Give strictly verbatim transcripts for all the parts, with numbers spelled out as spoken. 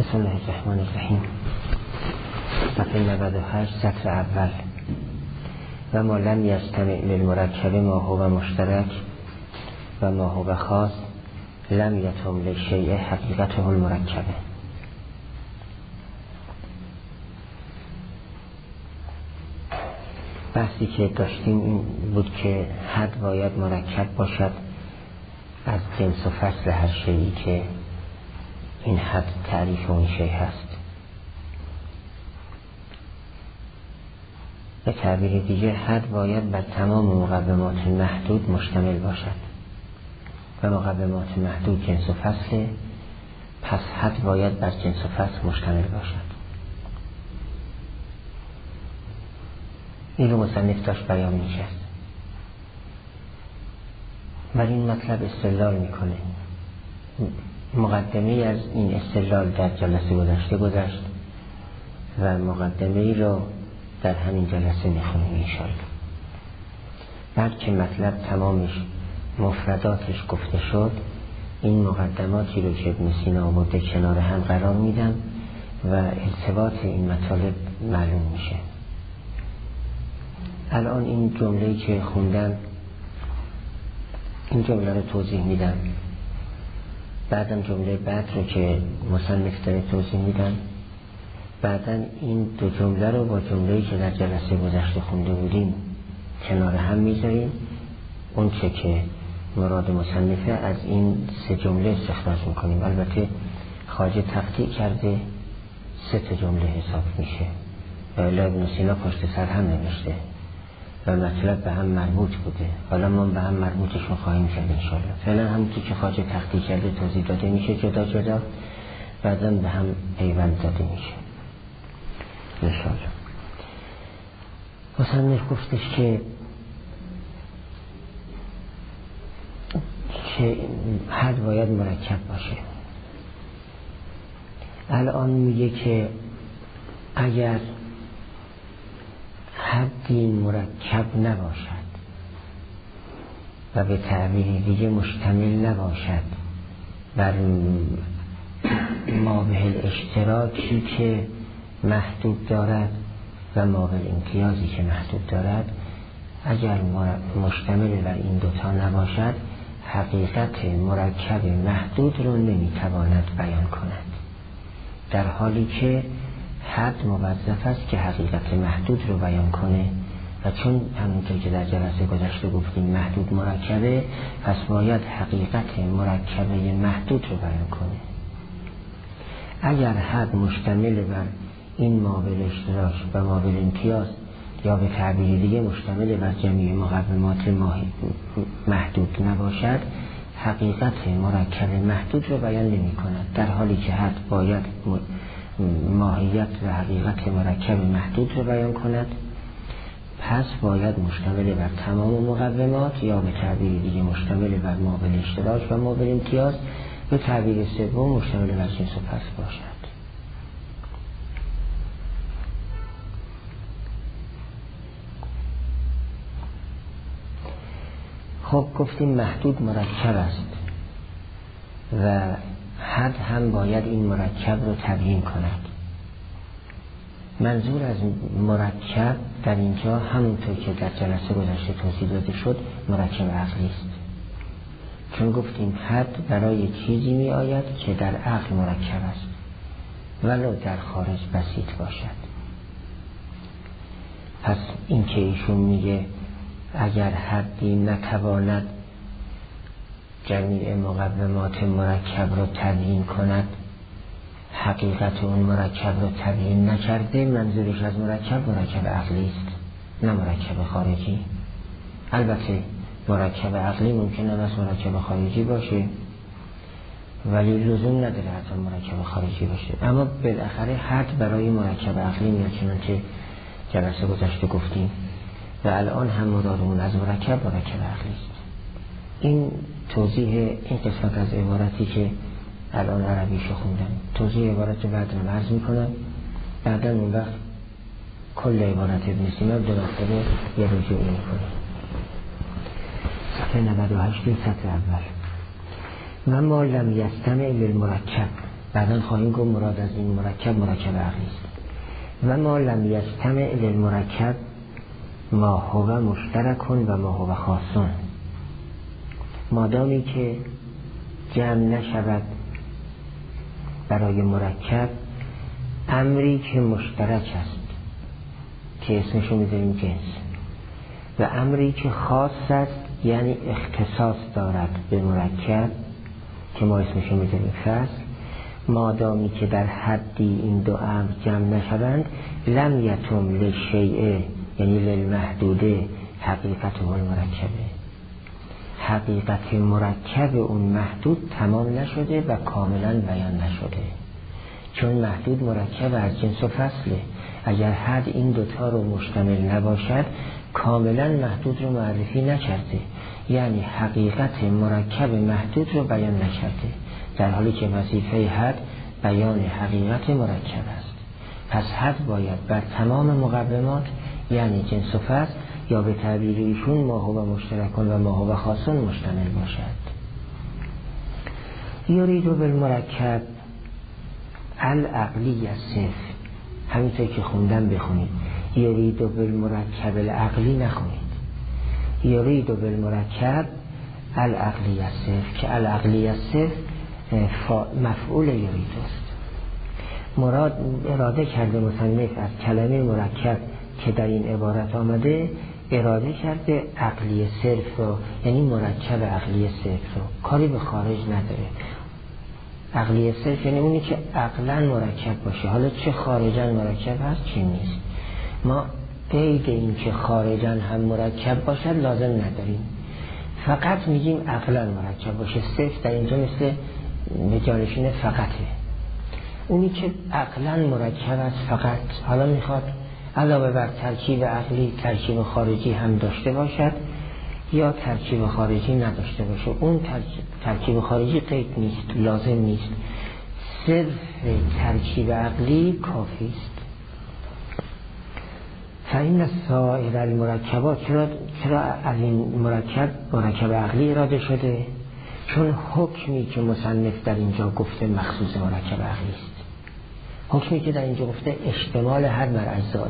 بسم الله الرحمن الرحیم. صفحه نود و هشت سطر اول. و ما لم یستمع للمرکب ما هو مشترک و ما هو خاص لم یتم للشیء حقیقته المرکبه. بحثی که داشتیم این بود که حد باید مرکب باشد از جنس و فصل هر شیئی که این حد تعریف اون شیء هست. به تعبیر دیگه حد باید بر تمام مقومات محدود مشتمل باشد و مقومات محدود جنس و فصل، پس حد باید بر جنس و فصل مشتمل باشد. این رو مصنف داشت بیان می‌کرد. بر این مطلب استدلال میکنه. مقدمه از این استدلال در جلسه گذشته گذشت و مقدمه ای رو در همین جلسه میخونیم انشاءالله. بعد که مطلب تمامش مفرداتش گفته شد، این مقدماتی رو که ابن سینا آورده کنار هم قرار میدم و ارتباط این مطالب معلوم میشه. الان این جمله‌ای که خوندم، این جمله رو توضیح میدم، بعدم جمله بعد رو که مصنف داره توضیح میدم، بعدم این دو جمله رو با جمله‌ای که در جلسه گذشته خونده بودیم کنار هم میذاریم. اون چه که مراد مصنفه از این سه جمله استخراج میکنیم. البته خواجه تقطیع کرده سه تا جمله حساب میشه و ابن سینا پشت سر هم نوشته و مطلب به هم مربوط بوده. حالا ما به هم مربوطشون خواهیم کرد انشاءالله. فعلا همونطور که خواجه تقطیع کرده توضیح داده میشه جدا جدا، بعدا به هم پیوند داده میشه انشاءالله. مصنف گفتش که که حد باید مرکب باشه. الان میگه که اگر حدی مرکب نباشد و به تعبیر دیگه مشتمل نباشد بر مابه الاشتراکی که محدود دارد و مابه الامتیازی که محدود دارد، اگر مشتمل بر این دوتا نباشد حقیقت مرکب محدود رو نمیتواند بیان کند، در حالی که حد موظف است که حقیقت محدود رو بیان کنه و چون همونطور که در جلسه گذشته گفتیم محدود مرکبه، پس باید حقیقت مرکبه محدود رو بیان کنه. اگر حد مشتمل بر این مابل اشتراک و مابل امتیاز یا به تعبیر دیگه مشتمل بر جمعی مقومات محدود نباشد، حقیقت مرکب محدود رو بیان نمی کند، در حالی که حد باید ماهیت و حقیقت مرکب محدود رو بیان کند. پس باید مشتمل بر تمام مقومات یا به تعبیر دیگه مشتمل بر مابل اشتراک و مابل امتیاز، به تعبیر سوم مشتمل بر جنس و فصل باشد. خب گفتیم محدود مرکب است و حد هم باید این مرکب رو تبیین کند. منظور از مرکب در اینجا همونطور که در جلسه گذشته توضیح داده شد مرکب عقلی است، چون گفتیم حد برای چیزی می آید که در عقل مرکب است ولو در خارج بسیط باشد. پس این که ایشون میگه اگر حدی نتواند جمیع مقومات مرکب رو تبیین کند، حقیقت اون مرکب رو تبیین نکرده، منظورش از مرکب مرکب عقلی است نه مرکب خارجی. البته مرکب عقلی ممکنه از مرکب خارجی باشه ولی لزوم نداره حتی مرکب خارجی باشه، اما بالاخره حد برای مرکب عقلی میاد، چنانچه جلسه گذشته گفتیم و الان هم مرادمون از مرکب مرکب عقلی است. این توضیح این قسمت از عبارتی که الان عربیشو خوندم، توضیح عبارت رو بعد رو عرض میکنم، بعدا اون وقت کل عبارت ابن سینا دو مرتبه یه رجوعی میکنم. صفحه نود و هشت سطر اول. و ما لم یستمع للمرکب بعداً خواهیم گفت مراد از این مرکب مرکب عقلی است. و ما لم یستمع للمرکب ما هو مشترک و ما هو خاص، مادامی که جمع نشود برای مرکب امری که مشترک است که اسمشو میذاریم جنس، و امری که خاص است یعنی اختصاص دارد به مرکب که ما اسمشو میذاریم فصل، مادامی که در حدی این دو امر جمع نشوند لم یتم للشیء یعنی للمحدوده حقیقته المرکبه، حقیقت مرکب اون محدود تمام نشده و کاملا بیان نشده، چون محدود مرکب از جنس و فصله. اگر حد این دوتا رو مشتمل نباشد کاملا محدود رو معرفی نکرده، یعنی حقیقت مرکب محدود رو بیان نکرده، در حالی که وظیفه حد بیان حقیقت مرکب است. پس حد باید بر تمام مقومات یعنی جنس و فصل یا به تعبیر ایشون ما هو مشترکون و ما هو خاصون مشتمل باشد. یرید بالمرکب العقلی الصرف، همینطور که خوندم بخونید، یرید بالمرکب العقلی نخونید، یرید بالمرکب العقلی الصرف که العقلی الصرف مفعول یرید است. مراد اراده کرده مصنف از کلمه مرکب که در این عبارت آمده، اراده کرده عقلی صرف رو، یعنی مرکب عقلی صرف رو، کاری به خارج نداره. عقلی صرف یعنی اونی که عقلا مرکب باشه، حالا چه خارجا مرکب هست چه نیست. ما قید این که خارجا هم مرکب باشد لازم نداریم، فقط میگیم عقلا مرکب باشه. صرف در اینجا مثل جانشین فقطه، اونی که عقلا مرکب است فقط، حالا میخواد علاوه بر ترکیب عقلی ترکیب خارجی هم داشته باشد یا ترکیب خارجی نداشته باشه، اون ترکیب خارجی قید نیست، لازم نیست، صرف ترکیب عقلی کافی است. فإن سایر المرکبات، چرا چرا از این مرکب مرکب عقلی اراده شده؟ چون حکمی که مصنف در اینجا گفته مخصوص مرکب عقلی است. حکمی که در اینجا گفته اشتمال حد بر اجزای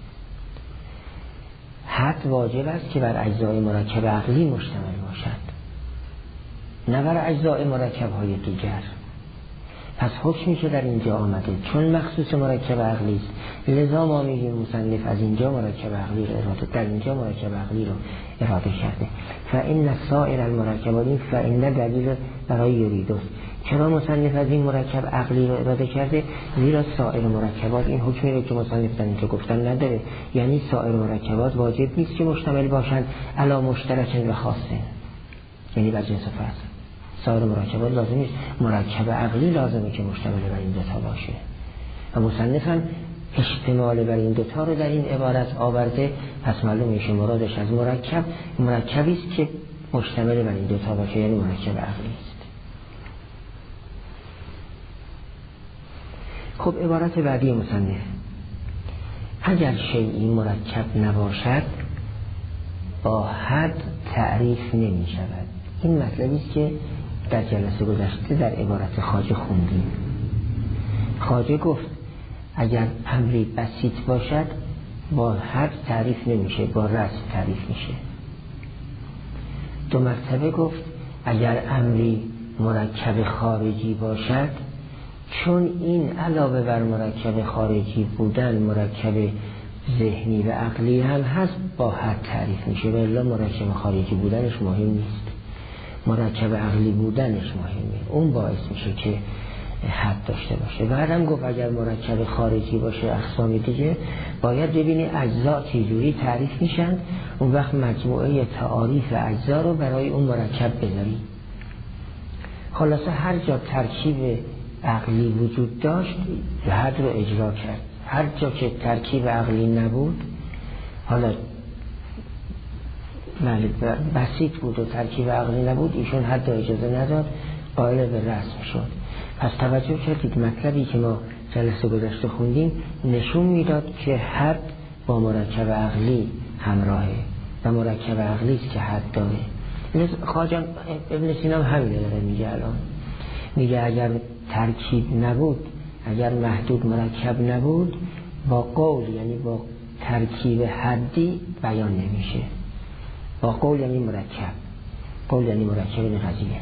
حد واجب است که بر اجزای مرکب عقلی مشتمل باشد، نه بر اجزای مرکب های دیگر. پس حکمی که در اینجا آمده چون مخصوص مرکب عقلی است، لذا ما میگیم مصنف از اینجا مرکب عقلی رو اراده، در اینجا مرکب عقلی رو اراده کرده. فإن سایر المرکبات، این فإن دلیل برای یریدوست. چرا مصنف از این مرکب عقلی رو اراده کرده؟ زیرا سایر مرکبات این حکمی رو که مصنف در اینجا گفتن نداره، یعنی سایر مرکبات واجب نیست که مشتمل باشند علی مشترک و خاصه، یعنی بر جنس و فصل. سایر مرکبات لازم نیست، مرکب عقلی لازمه که مشتمل بر این دوتا باشه و مصنف هم اشتمال بر این دوتا رو در این عبارت آورده. پس معلوم میشه مرادش از مرکب مرکبی است که مشتمل بر این دوتا باشه، یعنی مرکب عقلی است. خب عبارت بعدی مصنف، اگر شیئی مرکب نباشد با حد تعریف نمی شود. این مطلبی است که در جلسه گذشته در عبارت خواجه خوندیم. خواجه گفت اگر امری بسیط باشد با حد تعریف نمیشه، با رسم تعریف میشه. دو مرتبه گفت اگر امری مرکب خارجی باشد، چون این علاوه بر مرکب خارجی بودن مرکب ذهنی و عقلی هم هست با حد تعریف میشه، و الا مرکب خارجی بودنش مهم نیست، مرکب عقلی بودنش مهمه، اون باعث میشه که حد داشته باشه. بعدم گفت اگر مرکب خارجی باشه اقسام دیگه باید ببینی اجزا چجوری تعریف میشن، اون وقت مجموعه تعاریف اجزا رو برای اون مرکب بذاری. خلاصه هر جا ترکیب عقلی وجود داشت حد رو اجرا کرد، هر جا که ترکیب عقلی نبود، حالا بسیط بود و ترکیب عقلی نبود، ایشون حد اجازه نداد، قائل به رسم شد. پس توجه کردید مطلبی که ما جلسه گذشته خوندیم نشون میداد که حد با مرکب عقلی همراهه و مرکب عقلی است که حد داره. خواجه ابن سینا همین داره میگه الان، میگه اگر ترکیب نبود، اگر محدود مرکب نبود، با قول یعنی با ترکیب حدی بیان نمیشه. با قول یعنی مرکب، قول یعنی مرکب یعنی قضیه،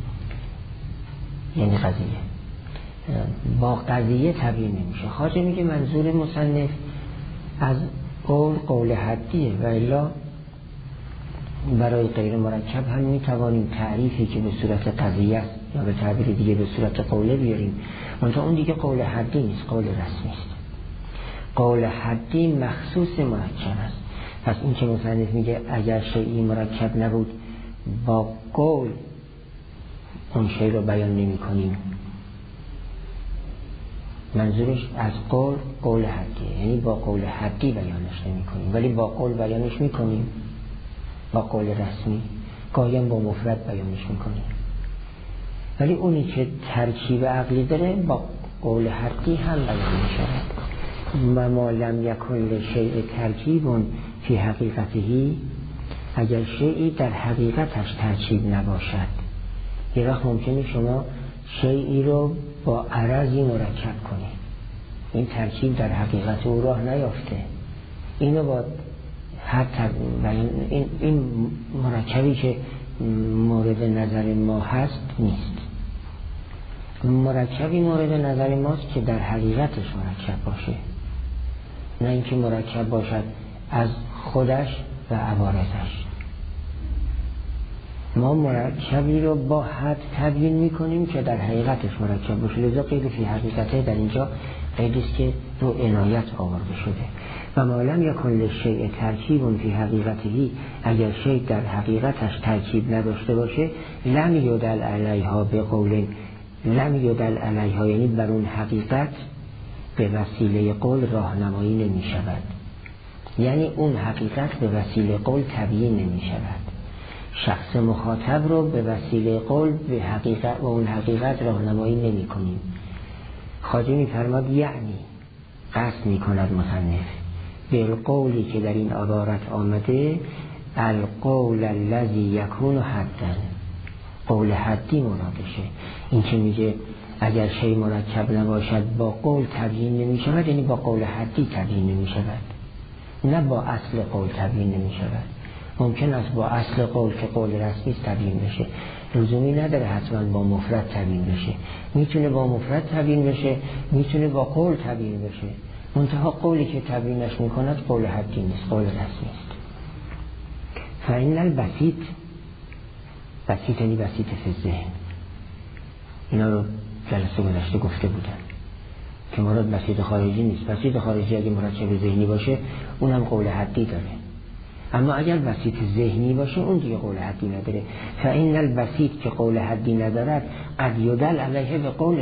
یعنی قضیه با قضیه تبیین نمیشه. خواجه میگه منظور مصنف از قول قول حدیه، و الا برای غیر مرکب هم میتوانیم تعریفی که به صورت قضیه است یا به تعبیر دیگه به صورت قوله بیاریم، منتها اون دیگه قول حدی نیست، قول رسمی است. قول حدی مخصوص مرکب است. پس این که مصنف میگه اگر شیئی مرکب نبود با قول اون شیء رو بیان نمی کنیم، منظورش از قول قول حدیه، یعنی با قول حدی بیانش نمی کنیم، ولی با قول بیانش می کنیم، با قول رسمی، گاهی هم با مفرد بیانش می کنیم. ولی اونی که ترکیب عقلی داره با قول حدی هم بیان می شود. و ما لم یکن لشیء ترکیب فی حقیقتهی، اگر شیئی در حقیقتش ترکیب نباشد. یه وقت ممکنه شما شیئی رو با عرضی مرکب کنید، این ترکیب در حقیقت او راه نیافته، اینو با هر این, این مرکبی که مورد نظر ما هست نیست. مرکبی مورد نظر ماست که در حقیقتش مرکب باشه، نه اینکه مرکب باشد از خودش و عوارضش. ما مرکبی رو با حد تبیین میکنیم که در حقیقتش مرکب باشه، لذا قید فی حقیقته در اینجا قیدی است که رو عنایت آورده شده. و ما لم یکن للشیء ترکیب فی حقیقته، اگر شیء در حقیقتش ترکیب نداشته باشه، لم یدل علیها به قول، لم یدل علیها یعنی بر اون حقیقت به وسیله قول راهنمایی نمی شود، یعنی اون حقیقت به وسیله قول تبیین نمی شود. شخص مخاطب رو به وسیله قول به حقیقت و اون حقیقت راهنمایی نمی کنیم. خواجه می فرماد یعنی قصد می کند مصنف بالقولی که در این عبارت آمده، القول الذی یکون حدا، قول حدی مرادشه. این که میگه اگر شیء مرکب نباشد با قول تبیین نمی شود، یعنی با قول حدی تبیین نمی شود، نه با اصل قول تبیین نمی شود. ممکن است با اصل قول که قول رسمی تبیین بشه، لزومی نداره حتما با مفرد تبیین بشه، میتونه با مفرد تبیین بشه، میتونه با قول تبیین بشه، منتها قولی که تبیینش میکند قول حدی نیست، قول رسمی است. فإن البسیط، بسیط یعنی بسیط فی الذهن، اینا رو جلسه گذشته گفته بودن که مراد بسیط خارجی نیست. بسیط خارجی اگه مرکب ذهنی باشه اونم قول حدی داره، اما اگر بسیط ذهنی باشه اون دیگه قول حدی نداره. فإن البسیط که قول حدی ندارد قد یدل علیه به قول،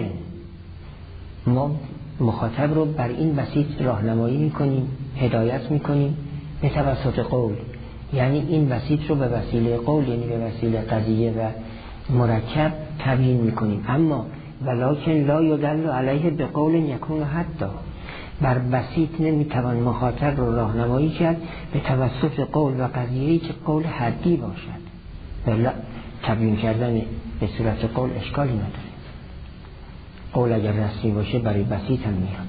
ما مخاطب رو بر این بسیط راهنمایی میکنیم، هدایت میکنیم به توسط قول، یعنی این بسیط رو به وسیله قول یعنی به وسیله قضیه و مرکب تبیین میکنیم. اما ولکن لا یدل علیه به قول یکون حتی، بر بسیط نمیتوان مخاطب رو راهنمایی کرد به توسط قول و قضیه‌ای که قول حدی باشد، ولی تبیین کردن به صورت قول اشکالی نداره. قول اگر رسمی باشه برای بسیط هم میاد.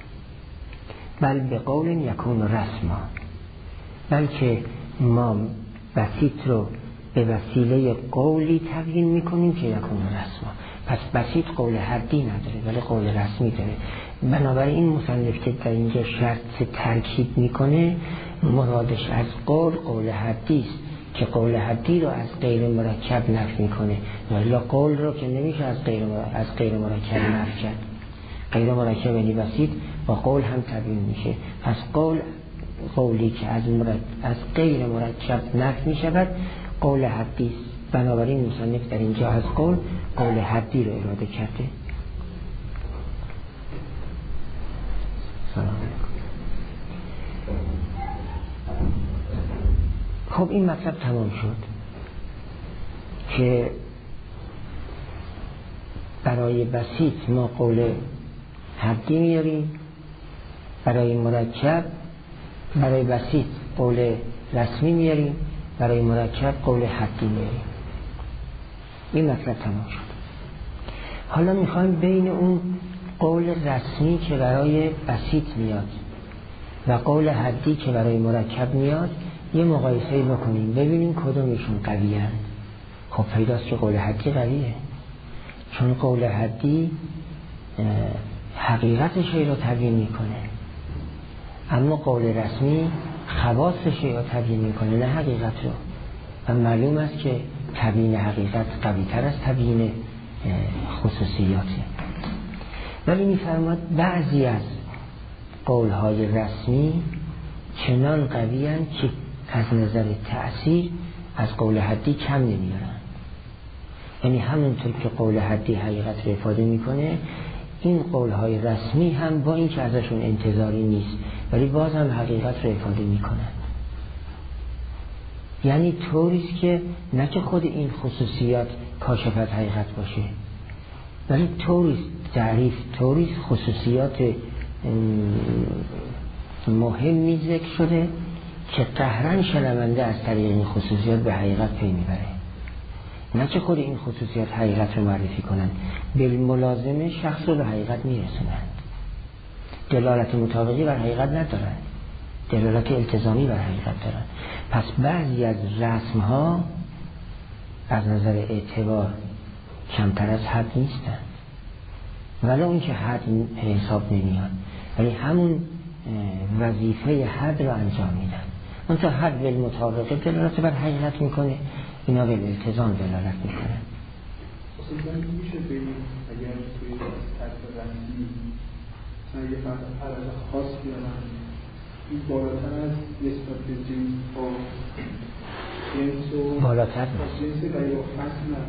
بل به قول یکون رسما، بلکه ما بسیط رو به وسیله قولی تبیین میکنیم که یکون رسما. پس بسیط قول حدی نداره ولی قول رسمی داره. بنابراین این مصنف که در اینجا شرط ترکیب میکنه مرادش از قول قول حدی است که قول حدی رو از غیر مرکب نفی میکنه، ولی قول رو که نمیشه از غیر مرکب از غیر مرکب نفی کرد. غیر مرکب یعنی بسیط با قول هم تبیین میشه. پس قول قولی که از مرکب از غیر مرکب نفی میشود قول حدی است. بنابراین مصنف در اینجا از قول قول حدی رو اراده کرده. سلام علیکم. خب این مطلب تمام شد که برای بسیط ما قول حدی میاریم، برای مرکب برای بسیط قول رسمی میاریم، برای مرکب قول حدی میاریم. این مطلب تمام شد. حالا میخوایم بین اون قول رسمی که برای بسیط میاد و قول حدی که برای مرکب میاد یه مقایسه بکنیم، ببینیم کدومشون قوی هست. خب پیداست که قول حدی قویه، چون قول حدی حقیقت شیء رو تبیین میکنه، اما قول رسمی خواص شیء رو تبیین میکنه نه حقیقت رو. و معلوم است که تبیین حقیقت قوی تر از تبیین خصوصیاته. ولی میفرماد بعضی از قولهای رسمی چنان قوی هستند که از نظر تأثیر از قول حدی کم نمیارن. یعنی همونطور که قول حدی حقیقت رو افاده میکنه، این قولهای رسمی هم با این که ازشون انتظاری نیست ولی باز هم حقیقت رو افاده میکنن. یعنی طوریست که نه که خود این خصوصیات کاشف از حقیقت باشه، ولی طوریست تعریف طوریست خصوصیات مهمی ذکر شده که قهرن شنونده از طریق این خصوصیات به حقیقت پی میبره، نه که خود این خصوصیات حقیقت رو معرفی کنن، بالملازمه شخص رو به حقیقت میرسونن. دلالت مطابقی بر حقیقت ندارن، دلالت التزامی بر حقیقت دارن. پس بعضی از رسم ها از نظر اعتبار کمتر از حد نیستن، ولی اون که حد حساب نمیاد، ولی همون وظیفه حد رو انجام میدن. اون تا حد بالمطابقه دلالت بر حقیقت میکنه، اینا بالالتزام دلالت میکنه. اصلا میشه ببینیم اگر توی حد رسمی مثلا یه فرد خاص بیارن این بالاتر از نسبت به جنس با جنس و بالاتر جنس و یا فصل نه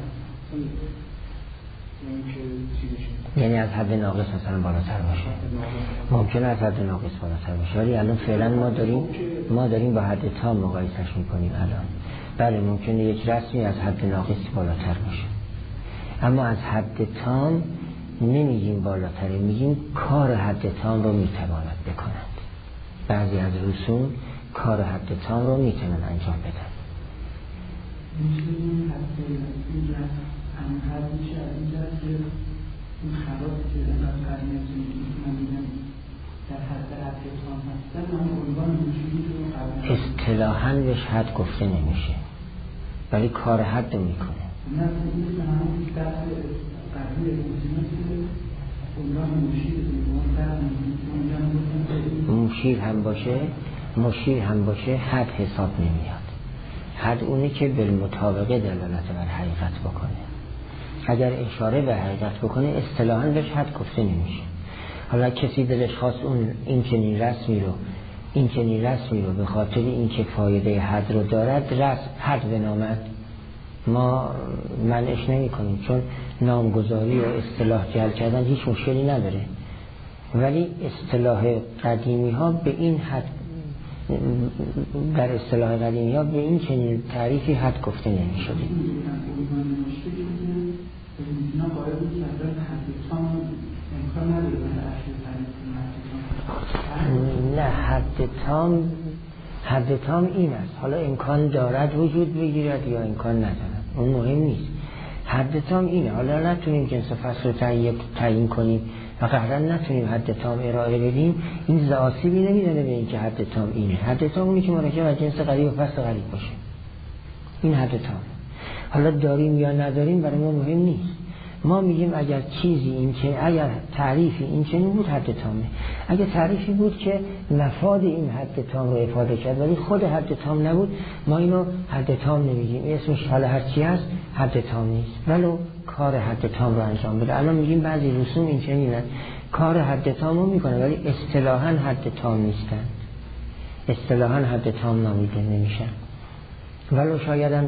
یعنی از حد ناقص مثلا بالاتر باشه، ممکنه از حد ناقص بالاتر باشه، ولی الان فعلا ما داریم ما داریم با حد تام مقایسش میکنیم. الان بله ممکنه یک رسمی از حد ناقص بالاتر باشه، اما از حد تام نمیگیم بالاتره، میگیم کار حد تام رو میتواند بکنند. بعضی از رسوم کار حد تام رو میتونن انجام بدن. میشه حد هم حد میشه از این جهت که این خواص که از قرنه من دیدم در حد حد تام هستن هم عنوان مشکلی رو اصطلاحاً بهش حد گفته نمیشه، ولی کار حد رو میکنه. نه این همون بحث قرنه مجموعی عنوان مشیر هم باشه مشیر هم باشه حد حساب نمیاد. حد اونی که بالمطابقه دلالت بر حقیقت بکنه. اگر اشاره به حقیقت بکنه اصطلاحاً بهش حد گفته نمیشه. حالا کسی دلش خواست اون این چنین رسمی رو این چنین رسمی رو به خاطر اینکه فایده حد رو دارد رسم حد بنامد، ما منعش نمی کنیم، چون نامگذاری و اصطلاح جعل کردن هیچ مشکلی نداره. ولی اصطلاح قدیمی ها به این حد، در اصطلاح قدیمی ها به این چنین تعریفی حد گفته نمی شده. نه حد تام حد تام این است، حالا امکان دارد وجود بگیرد یا امکان ندارد، اون مهم نیست. حد تام اینه. حالا نتونیم جنس فصل رو تعیین کنیم و قهرن نتونیم حد تام ارائه بدیم، این آسیبی نمیدونه به این که حد تام اینه. حد تام اونی که مرکب از جنس غریب و فصل غریب باشه، این حد تام. حالا داریم یا نداریم برای ما مهم نیست. ما میگیم اگر چیزی این که اگر تعریفی این چنین بود حد تامه. اگر تعریفی بود که مفاد این حد تام رو افاده کرد ولی خود حد تام نبود، ما اینو حد تام نمیگیم، اسمش حالا هر چی هست حد تام نیست، ولو کار حد تام رو انجام بده. الان میگیم بعضی رسوم این چنینن، کار حد تام رو میکنه ولی اصطلاحاً حد تام نیستن، اصطلاحاً حد تام نامیده نمیشن، ولو شایدن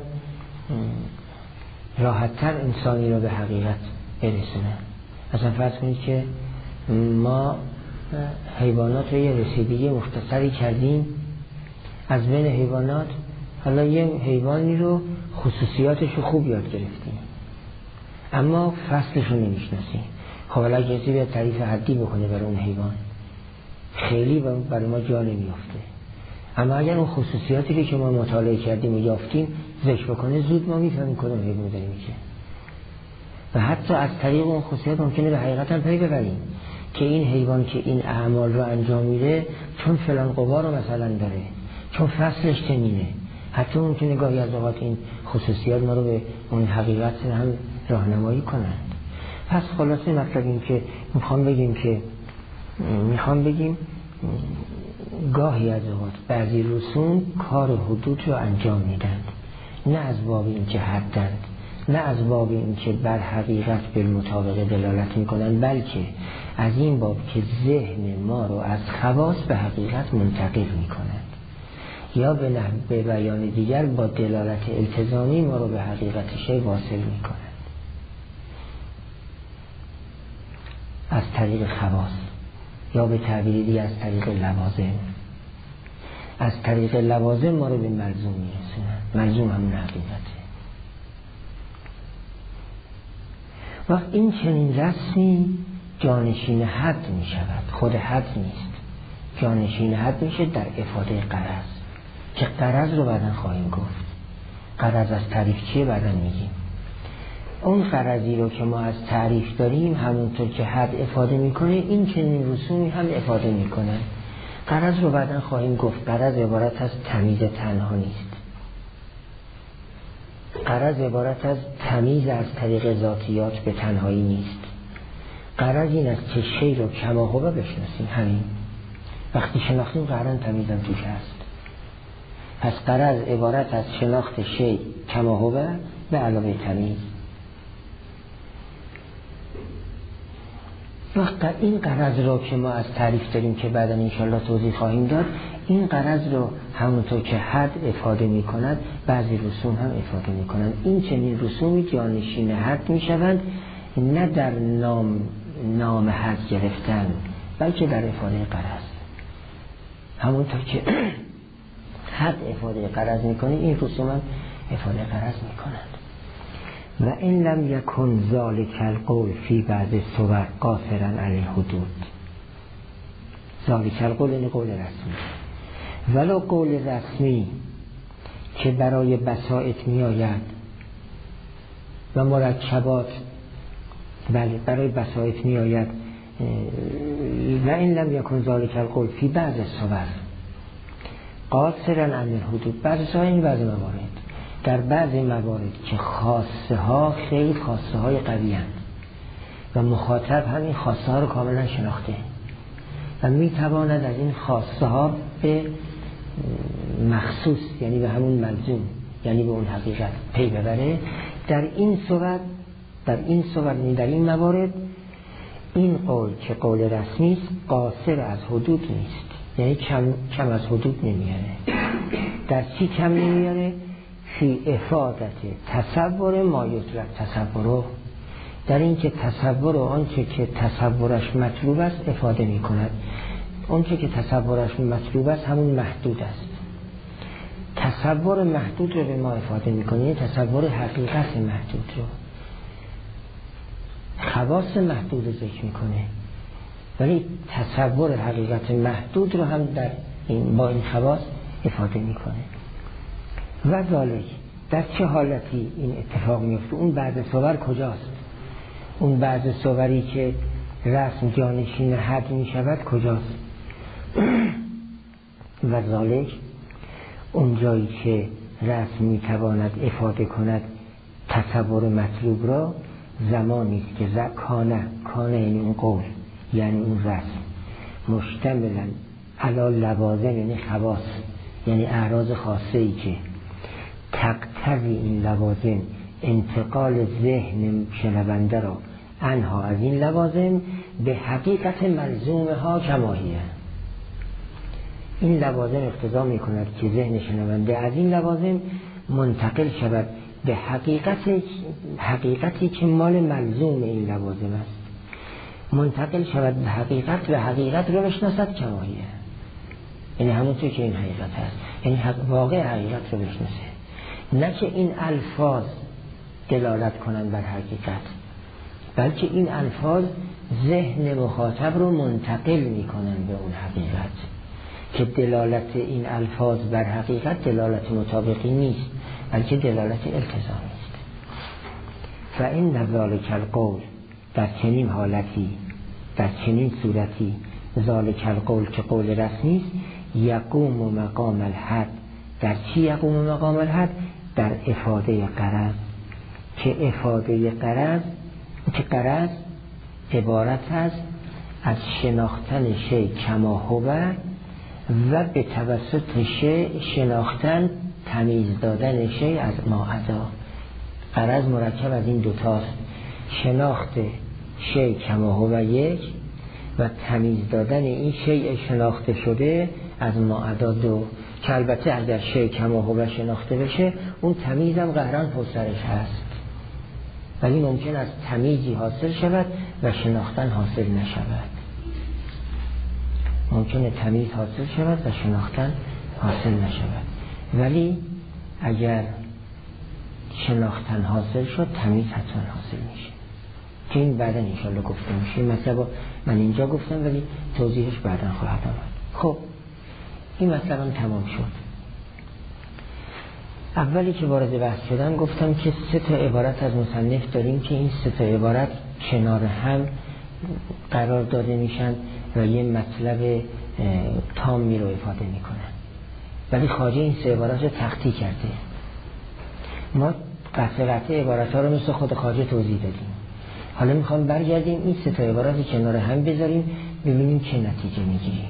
راحت‌تر انسانی رو به حقیقت برسونه. مثلا فرض کنید که ما حیوانات رو یه رسیدگی مختصری کردیم، از بین حیوانات حالا یه حیوانی رو خصوصیاتش رو خوب یاد گرفتیم اما فصلش رو نمیشناسیم. خب حالا کسی به تعریف حدی بکنه برای اون حیوان خیلی برای ما جا نمیافته، اما اگر اون خصوصیاتی که ما مطالعه کردیم و یافتیم ذکر بکنه زود ما میفهمیم کدوم حیوان داره میگه. و حتی از طریق اون خصوصیت ممکنه به حقیقت هم پی ببریم که این حیوان که این اعمال رو انجام میده چون فلان قوا رو مثلا داره، چون فصلش چنینه. حتی ممکنه گاهی از اوقات این خصوصیات ما رو به اون حقیقت هم راهنمایی کنند. پس خلاصه مطلب این که میخوام بگیم که میخوام بگیم گاهی از اوقات بعضی رسوم کار حدود رو انجام میدن، نه از باب این که حدند، نه از باب این که بر حقیقت بالمطابق دلالت میکنن، بلکه از این باب که ذهن ما رو از خواص به حقیقت منتقل میکنن، یا به نحو به بیان دیگر با دلالت التزامی ما رو به حقیقت شی واصل میکنن از طریق خواص، یا به تعبیر دیگر از طریق لوازم. از طریق لوازم ما رو به ملزوم میرسونن. ملزوم همون حقیقته. وقت این چنین رسمی جانشین حد می شود، خود حد نیست، جانشین حد میشه در افاده غرض، که غرض رو بعداً خواهیم گفت. غرض از تعریف چیه بعداً میگیم. اون غرضی رو که ما از تعریف داریم همونطور که حد افاده میکنه این چنین رسومی هم افاده میکنه. غرض رو بعداً خواهیم گفت. غرض عبارت از تمیز تنها نیست، غرض عبارت از تمیز از طریق ذاتیات به تنهایی نیست. غرض این است که شی رو کماهوبه بشناسیم. همین وقتی شناختیم قرآن تمیزم توش هست. پس غرض عبارت از شناخت شی کماهوبه به علاوه تمیز. وقت این غرض رو که ما از تعریف داریم که بعدا انشالله توضیح خواهیم داد، این غرض رو همونطور که حد افاده می کند بعضی رسوم هم افاده می کنند. این چنین رسومی جانشین حد می شوند، نه در نام نام حد گرفتن بلکه در افاده غرض. همونطور که حد افاده غرض می کنه این رسوم هم افاده غرض می کنند. و این لم یکن ذالک القول فی بعض صور قاصرا علی الحدود. ذالک القول این قول رسمی، ولو قول رسمی که برای بسائط می آید و مرکبات، بله برای بسائط می آید. و این لم یکن ذالک القول فی بعض صور قاصرا علی الحدود. بعض صور این بعض موارد، در بعضی موارد که خاصه ها خیلی خاصه های قوی هستند و مخاطب همین خاصه ها رو کاملا شناخته و می تواند از این خاصه ها به مخصوص یعنی به همون ملزوم یعنی به اون حقیقت پی ببره. در این صورت در این صورت در این موارد این قول که قول رسمی است قاصر از حدود نیست، یعنی کم, کم از حدود نمیاره. در چی کم نمیاره؟ فی افادت تصور ما یطلب تصوره، در این که تصور آنچه که تصورش مطلوب است افاده می کند. آنچه که تصورش مطلوب است همون محدود است. تصور محدود رو به ما افاده می کنه، تصور حقیقت محدود رو، خواص محدود رو ذکر می کنه، ولی تصور حقیقت محدود رو هم در این با این خواص افاده می کنه. و ذالک در چه حالتی این اتفاق میفته؟ اون بعد صور کجاست؟ اون بعد صوری که رسم جانشین حد می شود کجاست؟ و ذالک اون جایی که رسم می تواند افاده کند تصور مطلوب را زمانی است که زکانه کانه یعنی اون قول یعنی اون رسم مشتملا علی لوازم یعنی خواص یعنی اعراض خاصه ای که تقتضی این لوازم انتقال ذهن شنونده را انها از این لوازم به حقیقت ملزومه ها کماهیه. این لوازم اقتضا می کند که ذهن شنونده از این لوازم منتقل شود به حقیقت حقیقتی که مال ملزوم این لوازم است، منتقل شود به حقیقت و حقیقت رو بشناسد کماهیه، یعنی همونطور که این حقیقت هست، یعنی واقع حقیقت رو بشناسه، نه که این الفاظ دلالت کنند بر حقیقت، بلکه این الفاظ ذهن مخاطب رو منتقل می کنند به اون حقیقت که دلالت این الفاظ بر حقیقت دلالت مطابقی نیست بلکه دلالت التزامی است. فإن ذلک القول، در چنین حالتی، در چنین صورتی، ذلک القول که قول رسمی است، یقوم مقام الحد. در چی یقوم مقام الحد؟ در افاده غرض، که افاده غرض، که غرض عبارت است از شناختن شی کما هو و به توسط شی شناختن تمیز دادن شی از ما عدا. غرض مرکب از این دوتاست، شناخت شی کما هو یک و تمیز دادن این شی شناخته شده از ما عدا دو، که البته اگر شی کما هو شناخته بشه اون تمیزم قهران پسرش هست، ولی ممکن است تمیزی حاصل شود و شناختن حاصل نشود. ممکنه تمیز حاصل شود و شناختن حاصل نشود، ولی اگر شناختن حاصل شد تمیز حتما حاصل میشه، که این بعدا انشاءالله گفته میشه. مطلب من اینجا گفتم ولی توضیحش بعدا خواهد آمد. خب این مطلب هم تمام شد. اولی که وارد بحث شدم گفتم که سه تا عبارت از مصنف داریم که این سه تا عبارت کنار هم قرار داده میشن و یه مطلب تامی رو افاده میکنن، ولی خواجه این سه عبارت رو تختی کرده. ما قطع قطع عبارت ها رو مثل خود خواجه توضیح دادیم. حالا میخوام برگردیم این سه تا عبارت رو کنار هم بذاریم ببینیم چه نتیجه میگیریم.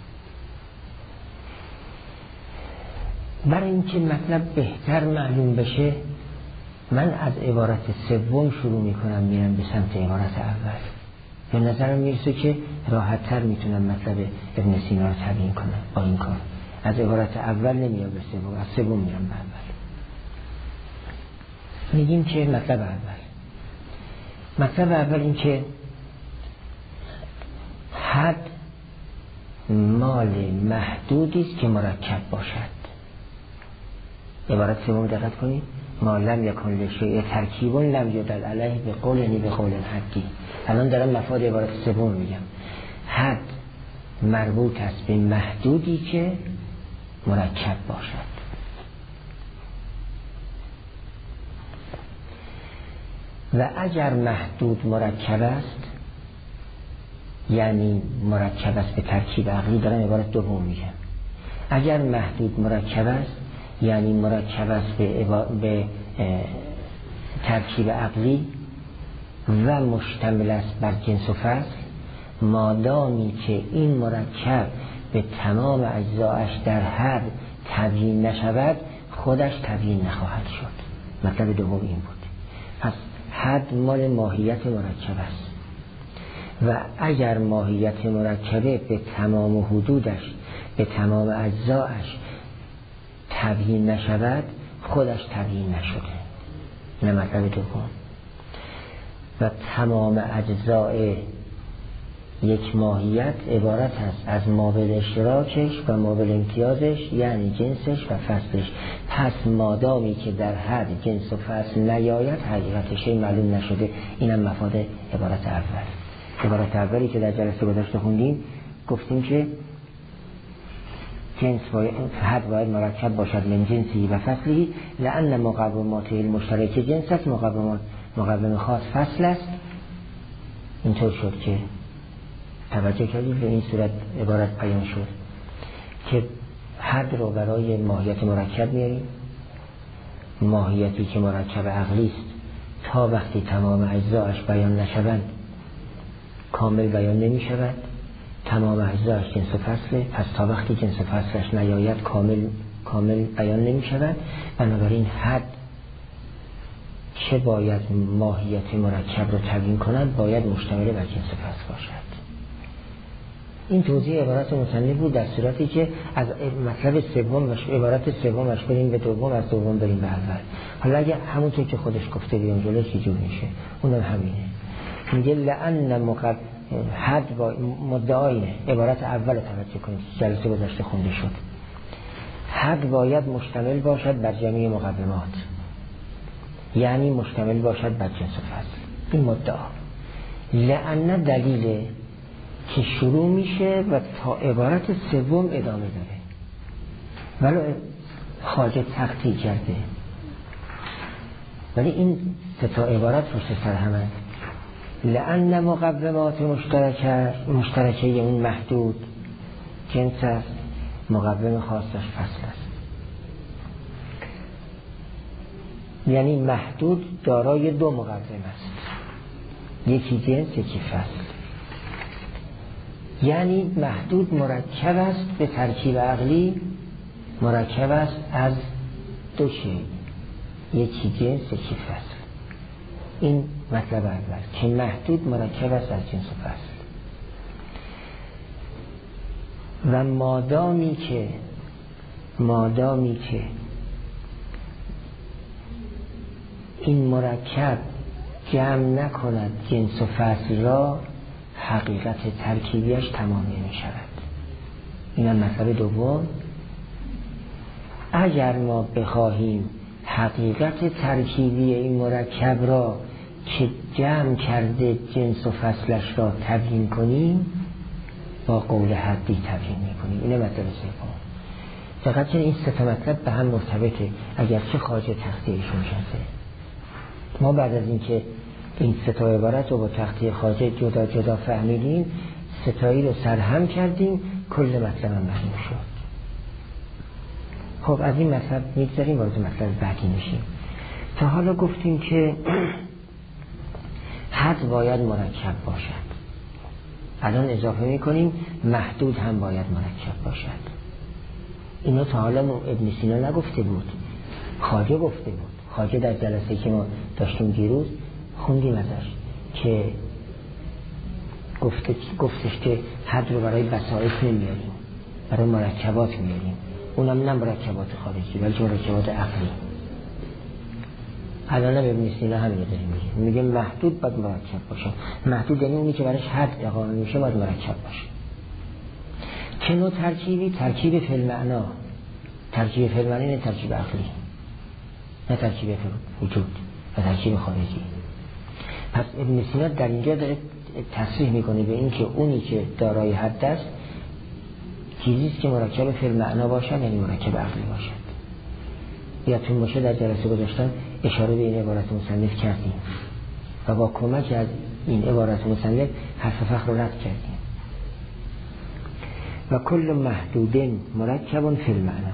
برای اینکه مطلب بهتر معلوم بشه من از عبارت سوم شروع میکنم میرم به سمت عبارت اول. به نظرم میرسه که راحت تر میتونم مطلب ابن سینا رو تبیین کنم با این کار. از عبارت اول نمیام به سوم، از سوم میرم به اول. میگیم که مطلب اول مطلب اول این که حد مال محدودی است که مرکب باشد. عبارت سوم دقت کنید، ما لم یکن لشیء ترکیب لم یدل علیه به قول یعنی به قول حدی. الان دارم مفاد عبارت سوم میگم. حد مربوط است به محدودی که مرکب باشد. و اگر محدود مرکب است یعنی مرکب است به ترکیب عقلی، دارم عبارت دوم میگم. اگر محدود مرکب است یعنی مرکب است به, به ترکیب عقلی و مشتمل است بر جنس و فصل، مادامی که این مرکب به تمام اجزایش در حد تبیین نشود خودش تبیین نخواهد شد. مطلب دوم این بود. پس حد مال ماهیت مرکب است و اگر ماهیت مرکبه به تمام حدودش به تمام اجزایش تبیین نشود خودش تبیین نشده. نه مطلب دوم. و تمام اجزای یک ماهیت عبارت است از مابل اشتراکش و مابل امتیازش یعنی جنسش و فصلش. پس مادامی که در حد جنس و فصل نیاید حقیقت شی معلوم نشده. اینم مفاد عبارت اول. عبارت اولی که در جلسه گذشته خوندیم گفتیم که جنس باید حد باید مرکب باشد من جنسی و فصلی، لأن مقومات المشترک جنس است، مقومات مقوم خاص فصل است. اینطور شد که توجه کردید به این صورت عبارت بیان شد که حد رو برای ماهیت مرکب میاریم، ماهیتی که مرکب عقلی است تا وقتی تمام اجزایش بیان نشوند کامل بیان نمی شود. تمام اجزایش جنس و فصله، پس تا وقتی جنس و فصلش نیاید کامل کامل بیان نمی شود. بنابراین حد چه باید ماهیت مرکب رو تبیین کند باید مشتمل بر جنس و فصل باشد. این توضیح عبارت مصنف بود در صورتی که از مطلب سوم و عبارت سومش بریم به دوم، از دوم بریم به اول. حالا اگه همونطور که خودش گفته بیان جلو چی جور میشه؟ اونم همینه. میگه لأن مقد حد با مدعاینه. عبارت اول توجه کنید جلسه گذشته خونده شد. حد باید مشتمل باشد بر جمعی مقومات یعنی مشتمل باشد بر جنس و فصل. این مدعا. لأن دلیله که شروع میشه و تا عبارت سوم ادامه داره، ولو خواجه تختی کرده ولی این سه تا عبارت پشت سر همه. لأن مقومات مشترکه مشترکه اون محدود جنس است، مقوم خاصش فصل است. یعنی محدود دارای دو مقوم است، یکی جنس یکی فصل. یعنی محدود مرکب است به ترکیب عقلی، مرکب است از دو شیء، یکی جنس یکی فصل. این مطلب اول که محدود مرکب است از جنس و فصل. و مادامی که مادامی که این مرکب جمع نکند جنس و فصل را، حقیقت ترکیبیش تمام نمی شود. اینم مطلب دوم. اگر ما بخواهیم حقیقت ترکیبی این مرکب را که جمع کرده جنس و فصلش را تبیین کنیم، با قول حدی تبیین میکنیم. اینه مطلب سوم. دقیقاً این سه تا مطلب به هم مرتبطه، اگرچه خارج تخته-ایشون شده. ما بعد از اینکه این سه تا عبارت رو با تخته خارج جدا جدا فهمیدیم، ستایی رو سرهم کردیم، کل مطلب هم معلوم شد. خب از این مطلب میگذاریم، وارد مطلب بعدی میشیم. تا حالا گفتیم که حد باید مرکب باشد. الان اضافه میکنیم محدود هم باید مرکب باشد. اینو تا حالا ابن سینا نگفته بود، خواجه گفته بود. خواجه در جلسه که ما داشتیم دیروز خوندیم ازش که گفته گفتش که حد رو برای بسائط نمیاریم، برای مرکبات میاریم. اونم نه مرکبات خارجی بلکه مرکبات عقلی. الان هم ابن سینا همین رو داره میگه، میگه محدود باید مرکب باشه. محدود یعنی اونی که برایش حد اقامه میشه باید مرکب باشه. چه نوع ترکیبی؟ ترکیب فی المعنا. ترکیب فی المعنا نه ترکیب عقلی، نه ترکیب وجود و ترکیب خارجی. پس ابن سینا در اینجا داره تصریح میکنه به این که اونی که دارای حد است چیزیست که مرکب فی المعنا باشد، یعنی مرکب عقلی باشد. یادتون باشه در جلسه گذاشتن اشاره به این عبارت مصنف کردیم و با کمک از این عبارت مصنف حرف فخر رو رد کردیم. و کل محدود مرکب فی المعنا.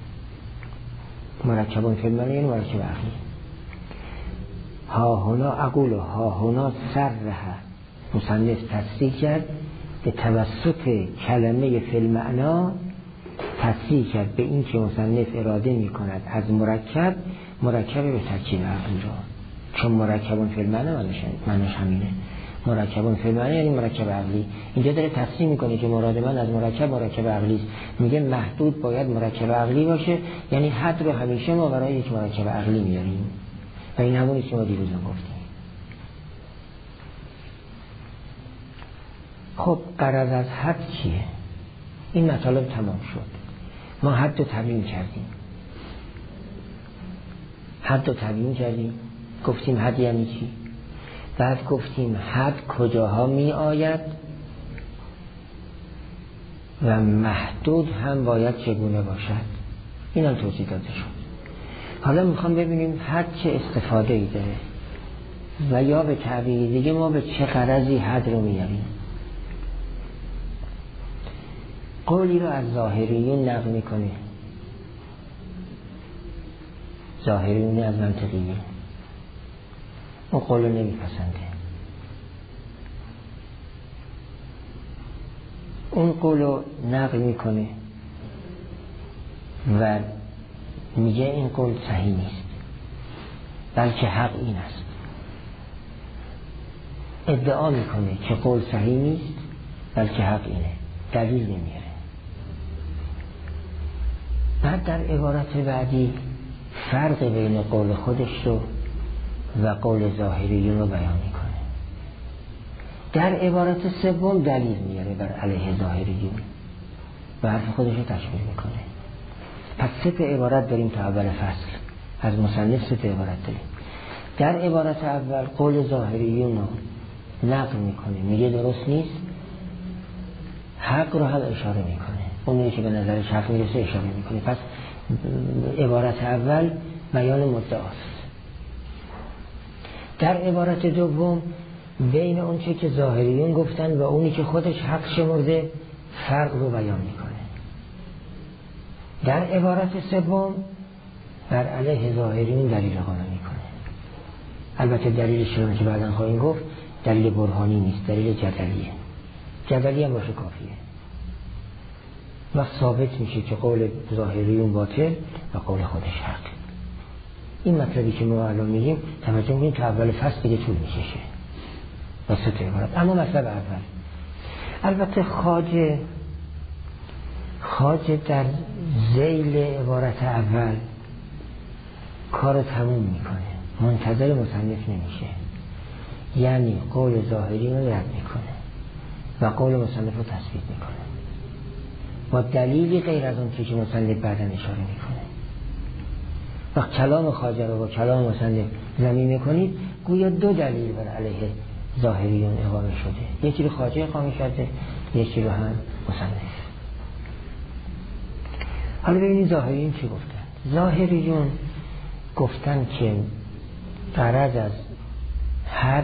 مرکب فی المعنا یعنی مرکب عقلی. ها هنا اقول ها هنا صرح مصنف تصریح کرد به توسط کلمه فی المعنا، تصریح کرد به این که مصنف اراده می کند از مرکب مرکب به ترکیب عقلی را، چون مرکبون فی المعنا معنیش همینه. مرکبون فی المعنا یعنی مرکب عقلی. اینجا داره تصریح میکنه که مراد من از مرکب مرکب عقلی است. میگه محدود باید مرکب عقلی باشه، یعنی حد رو همیشه ما برای یک مرکب عقلی میاریم و این همونی که ما دیروز هم گفتیم. خب غرض از حد چیه؟ این مطالب تمام شد. ما حد رو تبیین کردیم. حد رو تبیین کردیم. گفتیم حد یعنی چی؟ بعد گفتیم حد کجاها می آید و محدود هم باید چگونه باشد. این هم توضیح داده شد. حالا میخوام ببینیم حد چه استفاده ای داره و یا به تعبیر دیگه ما به چه غرضی حد رو میاریم. قولی رو از ظاهریون نقل میکنه، ظاهریون از منطقیون. اون قول رو نمیپسنده. اون قول رو نقل میکنه و میگه این قول صحیح نیست بلکه حق این است. ادعا میکنه که قول صحیح نیست بلکه حق اینه، دلیل نمیاره. بعد در عبارت بعدی فرق بین قول خودش رو و قول ظاهریون رو بیان میکنه. در عبارت سوم دلیل میاره بر علیه ظاهریون و حرف خودش رو تشمیل میکنه. پس سه تا عبارت داریم تا اول فصل. از مصنف سه تا عبارت داریم. در عبارت اول قول ظاهریون رو نقل میکنه، میگه درست نیست. حق رو هم اشاره میکنه، اونی که به نظرش حق میرسه اشاره میکنه. پس عبارت اول بیان مدعاست. در عبارت دوم بین اون چه که ظاهریون گفتن و اونی که خودش حق شمرده فرق رو بیان میکنه. در عبارت سوم بر علیه ظاهریون دلیل قانع میکنه. البته دلیلش رو که بعداً خواهیم گفت دلیل برهانی نیست، دلیل جدلیه. جدلی هم باشه کافیه. وقت ثابت میشه که قول ظاهریون باطل و قول خودش حق. این مطلبی که ما الان میگیم توجه میکنیم که اول فصل دیگه طول میکشه با سه تا عبارت. اما مطلب اول، البته خواجه خواجه در ذیل عبارت اول کار تموم میکنه، منتظر مصنف نمیشه، یعنی قول ظاهریون رو رد میکنه و قول مصنف رو تثبیت میکنه با دلیلی غیر از اون که مصنف بعداً اشاره میکنه. وقت کلام خواجه رو با کلام مصنف ضمیمه میکنید گویا دو دلیل بر علیه ظاهریون اقامه شده، یکی رو خواجه اقامه کرده، یکی رو هم مصنف. حالا ببینید ظاهریون چی گفتن. ظاهریون گفتن که غرض از حد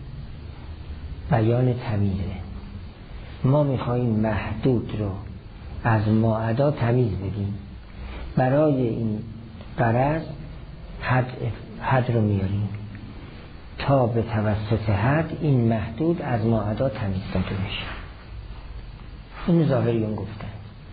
بیان تمیزه. ما میخواییم محدود رو از ماعدا تمیز بدیم، برای این غرض حد, حد رو میاریم تا به توسط حد این محدود از ماعدا تمیز داده بشه. این ظاهریون گفتن.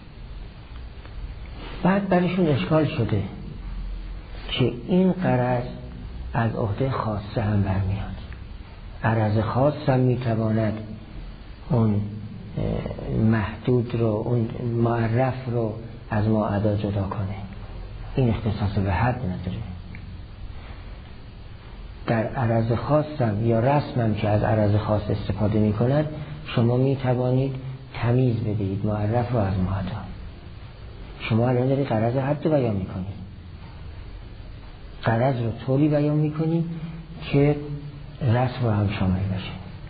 بعد برشون اشکال شده که این غرض از عهده خاصه هم برمیاد. غرض خاص هم میتواند اون محدود رو، اون معرف رو از ماعدا جدا کنه. این اختصاص به حد نداره. در عرض خاصم یا رسمم که از عرض خاص استفاده می کند شما می توانید تمیز بدهید معرف رو از ماعدا. شما الان دارید غرض حد رو بیان می کنید، غرض رو طوری بیان می کنید که رسم رو هم شامل بشه.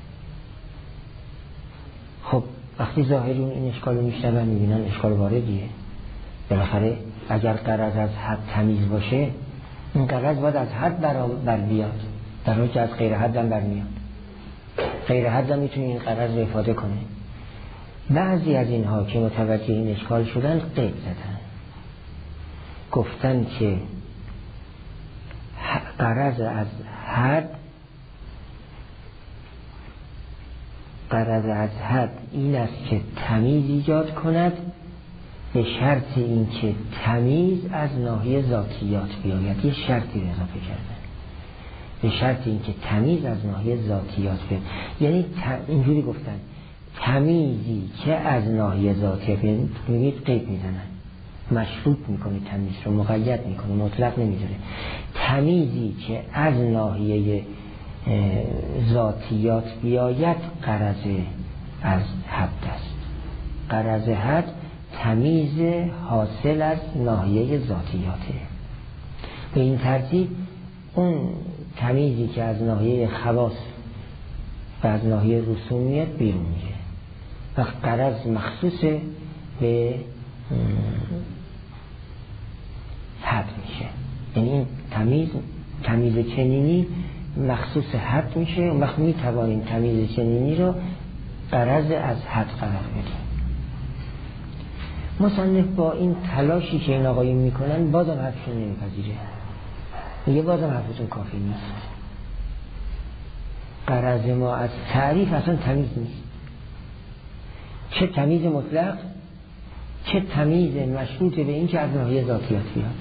خب وقتی ظاهریون این اشکال رو میشنون میبینن اشکال واردیه. بالاخره اگر غرض از حد تمیز باشه این غرض باید از حد بر بیاد، در حالی که از غیر حد هم برمیاد. غیر حد هم میتونه این غرض رو افاده کنه. بعضی از اینها که متوجه این اشکال شدن قید زدن، گفتن که غرض از حد غرض از حد این است که تمیز ایجاد کند به شرط این که تمیز از ناحیه ذاتیات بیاید. یه شرطی رو اضافه کردن، به شرط این که تمیز از ناحیه ذاتیات بیاید. یعنی اینجوری گفتن تمیزی که از ناحیه ذاتیات بیاید، میگید قید میزنن، مشروط میکنه تمیز رو، مقید میکنه، مطلق نمیذاره. تمیزی که از ناحیه ذاتیات بیاید غرض از حد است. غرض حد تمیز حاصل از ناحیه ذاتیاته. به این ترتیب اون تمیزی که از ناحیه خواص و از ناحیه رسومیت بیرون میره و غرض مخصوص به حد میشه. یعنی این تمیز تمیز چنینی مخصوص حد میشه و وقت میتوانیم تمیز چنینی رو غرض از حد قرار بدیم. مصنف با این تلاشی که این آقایون میکنن بازم حرفشون نمیپذیره، میگه بازم حرفتون کافی نیست. غرض ما از تعریف اصلا تمیز نیست، چه تمیز مطلق چه تمیز مشروط به این که از ناحیه ذاتیات بیاد،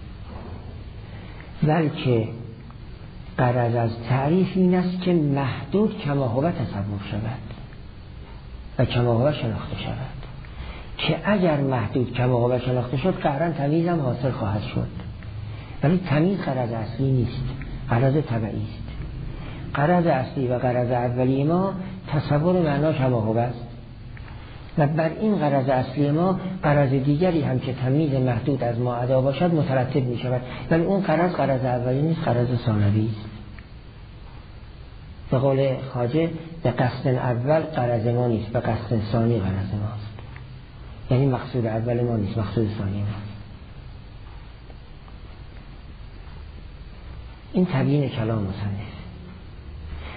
بلکه غرض از تعریف این است که محدود کما هو تصور شود و کما هو شناخته شود، که اگر محدود کما هو شناخته شد قهرن تمیز هم حاصل خواهد شد. ولی تمیز غرض اصلی نیست، غرض طبعی است. غرض اصلی و غرض اولی ما تصور معنا کما هو است و بر این غرض اصلی ما غرض دیگری هم که تمیز محدود از ما ادا باشد مترتب می شود، ولی اون غرض غرض اولی نیست، غرض ثانوی است. به قول خواجه به قصد اول غرض ما نیست، به قصد ثانی غرض ماست. یعنی مقصود اول ما نیست، مقصود ثانی ماست. این تبیین کلام مصنف.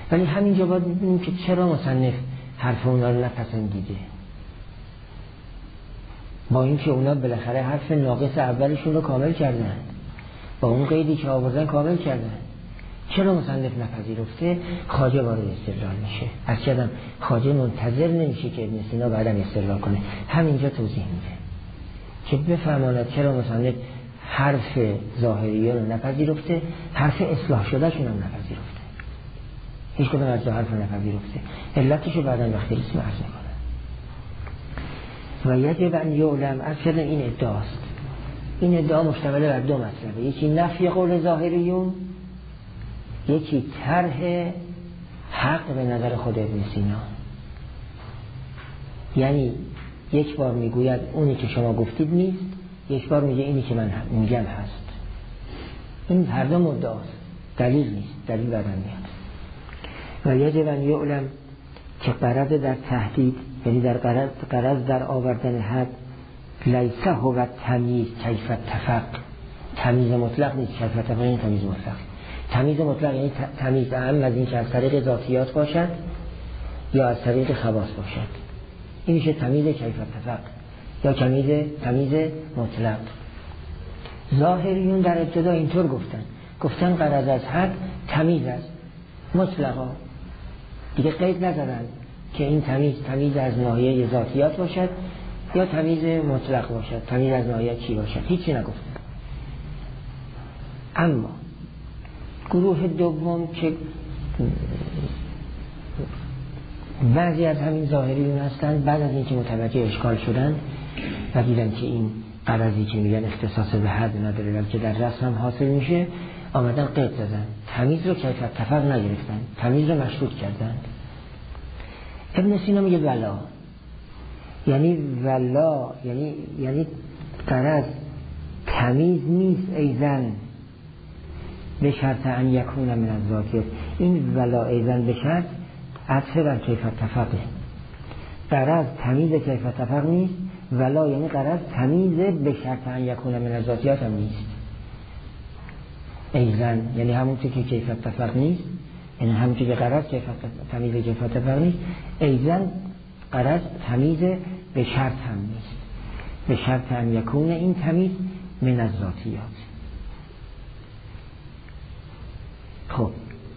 ولی همینجا باید می‌بینیم که چرا مصنف حرف اونا رو نپسندیده، با اینکه اونا بالاخره حرف ناقص اولشون رو کامل کردن، با اون قیدی که آوردن کامل کردن. چرا مصنف نپذیرفته؟ خواجه وارد استدلال میشه. از کردم خواجه منتظر نمیشه که ابن سینا بعدم استدلال کنه، همینجا توضیح میده که بفهماند چرا مصنف حرف ظاهریه رو نپذیرفته، حرف اصلاح شده شون هم نپذیرفته، هیچ کدوم از دو حرف رو نپذیرفته. علتشو بعدم وقتی رسیم عرض میکنه. و یجب ان یعلم، از کردم این ادعاست. این ادعا مشتمل بر دو مطلبه، یکی نفی قول ظاهریون، یکی طرح حق به نظر خود ابن سینا. یعنی یک بار میگوید اونی که شما گفتید نیست، یک بار میگه اینی که من میگم هست. این هر دو مدعاست، دلیل نیست، دلیل بعداً میاد. و یجب ان یعلم که غرض در تهدید، یعنی در غرض غرض در آوردن حد، لیسه هو تمیز کیف اتفق، تمیز مطلق نیست، کیف اتفق این تمیز مطلق. تمیز مطلق یعنی تمیز اهم از این که از طریق ذاتیات باشد یا از طریق خواص باشد، این میشه تمیز کیف اتفق یا تمیز تمیز مطلق. ظاهریون در ابتدا اینطور گفتن، گفتن غرض از حد تمیز است مطلقا، دیگه قید نزدن که این تمیز تمیز از ناحیه ذاتیات باشد یا تمیز مطلق باشد، تمیز از ناحیه چی باشد، هیچی نگفتن. اما گروه دوم که بعضی از همین ظاهریون هستند، بعد از اینکه متوجه اشکال شدن و دیدن که این غرضی که میگن اختصاص به حد نداره بلکه در رسم هم حاصل میشه، آمدن قید زدن، تمیز رو کیف اتفق نگرفتن، تمیز رو مشروط کردن. ابن سینا میگه ولا، یعنی ولا یعنی یعنی غرض تمیز نیست ایزن به شرط ان یکون من الذاتیات. این ولا ایزن به شرط عطف بر کیف اتفقه. غرض تمیز کیف اتفق نیست، ولا یعنی غرض تمیز به شرط ان یکون من الذاتیات هم نیست. ایزن یعنی همونطور که کیف اتفق نیست، یعنی همونطور که غرض تمیز کیف اتفق نیست، ایزن غرض تمیز به شرط هم نیست، به شرط ان یکون این تمیز من الذاتیات. خب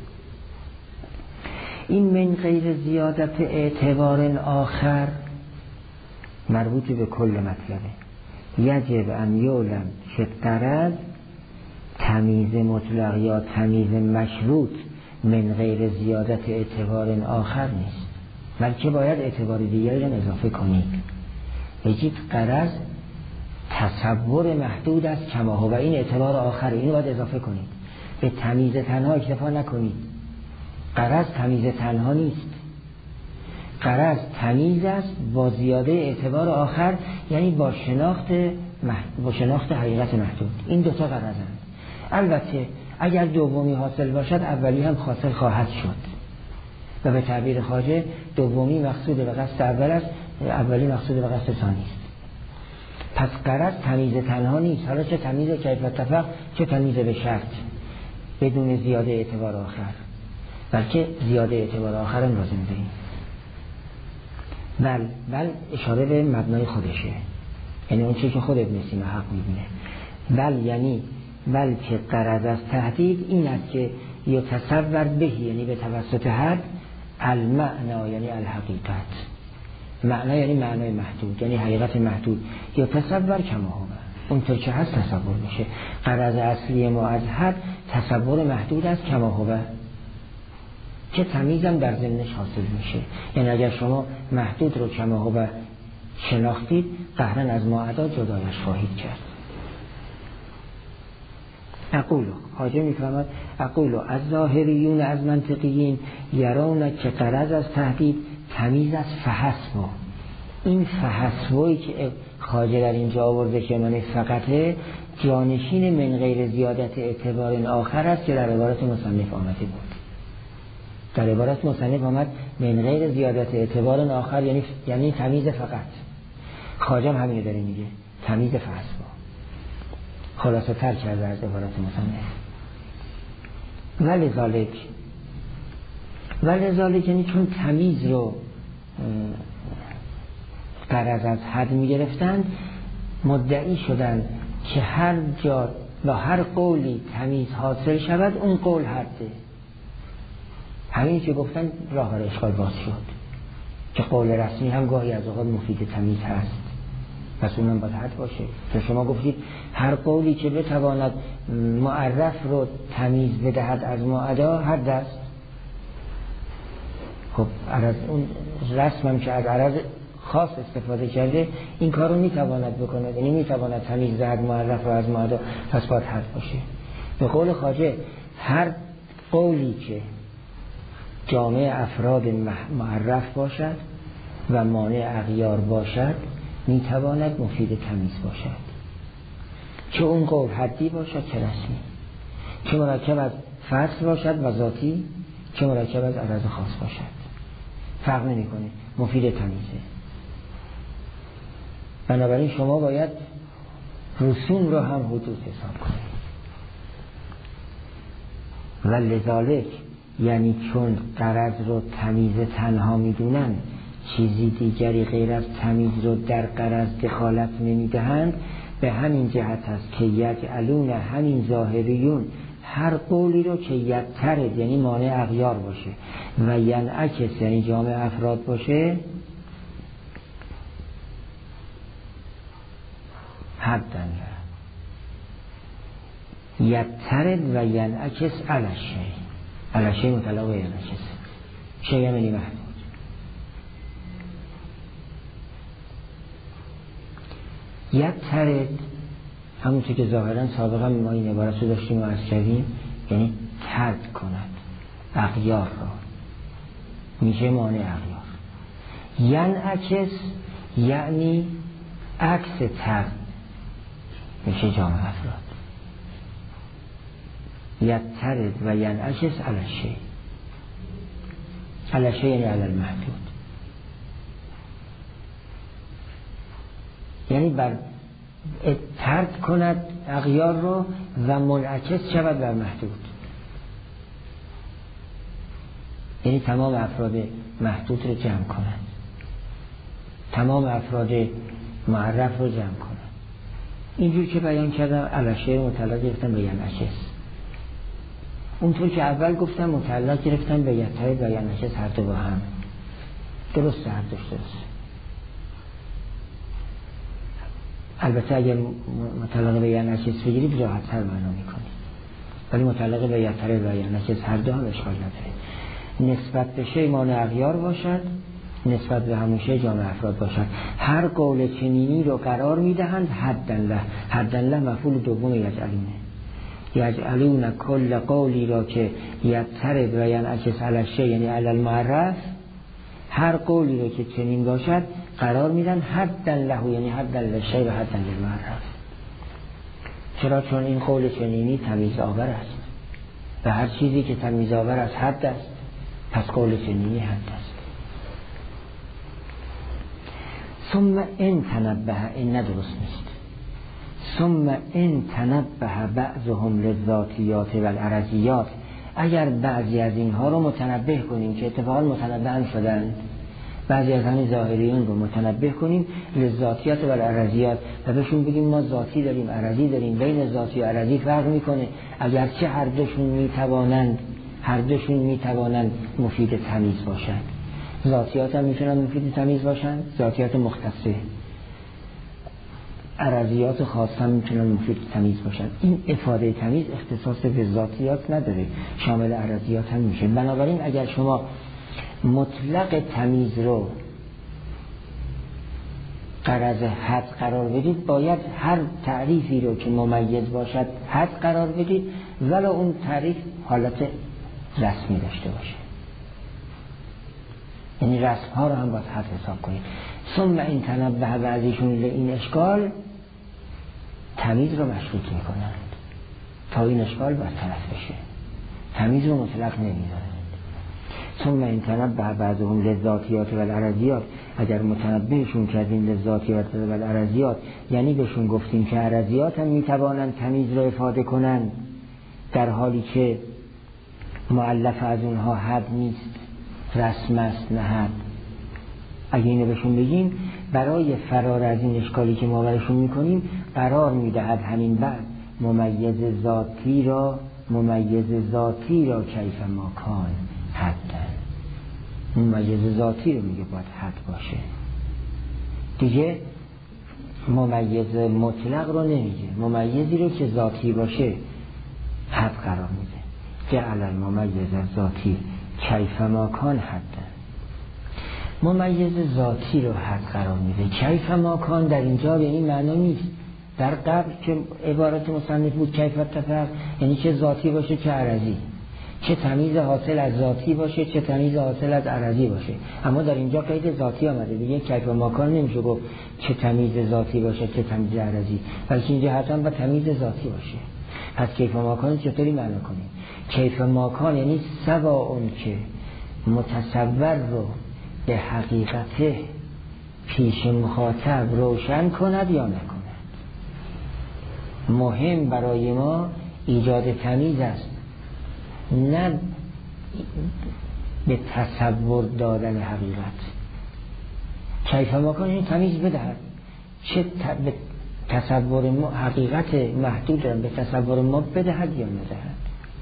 این من غیر زیادت اعتبار آخر مربوط به کل مطلبه. یجب ان یعلم که غرض تمیز مطلق یا تمیز مشروط من غیر زیادت اعتبار آخر نیست، بلکه باید اعتبار دیگری را اضافه کنید. بگید غرض تصور محدود است کما هو، و این اعتبار آخر، اینو باید اضافه کنید. به تمیز تنها اکتفا نکنید. غرض تمیز تنها نیست، غرض تمیز است با زیاده اعتبار آخر، یعنی با شناخت محد... با شناخت حقیقت محدود. این دوتا غرضند. البته اگر دومی حاصل باشد اولی هم حاصل خواهد شد و به تعبیر خواجه دومی مقصود به قصد اول است، اولی مقصود به قصد ثانی است. پس غرض تمیز تنها نیست، حالا چه تمیز کیف اتفق چه تمیز به شرط بدون زیاده اعتبار آخر، بلکه زیاده اعتبار آخر هم لازم داریم. بل بل اشاره به مبنای خودشه، یعنی اون چیزی که خود ابن سینا حق میبینه. بل یعنی بل که غرض از تهدید این است که یتصور به، یعنی به توسط حد، المعنا یعنی الحقیقت، معنا یعنی معنای محدود، یعنی حقیقت محدود، یتصور کما هو، اونطور که هست تصور میشه. غرض اصلی ما از حد تصور محدود است کما هو، که تمیزم در ضمنش حاصل میشه. یعنی اگر شما محدود رو کما هو شناختید، قهرن از ماعدا جدایش خواهید کرد. اقولو حاجه میفرماد اقولو از ظاهریون از منطقیین یرون که غرض از تهدید تمیز از فحسبو. این فحسبویی که خواجه در اینجا آورده که من فقطه جانشین من غیر زیادت اعتبار آخر است که در عبارت مصنف آمده بود. در عبارت مصنف آمد من غیر زیادت اعتبار آخر، یعنی یعنی تمیز فقط. خواجه هم همینو داره میگه، تمیز فحسبو. خلاصه تر کرده از عبارت مصنف. ولی ذالک و لذالک یعنی چون تمیز رو غرض از حد می گرفتن، مدعی شدن که هر جا با هر قولی تمیز حاصل شود اون قول حده. همین که گفتن راه برای اشکال باز شد که قول رسمی هم گاهی از اوقات مفید تمیز هست، پس اونم باید حد باشه. که شما گفتید هر قولی که بتواند معرف رو تمیز بدهد از معدا حد است. خب عرض اون رسم هم که از عرض خاص استفاده کرده این کار رو میتواند بکنه، یعنی میتواند تمیز دهد معرف رو از معدا، پس باید حد باشه. به قول خواجه هر قولی که جامع افراد معرف باشد و مانع اغیار باشد میتواند مفید تمیز باشد، چه اون قول حدی باشد چه رسمی، چه مرکب از فصل باشد و ذاتی، چه مرکب از عرض خاص باشد، فرق نمیکنه، مفید تمیزه. بنابراین شما باید رسوم رو هم حدود حساب کنید. و لذالک یعنی چون غرض رو تمیز تنها میدونن، چیزی دیگری غیر از تمیز رو در غرض دخالت نمیدهند، به همین جهت است که یجعلون همین ظاهریون هر قولی رو که یترد یعنی مانع اغیار باشه و ینعکس یعنی جامع افراد باشه حدن یترد و ینعکس علشه. علشه مطلق و ینعکس شیء یعنی محدود. یترد همونطور که ظاهرا سابقا ما این عبارت رو داشتیم و عرض کردیم، یعنی ترد کند اغیار را، میشه مانع اغیار. ینعکس یعنی عکس ترد، میشه جامع افراد. یترد و ینعکس علشه، علشه یعنی علی المحدود، یعنی بر ترد کند اغیار رو و منعکس شود بر محدود، یعنی تمام افراد محدود رو جمع کند، تمام افراد معرف رو جمع کند. اینجور که بیان کردم علشه مطلق گرفتم به ینعکس، اونطور که اول گفتم مطلق گرفتم به یترد و ینعکس هر دو با هم. درسته، هر دوش درسته. البته اگر مطلق به ینعکس بگیرید راحت تر معنا میکنید، ولی مطلق به یترد و ینعکس هر دو هم اشکال نداره. نسبت به شی مانع اغیار باشد، نسبت به همون شی جامع افراد باشد. هر قول چنینی رو قرار میدهند حدن له. حدن له مفعول دوم یجعلونه. یجعلون کل قولی را که یترد و ینعکس علی شی یعنی علی المعرف، هر قولی رو که چنین باشد قرار میدن حدن له یعنی حدن للشی و حدن للمعرف. چرا؟ چون این قول چنینی تمیز آور است و هر چیزی که تمیز آور است حد است، پس قول چنینی حد است. ثم ان تنبه، این ندرست نیست. ثم ان تنبه بعضهم للذاتیات و العرضیات، اگر بعضی از اینها رو متنبه کنیم که اتفاقا متنبه هم شدند، بعضی از همین ظاهریون رو متنبه کنیم لذاتیات و العرضیات و بهشون بگیم ما ذاتی داریم عرضی داریم، بین ذاتی و عرضی فرق میکنه، اگرچه هر دوشون میتوانند هر دوشون میتوانند مفید تمیز باشند. ذاتیات هم میتونن مفید تمیز باشند، ذاتیات مختصه، عرضیات خاص هم میتونن مفید تمیز باشند. این افاده تمیز اختصاص به ذاتیات نداره، شامل عرضیات هم میشه. بنابراین اگر شما مطلق تمیز رو غرض حد قرار بدید، باید هر تعریفی رو که ممیز باشد حد قرار بدید، ولو اون تعریف حالت رسمی داشته باشه، یعنی رسم ها رو هم باید حد حساب کنید. ثم این تنبه بعضیشون این اشکال تمیز رو مشروط میکنند تا این اشکال برطرف بشه، تمیز رو مطلق نمیدارند. ثم این تنبه بعضهم للذاتیات و العرضیات، اگر متنبهشون کردیم للذاتیات و العرضیات یعنی بهشون گفتیم که عرضیات هم میتوانند تمیز رو افاده کنند در حالی که مؤلف از اونها حد نیست، رسم است نه حد. اگه اینو بهشون بگیم برای فرار از این اشکالی که ما برشون میکنیم قرار میدهد همین بعد ممیز ذاتی را ممیز ذاتی را کیف ماکان حدن. ممیز ذاتی رو میگه باید حد باشه دیگه، ممیز مطلق رو نمیگه، ممیزی رو که ذاتی باشه حد قرار میده. جعل الممیز ذاتی کیف ماکان حدن. ممیز ذاتی رو حد قرار میده. کیف ماکان در اینجا به این معنا نیست. در قبل که عبارت مصنف بود کیف اتفق، یعنی چه ذاتی باشه چه عرضی، چه تمیز حاصل از ذاتی باشه چه تمیز حاصل از عرضی باشه. اما در اینجا قید ذاتی آمده دیگه، کیف ماکان نمیشه گفت چه تمیز ذاتی باشه چه تمیز عرضی، بلکه اینجا حتما با تمیز ذاتی باشه. پس کیف ماکان چطوری معنا کنیم؟ کیف ماکان یعنی سوا اون که متصور رو به حقیقت پیش مخاطب روشن کند یا نکند. مهم برای ما ایجاد تمیز است، نه به تصور دادن حقیقت. کیف ماکان این تمیز بدهد، چه به تصور ما حقیقت محدود دارن به تصور ما بدهد یا ندهد.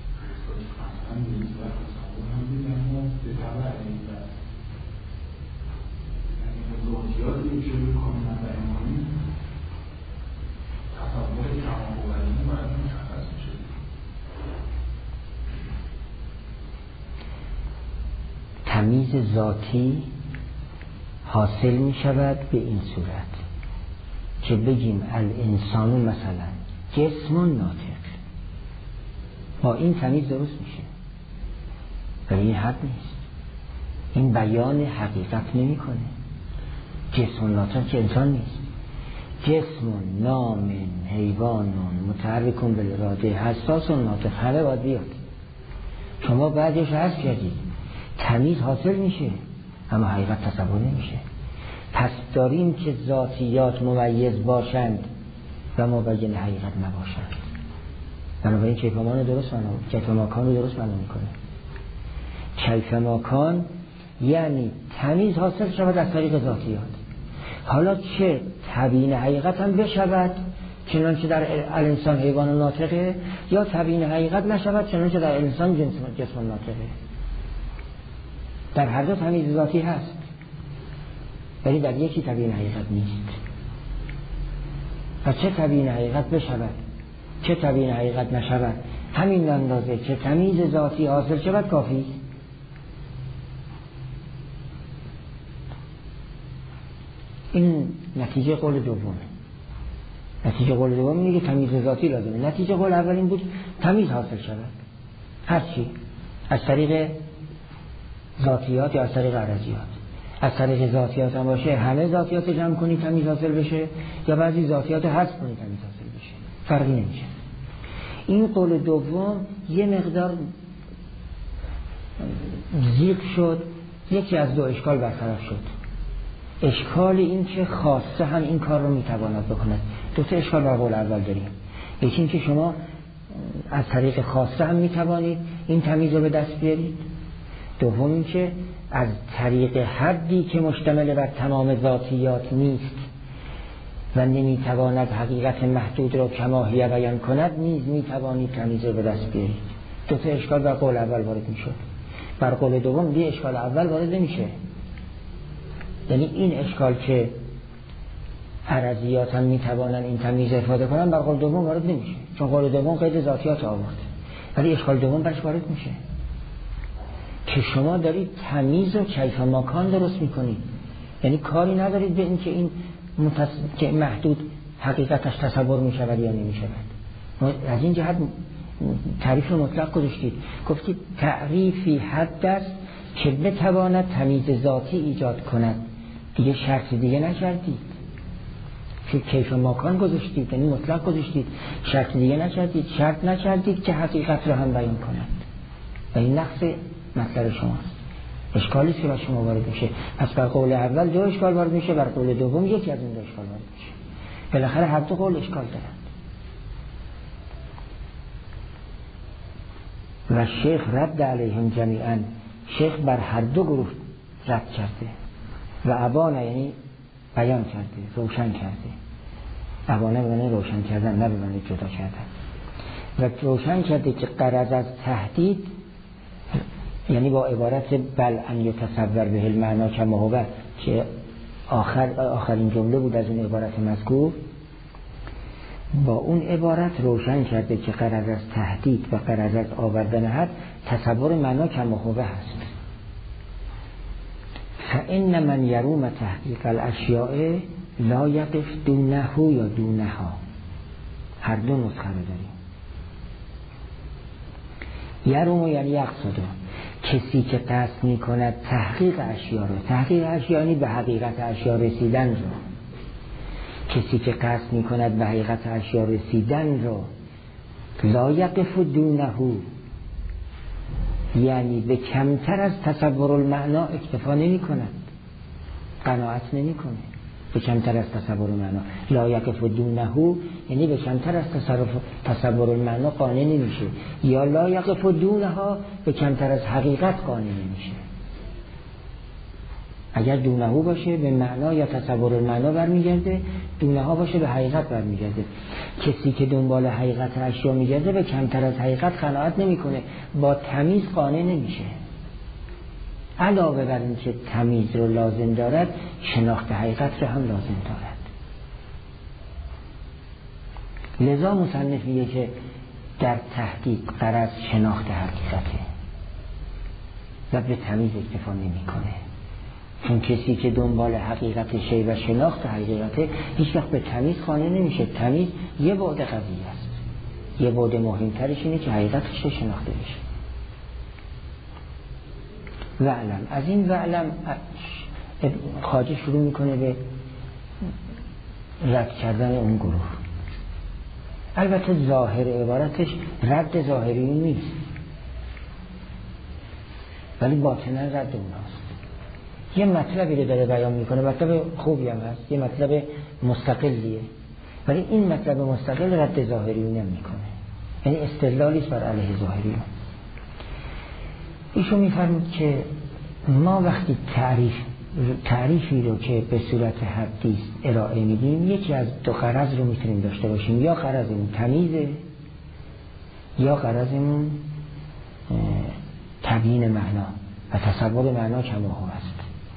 تمیز ذاتی حاصل می شود به این صورت که بگیم الانسان مثلا جسم ناطق، با این تمیز درست میشه، ولی این حد نیست، این بیان حقیقت نمی کنه. جسم ناطق که انسان نیست، جسم نام حیوان متحرک بالاراده حساس ناطق همه باید بیاد. شما بعدش حذف کردید، تمیز حاصل میشه اما حقیقت تصور نمیشه. پس داریم که ذاتیات ممیز باشند و مبین حقیقت نباشند. بنابراین کیف ماکان درست معنا کیف ماکان رو درست معنا میکنه. کیف ماکان یعنی تمیز حاصل شود از طریق ذاتیات. حالا چه تبیین حقیقت هم بشود چنانچه در الانسان حیوان ناطقه، یا تبیین حقیقت نشود چنانچه در الانسان جسم ناطقه. در هر دو تمیز ذاتی هست، ولی در یکی تبیین حقیقت نیست. و چه تبیین حقیقت بشود چه تبیین حقیقت نشود، همین اندازه که تمیز ذاتی حاصل شود کافی. این نتیجه قول دوم. نتیجه قول دوم میگه تمیز ذاتی لازمه. نتیجه قول اول این بود تمیز حاصل شود، هر چی، از طریق ذاتیات یا از طریق عرضیات. از طریق ذاتیات هم باشه همه ذاتیات جمع کنی تمیز حاصل بشه، یا بعضی ذاتیات حذف کنی تمیز حاصل بشه، فرقی نمیشه. این قول دوم یه مقدار زیق شد، یکی از دو اشکال برطرف شد. اشکال این که خاصه هم این کار رو میتواند بکند. دو تا اشکال بر قول اول داریم. یکی این که شما از طریق خاصه هم میتوانید این تمیز رو به دست بیارید. دوم این که از طریق حدی که مشتمل بر تمام ذاتیات نیست و نمیتواند حقیقت محدود را کماهیه بیان کند نیز میتوانید تمیز رو به دست بیارید. دو تا اشکال بر قول اول وارد میشد. بر قول دوم دی اشکال اول وارد نمیشه. یعنی این اشکال که عرضیات هم میتوانن این تمیز افاده کنن بر قول دوم وارد نمیشه، چون قول دوم قید ذاتیات آورد، ولی اشکال دوم برش وارد میشه که شما دارید تمیز و کیف ماکان درست میکنید. یعنی کاری ندارید به این که این متص... که محدود حقیقتش تصور میشود یا نمیشود. از این جهت تعریف مطلق گذاشتید، گفتید تعریفی حد است که بتواند تمیز ذاتی ایجاد کند، دیگه شرط دیگه نکردید که کیف ماکان گذاشتید، یعنی مطلق گذاشتید، شرط دیگه نکردید، شرط نکردید که حقیقت رو هم بیان کند. و این نقص مطلب شماست، اشکالی که بر شما وارد میشه. پس بر قول اول دو اشکال وارد میشه، بر قول دوم یکی از این دو اشکال وارد میشه. بالاخره هر دو قول اشکال دارند. و شیخ رد علیهم جمیعا، شیخ بر هر دو گروه رد کرده و ابانه یعنی بیان کرده، روشن کرده. ابانه به روشن کردن، نه به جدا کردن. و روشن کرده که غرض از تهدید یعنی با عبارت بل ان یتصور به المعنا کما هو که آخر آخرین جمله بود از اون عبارت مذکور، با اون عبارت روشن کرده که غرض از تهدید و غرض از آوردن حد تصور معنا کما هو هست. فإن من یروم تحقیق الاشیاء لا یقف دونه یا دونها. هر دو نسخه رو داریم. یروم یعنی یقصد، کسی که قصد می کند تحقیق اشیاء رو، تحقیق اشیاء یعنی به حقیقت اشیاء رسیدن رو، کسی که قصد می کند به حقیقت اشیاء رسیدن رو، لا یقف دونه یعنی به کمتر از تصور المعنا اکتفا نمی کند، قناعت نمی کنه به کمتر از تصور المعنا. لا یقف دونه یعنی به کمتر از تصور المعنا قانع نمیشه، یا لا یقف دونها به کمتر از حقیقت قانع نمیشه. اگر دونه باشه به معنا یا تصور المعنا برمیگرده، دونه ها باشه به حقیقت برمیگرده. کسی که دنبال حقیقت اشیا میگرده به کمتر از حقیقت قناعت نمیکنه، با تمیز قانع نمیشه. علاوه بر این که تمیز رو لازم دارد، شناخت حقیقت رو هم لازم دارد. لذا مصنف میگه که در تحقیق غرض شناخت حقیقته و به تمیز اکتفا نمیکنه. چون کسی که دنبال حقیقت شی و شناخت حقیقته هیچ وقت به تمیز قانع نمیشه. تمیز یه بعد قضیه است، یه بعد مهمترش اینه که حقیقتش شناخته بشه. وعلم، از این وعلم خواجه شروع میکنه به رد کردن اون گروه. البته ظاهر عبارتش رد ظاهریون نیست، ولی باطنا رد اوناست. یه مطلبی رو داره بیان میکنه، مطلب خوبی هم هست، یه مطلب مستقلیه، ولی این مطلب مستقل رد ظاهریون هم میکنه، یعنی استدلالیست بر علیه ظاهریون. ایشون میفرمود که ما وقتی تعریف تعریفی رو که به صورت حدی ارائه میدیم، یکی از دو غرض رو میتونیم داشته باشیم، یا غرضمون تمیزه یا غرضمون تبیین معنا و تصور معنا کما هو است.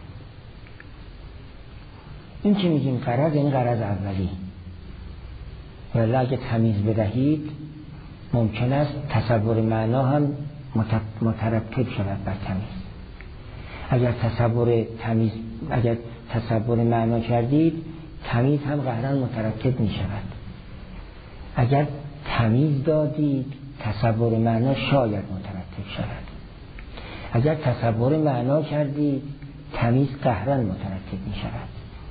این که میگیم غرض یعنی غرض اولی، ولی اگه تمیز بدهید ممکن است تصور معنا هم مترتب شود بر تمیز. اگر تصور تمیز اگر تصور معنا کردید، تمیز هم قهرن مترتب می شود. اگر تمیز دادید، تصور معنا شاید مترتب شود. اگر تصور معنا کردید، تمیز قهرن مترتب می شود.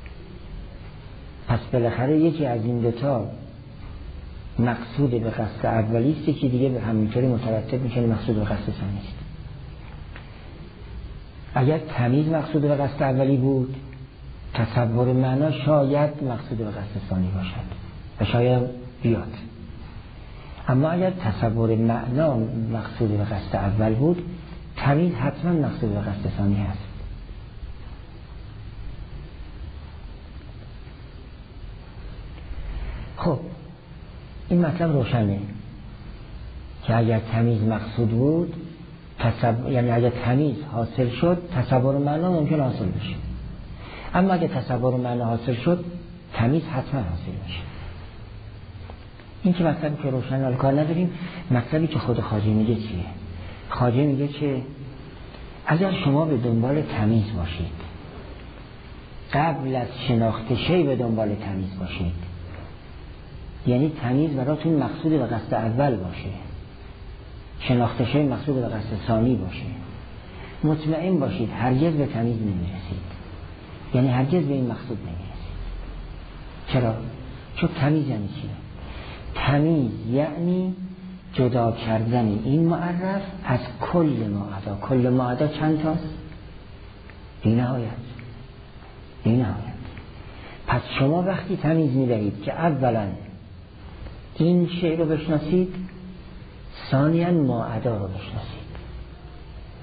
پس بالاخره یکی از این دوتا مقصود به قصد اولیستی که دیگه به همینطوری مترتب میشه مقصود به قصد ثانیست. اگر تمیز مقصود به قصد اولی بود، تصور معنا شاید مقصود به قصد ثانی باشد و شاید بیاد. اما اگر تصور معنا مقصود به قصد اول بود، تمیز حتما مقصود به قصد ثانی هست. خب این مطلب روشنه که اگر تمیز مقصود بود، تصور... یعنی اگر تمیز حاصل شد، تصور معنا ممکن حاصل بشه. اما اگر تصور معنا حاصل شد، تمیز حتما حاصل میشه. این که مطلبی که روشن حال کار نداریم. مطلبی که خود خواجه میگه چیه؟ خواجه میگه که اگر شما به دنبال تمیز باشید، قبل از شناخت شی به دنبال تمیز باشید، یعنی تمیز براتون مقصود به قصد اول باشه، شناخت شی مقصود به قصد ثانی باشه، مطمئن باشید هرگز به تمیز نمیرسید، یعنی هرگز به این مقصود نمیرسید. چرا؟ چون تمیز یعنی چیه؟ تمیز یعنی جدا کردن این معرف از کل معدا. کل معدا چند تاست؟ بی نهایت، بی نهایت. پس شما وقتی تمیز میدهید که اولا این شی رو بشناسید، ثانیاً معدا رو بشناسید.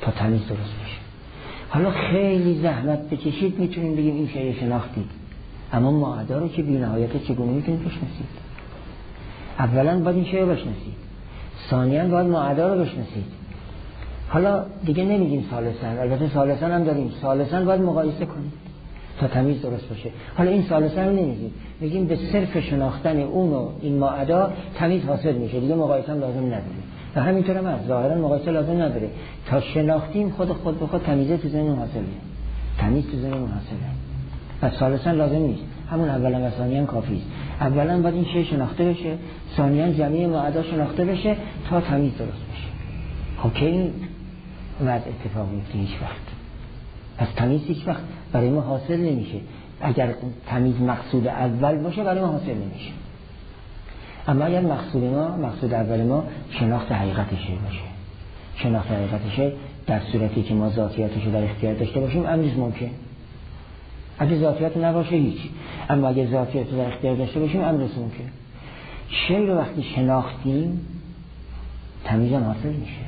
تا تمیز درست بشه. حالا خیلی زحمت بکشید میتونیم بگیم این شیء شناختید، اما معدا رو که بی‌نهایت چگونه میتونید بشناسید؟ اولا باید این شیء رو بشناسید، ثانیاً باید معدا رو بشناسید. حالا دیگه نمیگیم ثالثاً، البته ثالثاً هم داریم، ثالثاً باید مقایسه کنید تا تمیز درست باشه. حالا این ثالثاً رو نمیگیم، میگیم به صرف شناختن اون و این معدا تمیز حاصل میشه، دیگه مقایسه هم لازم نداره. و همینطور هم هست، ظاهراً مقایسه لازم نداره، تا شناختیم خود خود به خود تمیزه تو ذهنمون حاصله، تمیز تو ذهنمون حاصله. پس ثالثاً لازم نیست، همون اولا و ثانیاً کافی است. اولا باید این شیء شناخته بشه، ثانیاً جمعی معدا شناخته بشه تا تمیز درست بشه. خب که این وضع اتفاق میفته هیچ وقت. پس تمیز هیچ وقت برای ما حاصل نمیشه. اگر تمیز مقصود اول باشه برای ما حاصل نمیشه. اما اگر مقصود ما مقصود اول ما شناخت حقیقتشه باشه، شناخت حقیقتشه در صورتی که ما ذاتیاتش رو در اختیار داشته باشیم امریز ممکن. اگه ذاتیات نباشه هیچ، اما اگه ذاتیات رو در اختیار داشته باشیم امریز ممکن. شی رو وقتی شناختیم تمیز هم حاصل میشه،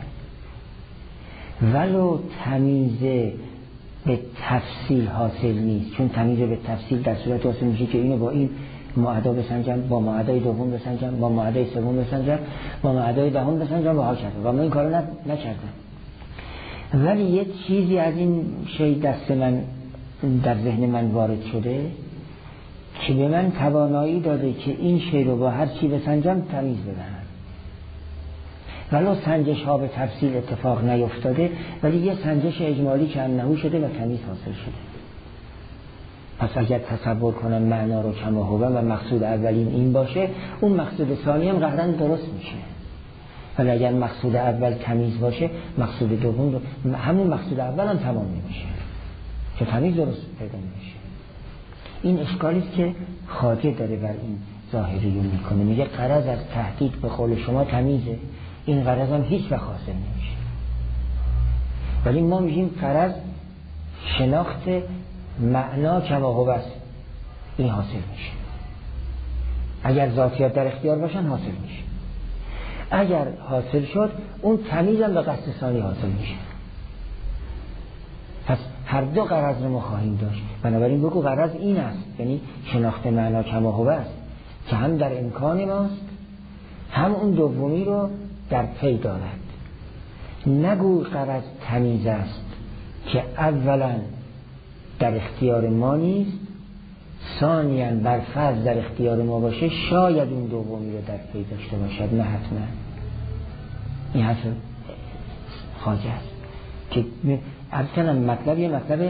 ولو تمیز به تفصیل حاصل نیست، چون تمیز به تفصیل در صورت حاصل میشه که اینو با این معدا بسنجم، با معدای دوم بسنجم، با معدای سوم بسنجم، با معدای دهم بسنجم و ها کردم و من این کارو نکردم. ولی یه چیزی از این شی دست من در ذهن من وارد شده که به من توانایی داده که این شی رو با هر چی بسنجم تمیز بدهم. ولو سنجش ها به تفصیل اتفاق نیفتاده، ولی یه سنجش اجمالی که انهو شده و تمیز حاصل شده. پس اگر تصور کنم معنا رو کما هو و مقصود اولین این باشه، اون مقصود ثانی هم قطعاً درست میشه. ولی اگر مقصود اول تمیز باشه، مقصود دوم رو همون مقصود اول هم تمام نمیشه، که تمیز درست پیدا نمیشه. این اشکالی است که خواجه داره بر این ظاهریون میکنه، میگه غرض از تحقیق به قول شما تمیزه، این غرض هم هیچ وقت حاصل نمیشه. ولی ما میگیم غرض شناخت معنا کما هو است، این حاصل میشه. اگر ذاتیات در اختیار باشن حاصل میشه. اگر حاصل شد اون تمیز هم به قصد ثانی حاصل میشه. پس هر دو غرض رو ما خواهیم داشت. بنابراین بگو غرض این است، یعنی شناخت معنا کما هو است که هم در امکان ماست، هم اون دومی رو در پی دارد. نگو غرض تمیز است که اولا در اختیار ما نیست، ثانیاً بر فرض در اختیار ما باشه شاید اون دومی رو در پی داشته باشد، نه حتما. این حرف خواجه است که اصلا مطلب یه مطلب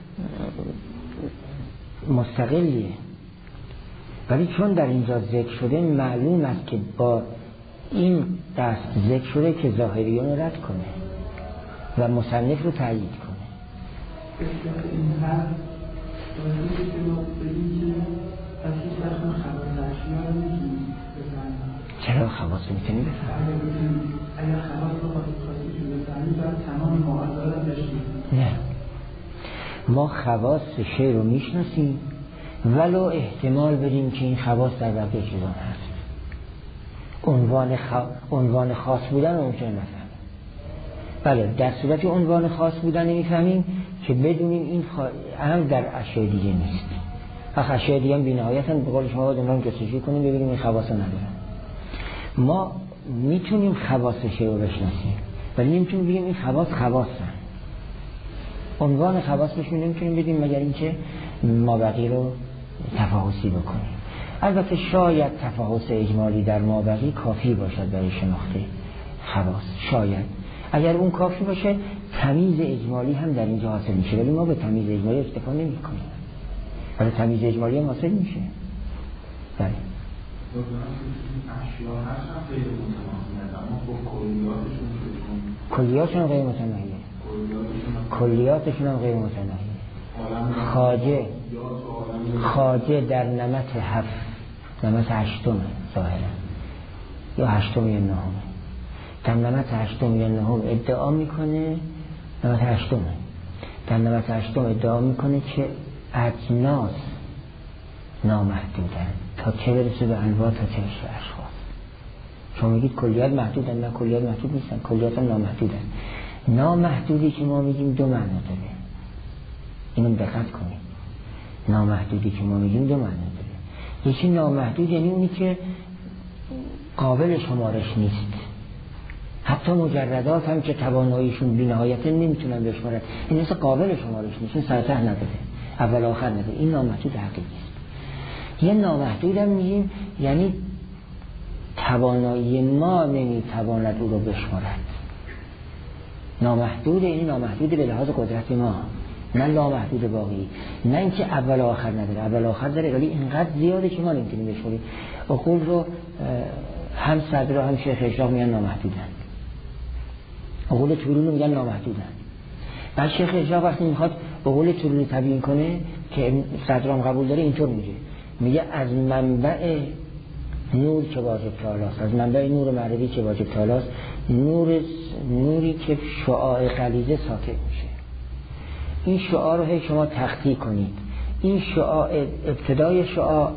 مستقلیه، ولی چون در اینجا ذکر شده معلوم است که با این دست ذکر شده که ظاهریون رو رد کنه و مصنف رو تایید کنه. این هر دارید که ما بگیم که از هیچ درخون خواص اشیا رو میتونیم بفهمیم. چرا خواص رو میتونیم بفهمیم؟ اگر خواص رو خواستیشون بفهمیم باید تمام معادله رو داشتیم. نه، ما خواص شی رو میشناسیم ولو احتمال بدیم که این خواص در بقیه چیزان هست. عنوان, خ... عنوان خاص بودن رو ممکن نفهمیم. بله، در صورتی عنوان خاص بودن نمیفهمیم که بدونیم این خا... هم در اشیاء دیگه نیست. و اشیاء دیگه هم بی نهایت هم به قول شما باید اونها جستجو کنیم ببینیم این خواص ندارن. ما میتونیم خواص شی رو بشناسیم ولی نمیتونیم بگیم این خواص خواصن. عنوان خواص بهشون نمیتونیم بدیم مگر اینکه مابقی رو تفاحصی بکنیم. البته شاید تفاحص اجمالی در مابقی کافی باشد برای شناخت خواص، شاید اگر اون کافی باشه تمیز اجمالی هم در اینجا حاصل میشه، ولی ما به تمیز اجمالی اکتفا نمی کنیم، ولی تمیز اجمالی هم حاصل میشه. بله کلیاتشون غیر متناهیه، کلیاتشون هم غیر متناهیه. خواجه خواجه در نمط هفت نمط هشتم ظاهرا یا هشتم یا نهم، در نمط هشتم یا نهم ادعا میکنه، نمط هشتم در نمط هشتم ادعا میکنه که اجناس نامحدودن تا چه برسه به انواع تا چه برسه اشخاص. شما میگید کلیات محدودن، نه کلیات محدود نیستن، کلیات هم نامحدودن. نامحدودی که ما میگیم دو معنا داره، اینو دقت کنید. نامحدودی که ما میگیم دو معنا داره. یکی نامحدود یعنی اونی که قابل شمارش نیست، حتی مجردات هم که تواناییشون بی‌نهایت نمیتونن بشمارن، این مثل قابل شمارش نیست، این سرته نداره، اول آخر نداره، این نامحدود حقیقی است. یه نامحدود هم میگیم یعنی توانایی ما نمیتواند او رو بشمارد. نامحدود یعنی نامحدود به لحاظ قدرت ما، نه نامحدود باقی، نه اینکه اول و آخر نداره، اول و آخر داره ولی اینقدر زیاده که ما نمیتونیم بشماریم. عقول رو هم صدر و هم شیخ اشراق میگن نامحدودن، عقول طولونی میگن نامحدودن. بعد شیخ اشراق وقتی میخواد عقول طولونی تبیین کنه که صدر هم قبول داره اینطور میگه، میگه از منبع نور که واجب تعالی است، از منبع نور معرفی که واجب تعالی است، نور نوری که شعاع غلیظه ساکت میشه. این شعاع رو هی شما تخطی کنید، این شعاع ابتدای شعاع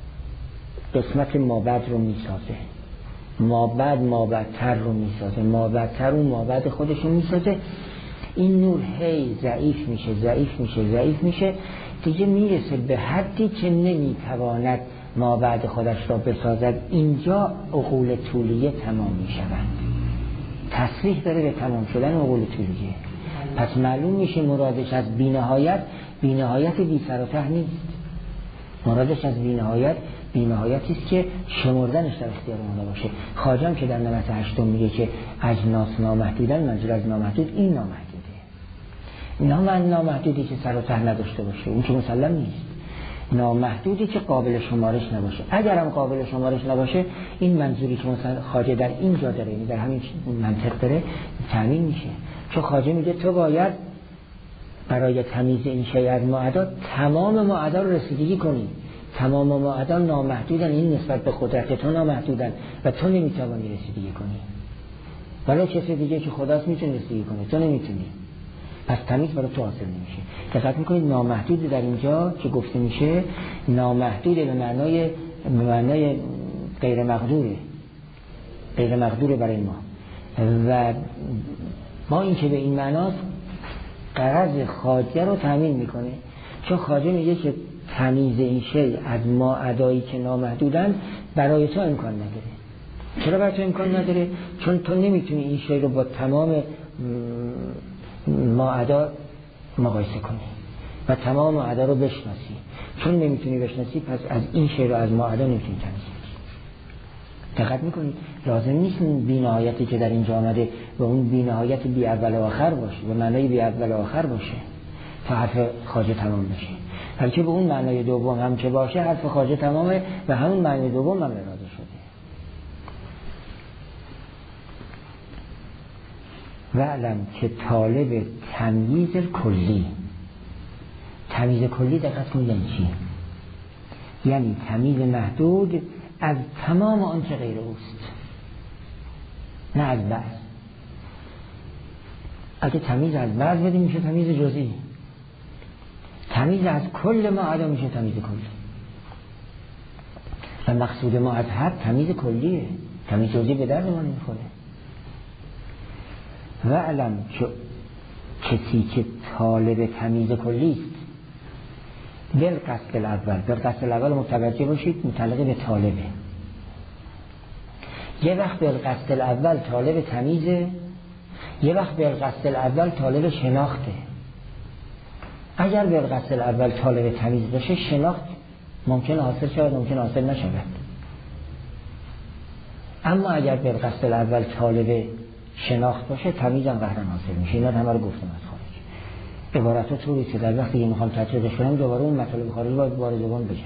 قسمت مابعد رو میسازه، مابعد مابعدتر رو میسازه، مابعدتر اون مابعد خودش رو میسازه. این نور هی ضعیف میشه ضعیف میشه ضعیف میشه دیگه میرسه به حدی که نمیتواند مابعد خودش را بسازد. اینجا عقول طولیه تمام میشوند. تصریح داره به تمام شدن عقول طولیه. پس معلوم میشه مرادش از بی‌نهایت بی‌نهایت بی سر و ته نیست، مرادش از بی‌نهایت بی‌نهایتی است که شمردنش در اختیار ما باشه. خواجه که در نمط هشتم میگه که اجناس نامحدودن، منظور از نامحدود این نامحدوده، نام نامحدودی که سر و ته نداشته باشه، اون که مسلم نیست، نامحدودی که قابل شمارش نباشه. اگر هم قابل شمارش نباشه این منظوری که مثلا خواجه در این جا داره، در همین منطق داره تامین میشه. چون خواجه میگه تو باید برای تمیز این شیء از معدا تمام معدا رو رسیدگی کنی. تمام معدا نامحدودن، این نسبت به قدرت تو نامحدودن و تو نمیتوانی رسیدگی کنی، ولی کسی دیگه که خداست میتونه رسیدگی کنه، تو نمیتونی. پس تمیز برای تو حاصل نمیشه. دقت میکنید نامحدود در اینجا که گفته میشه نامحدود به معنای به معنای غیر مقدوره، غیر مقدوره برای ما. و ما این که به این معناست غرض خواجه رو تامین میکنه، چون خواجه میگه که تمیز این شیء از ما ادایی که نامحدودن برای تو امکان نداره. چرا برای تو امکان نداره؟ چون تو نمیتونی این شیء رو با تمام ما ادا مقایسه کنی و تمام ما ادا رو بشناسی. چون نمیتونی بشناسی پس از این شیء رو از ما ادا نمیتونی تمیز کنی. دقت میکنید لازم نیست بی‌نهایتی که در اینجا آمده و اون بی‌نهایت بی اول و آخر باشه و معنای بی اول و آخر باشه تا حرف خواجه تمام بشه، بلکه به اون معنای دوم هم که باشه حرف خواجه تمامه و همون معنای دوم هم اراده شده. و علم که طالب تمییز کلی، تمییز کلی دقت کنید یعنی چی؟ یعنی تمییز محدود از تمام آنچه غیر اوست، نه از بعض. اگه تمییز از بعض بدیم میشه تمییز جزئی، تمییز از کل ما عدا میشه تمییز کلی. و مقصود ما از حد تمییز کلیه، تمییز جزئی به درد ما نمیخوره. و علم که کسی که طالب تمییز کلی است بالقصد الاول، بالقصد الاول متوجه باشید متعلق به طالبه. یه وقت بالقصد الاول طالب تمییزه، یه وقت بالقصد الاول طالب شناخته. اگر بالقصد الاول طالب تمییز باشه شناخت ممکن حاصل شود ممکن حاصل نشود. اما اگر بالقصد الاول طالب شناخت باشه تمییز هم قهرن حاصل میشه. اینا همه رو گفتم از خارج. عبارت طوری که در وقتی که میخوام تجربهش کنم دوباره اون مطالب خارج باید بار دوم بگم.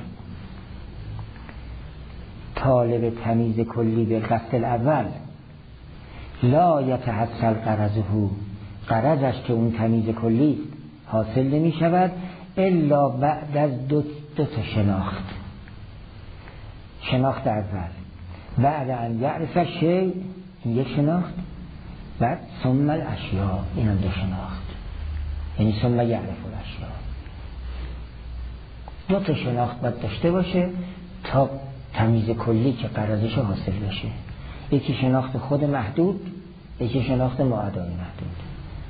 طالب تمییز کلی بالقصد الاول لا یتحصل غرضه، غرضش که اون تمییز کلی حاصل نمی شود الا بعد از دو, دو تا شناخت. شناخت اول بعد ان یعرف شیء، این یک شناخت، بعد ثم الاشیاء، این هم دو شناخت، یعنی ثم یعرف الاشیاء. دو تا شناخت باید داشته باشه تا تمییز کلی که غرضش حاصل بشه. یکی شناخت خود محدود، یکی شناخت معدای محدود.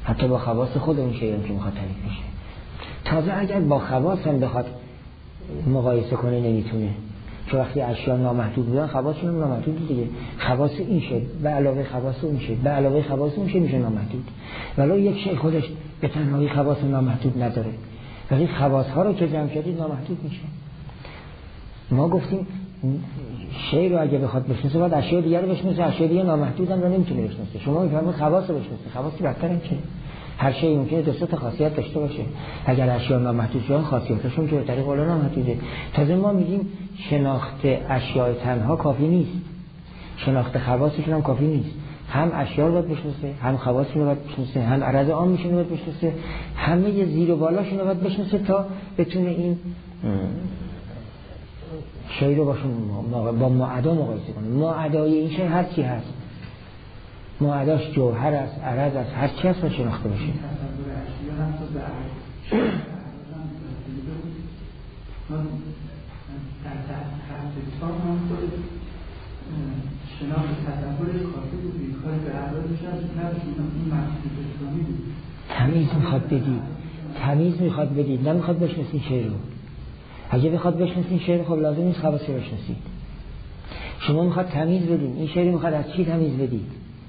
حتی با خواص خود اون شیء هم که میخواد تعریف بشه. تازه اگر با خواص هم بخواد مقایسه کنه نمیتونه، چون وقتی اشیا نامحدود بودن خواصشون هم نامحدود دیگه. خواص این شیء به علاوه خواص اون شیء به علاوه خواص اون شیء میشه نامحدود. ولو یک شیء خودش به تنهایی خواص نامحدود نداره، ولی خواص ها رو که جمع کردید نامحدود میشه. ما گفتیم شیء رو اگه بخواد بشناسه باید اشیا دیگه رو بشناسه، اشیا دیگه نامحدود هم رو نمیتونه بشناسه. شما میفرمایید خواص رو بشناسه، خواصی بدتره که هر شیء ممکنه دو سه تا خاصیت داشته باشه. اگر اشیا نامحدود شدن خاصیتشون که به طریق اول نامحدوده. تازه ما میگیم شناخت اشیاء تنها کافی نیست، شناخت خواصشون هم کافی نیست. هم اشیا رو باید بشناسه، هم خواصشون رو باید بشناسه، هم عرض عامشون رو باید بشناسه، همه زیر و بالاشون رو باید بشناسه تا بتونه این شیء رو باشون با معدا مقایسه کنه. معدای این شیء هر چی هست، معداش جوهر است، عرض است، هر چی هست باید شناخته باشه. شناخت تصورش کافی بود، این کار به عرضش نداشتون، این مقصود اسلامی بود. تمیز میخواد بدید، تمیز میخواد بدید، نمیخواد بشناسید شیء رو. اگه بخواد بشناسید شیء رو خب لازم نیست خواص رو بشناسید. شما میخواد تمیز بدید، این شیء رو میخواد از چی تمیز بدید؟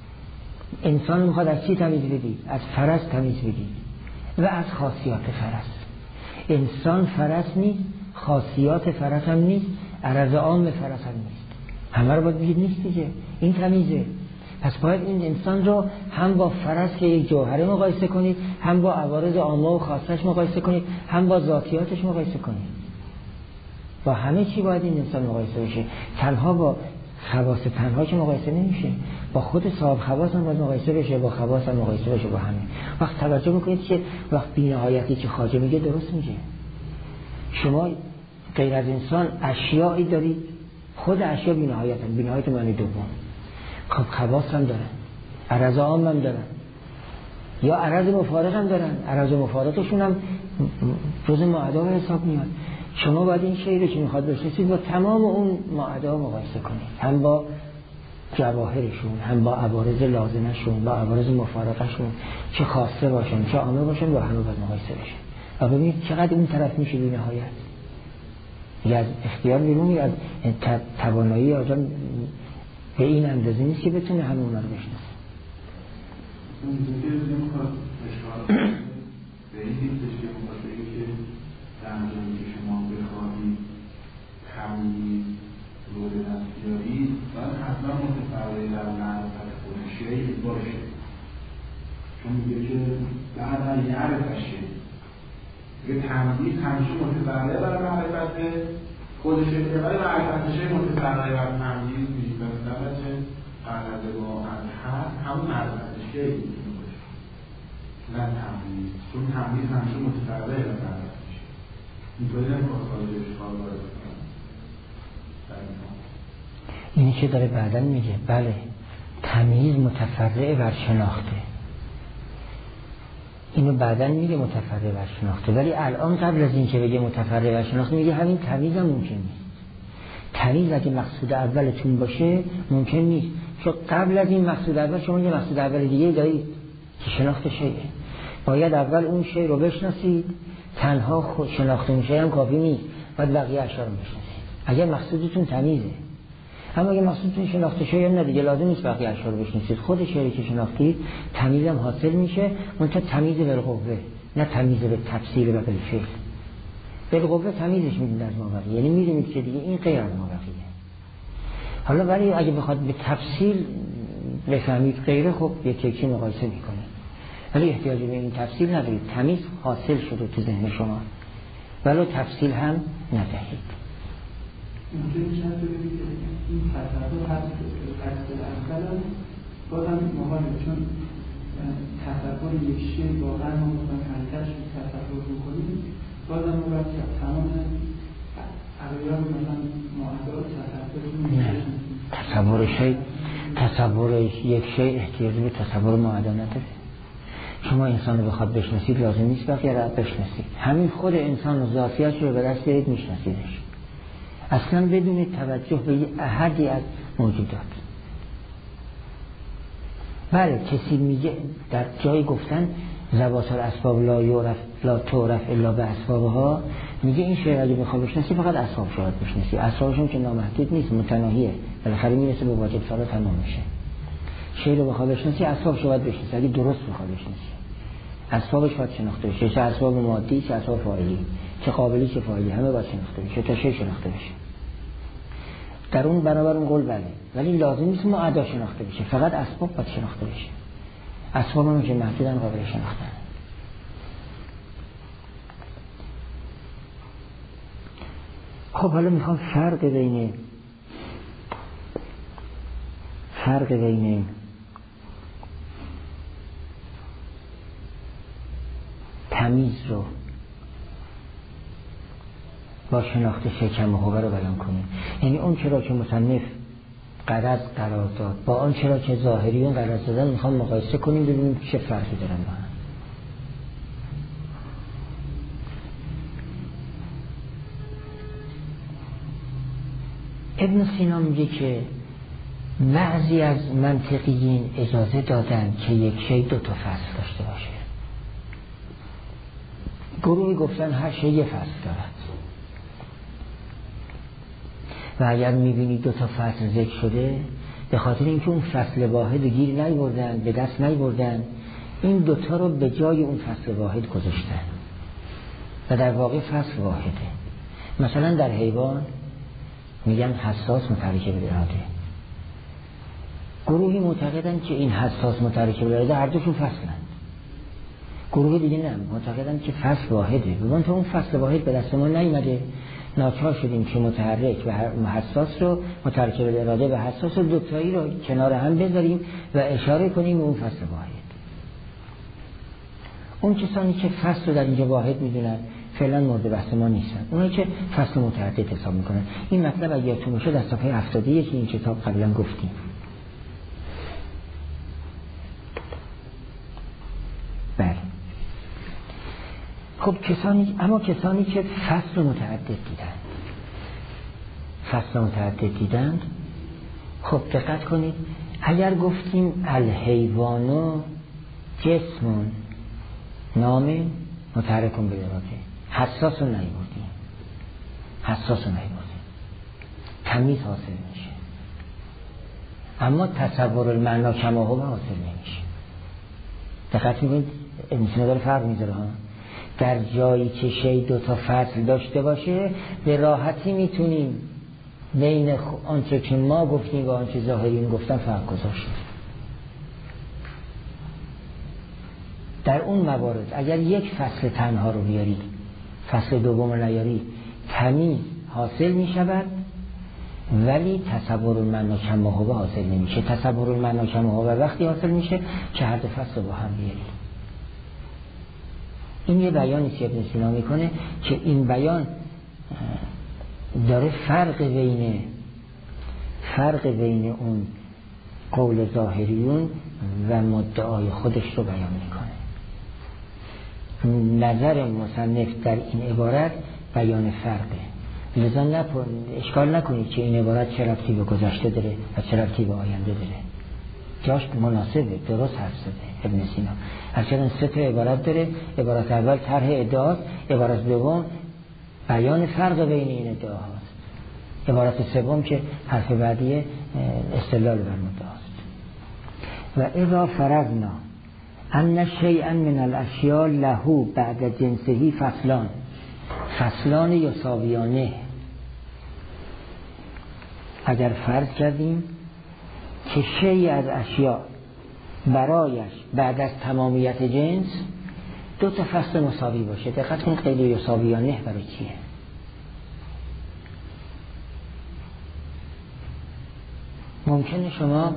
انسان میخواد از چی تمیز بدید؟ از فرس تمیز بدید و از خاصیات فرس. انسان فرس نیست، خاصیات فرس هم نیست، عرض عام فرس هم نیست. همه رو باید بگید نیست دیگه، این تمیزه. پس باید این انسان رو هم با فرس که یک جوهره مقایسه کنید، هم با عوارض عامه و خاصش مقایسه کنید، هم با ذاتیاتش مقایسه کنید. با همه چی باید این انسان مقایسه بشه. تنها با خواص تنها که مقایسه نمیشه، با خود صاحب خواص هم باید مقایسه بشه، با خواص هم مقایسه بشه با همه. وقت توجه میکنید که وقت بی‌نهایتی که خواجه میگه درست میگه. شما غیر از انسان اشیایی دارید، خود اشیا بی‌نهایت هم، بی‌نهایت معنی دوم. خب خواص هم دارن، عرض عام هم دارن، یا عرض مفارق هم دارن، عرض مفارقشون هم جز معدا حساب میاد. شما باید این شیء رو که میخواد بشناسید با تمام اون معدا مقایسه کنید، هم با جواهرشون، هم با عوارض لازمشون، با عوارض مفارقشون، چه خاصه باشن چه عامه باشن، با همه باید مقایسه بشه و ببینید چقدر اون طرف میشه بی نهایت. یا از اختیار بیرون، یا از توانایی آدم به این اندازه نیست که بتونه همه اونا رو بشناسه. اون دیگه نمیخواد اشکال به این نیستش که مخواد بگه که در جایی که شما بخواهید تمویل رو به دست بیارید باید حتما متفرعی در معرفت خودشیایی باشه، چون میگه که بعد یه عرفشه یه تمویل همیشه متفرعی برای معرفت خودشیایی، ولی معرفتشه متفرعی برای تمویل میشه مثلا چه قرده با از هست همون معرفتشه میتونه باشه، نه تمویل، چون تمویل همیشه متفرعی برای معرفتشه. اینطوری نمیخواد خواهده اشکال وارد کنم. اینی که داره بعداً میگه بله تمییز متفرع بر شناخته، اینو بعداً میگه متفرع بر شناخته، ولی الان قبل از این که بگه متفرع بر شناخته میگه همین تمییز هم ممکن نیست. تمییز اگه مقصود اولتون باشه ممکن نیست، چون قبل از این مقصود اول شما یه مقصود اول دیگه دارید که شناخت شیء. باید اول اون شیء رو بشناسید، تنها خود شناخت اون شیء هم کافی نیست، باید بقیه اشیا رو بشناسید اگر مقصودتون تمییزه. اما اگه مقصودتون شناخت شیء هم نه دیگه لازم نیست بقیه اشیا رو بشناسید، خود شیء که شناختید تمییز هم حاصل میشه، منتها تمییز بالقوه نه تمییز به تفسیر و بالفعل. بالقوه تمییزش میدید از مابقی، یعنی میدونید که دیگه این غیر از مابقیه. حالا ولی اگه بخواد به تفصیل بفهمید غیره، خب یک یکی مقایسه میکنه، ولی احتیاجی به این تفصیل ندارید. تمییز حاصل شده تو ذهن شما، ولو تفصیل هم ندهید. ممکن میشه ببینید که این تصور هست قصد اول هم بازم مهاله، چون تصور یک شیء واقعا ما مثلا حرکتش رو تصور بکنیم، بازم ما باید تمام عقیده رو مثلا معدات تصور تصور شیء تصور یک شیء احتیاجی به تصور معدا نداره. شما انسان رو بخواد بشناسید لازم نیست بقیه رو بشناسید، همین خود انسان و ذاتیت رو به دست بیارید میشناسیدش، اصلا بدون توجه به یه احدی از موجودات. بله کسی میگه در جای گفتن ذوات الاسباب لا یعرف لا تعرف الا به اسبابها، میگه این شعر اگه بخوای بشناسی فقط اسباب شاید بشناسی، اسبابشون که نامحدود نیست، متناهیه، بالاخره میرسه به واجب سالا تمام میشه. شعر رو بخوای بشناسی اسباب شاید بشناسی اگه درست بخوای بشناسی. اسبابش باید شناخته بشه، چه اسباب مادی چه اسباب فاعلی، چه قابلی چه فاعلی، همه باید شناخته بشه تا شی شناخته بشه. در اون برابر اون قول بله، ولی لازم نیست ما ادا شناخته بشه، فقط اسباب باید شناخته بشه. اسباب هم که محدودن قابل شناختن. خب حالا میخوام فرق بین فرق بین تمیز رو با شناخت شکم و حوبه رو بیان کنیم. یعنی اون چرا که مصنف غرض قرار داد با آن چرا که ظاهریون قرار دادن میخوام مقایسه کنیم ببینیم چه فرقی دارن با هم. ابن سینا میگه که بعضی از منطقیین اجازه دادن که یک شی دو تا فصل داشته باشه، گروهی گفتن هر شی یه فصل دارد و اگر میبینی دو تا فصل ذکر شده به خاطر اینکه اون فصل واحد گیر نیوردن، به دست نیوردن، این دوتا رو به جای اون فصل واحد گذاشتن و در واقع فصل واحده. مثلا در حیوان میگن حساس متحرک بالاراده، گروهی معتقدن که این حساس متحرک بالاراده هر دوشون فصلن، گروه دیگه نه معتقدن که فصل واحده. ببین تو اون فصل واحد به دست ما نیومده، ناچار شدیم که متحرک و حساس رو متحرک بالاراده و حساس رو دوتایی رو کنار هم بذاریم و اشاره کنیم به اون فصل واحد. اون کسانی که فصل رو در اینجا واحد میدونن فعلا مورد بحث ما نیستن، اونایی که فصل متعدد حساب میکنن. این مطلب اگه یادتون باشه در صفحه هفتاد و یک این کتاب قبلا گفتیم. بله. خب کسانی اما کسانی که فصل متعدد دیدن فصل متعدد دیدند خب دقت کنید، اگر گفتیم الحیوانو جسمون نام متحرکون بالاراده، حساس رو نیوردیم حساس رو نیوردیم تمیز حاصل میشه، اما تصور المعنا کما هو حاصل نمیشه. دقت میکنید ابن سینا داره فرق میذاره ها. در جایی که شی دو تا فصل داشته باشه به راحتی میتونیم بین آنچه که ما گفتیم و آنچه ظاهریون گفتن فرق گذاشت. در اون موارد اگر یک فصل تنها رو بیاری فصل دوم رو نیاری تمیز حاصل می شود، ولی تصور المعنا کما هو حاصل نمیشه. تصور المعنا کما هو وقتی حاصل میشه که هر دو فصل با هم بیاری. این یه بیانی که ابن سینا میکنه که این بیان داره فرق بین فرق بین اون قول ظاهریون و مدعای خودش رو بیان میکنه. نظر مصنف در این عبارت بیان فرقه، لذا نپر... اشکال نکنید که این عبارت چه ربطی به گذشته داره و چه ربطی به آینده داره. جاش مناسبه، درست حرف زده ابن سینا. اصلا سه تا عبارت داره. عبارت اول طرح ادعاست، عبارت دوم بیان فرق بین این ادعاهاست، عبارت سوم که حرف بعدی استدلال بر مدعاست. و اذا فرضنا ان شیئا من الاشیاء له بعد جنسه فصلان فصلان یساویانه، اگر فرض کردیم که شیء از اشیاء برایش بعد از تمامیت جنس دو تا فصل مساوی باشه. دقت کن قید یساویانه برای چیه؟ ممکنه شما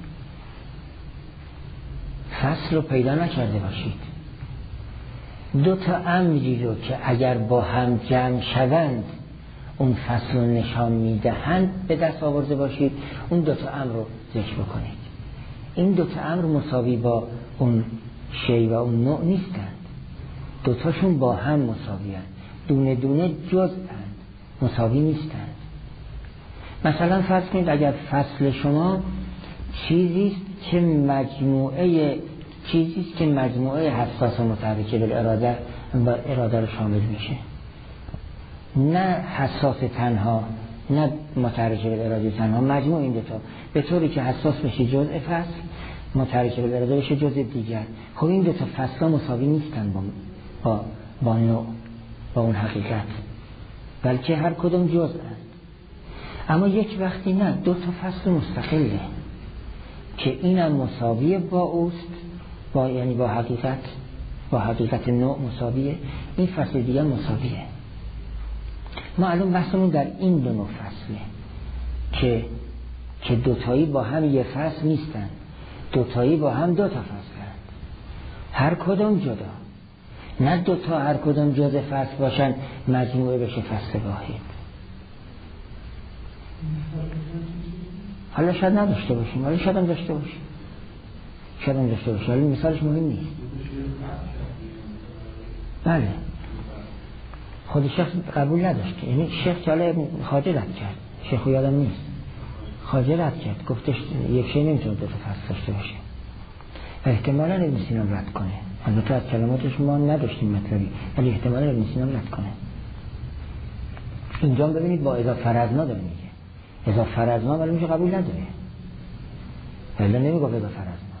فصل رو پیدا نکرده باشید، دو تا امری رو که اگر با هم جمع شوند اون فصل رو نشان میدهند به دست آورده باشید، اون دو تا امر رو ذکر بکنید. این دو تا امر مساوی با اون شی و اون نوع نیستند، دو تاشون با هم مساویند، دونه دونه جزءاند، مساوی نیستند. مثلا فرض کنید اگر فصل شما چیزی است که مجموعه چیزی است که مجموعه حساس و متحرک بالاراده با اراده رو شامل میشه، نه حساس تنها نه متحرک بالاراده تنها، مجموع این دو تا، به طوری که حساس بشه جزء فصل، متحرک بالاراده بشه جزء دیگر. خب این دو تا فصل مساوی نیستن با با با نوع، با اون حقیقت، بلکه هر کدوم جزء است. اما یک وقتی نه، دو تا فصل مستقله که اینم مساوی با اوست، با یعنی با حقیقت، با حقیقت نوع مساویه، این فصل دیگه مساویه. ما الان بحثمون در این دو نوع فصله که که دوتایی با هم یه فصل نیستن، دوتایی با هم دو تا فصل هست، هر کدوم جدا، نه دوتا هر کدوم جدا فصل باشن مجموعه بشه فصل واحد. حالا شاید نداشته باشیم، حالا شاید هم داشته باشیم، شاید هم داشته باشیم، حالا مثالش مهم نیست. بله خود شخص قبول نداشت، یعنی شیخ جاله خواجه رد کرد، شیخ یادم نیست، خواجه رد کرد، گفتش یک شی نمیتونه دو تا فصل داشته باشه و احتمالا ابن سینا رد کنه. البته از کلماتش ما نداشتیم مطلبی، ولی احتمالا ابن سینا رد کنه. اینجا ببینید با اضافه فرضنا داره میگه، اضافه فرضنا ولی میشه قبول نداره، ولی نمیگه اضافه فرضنا،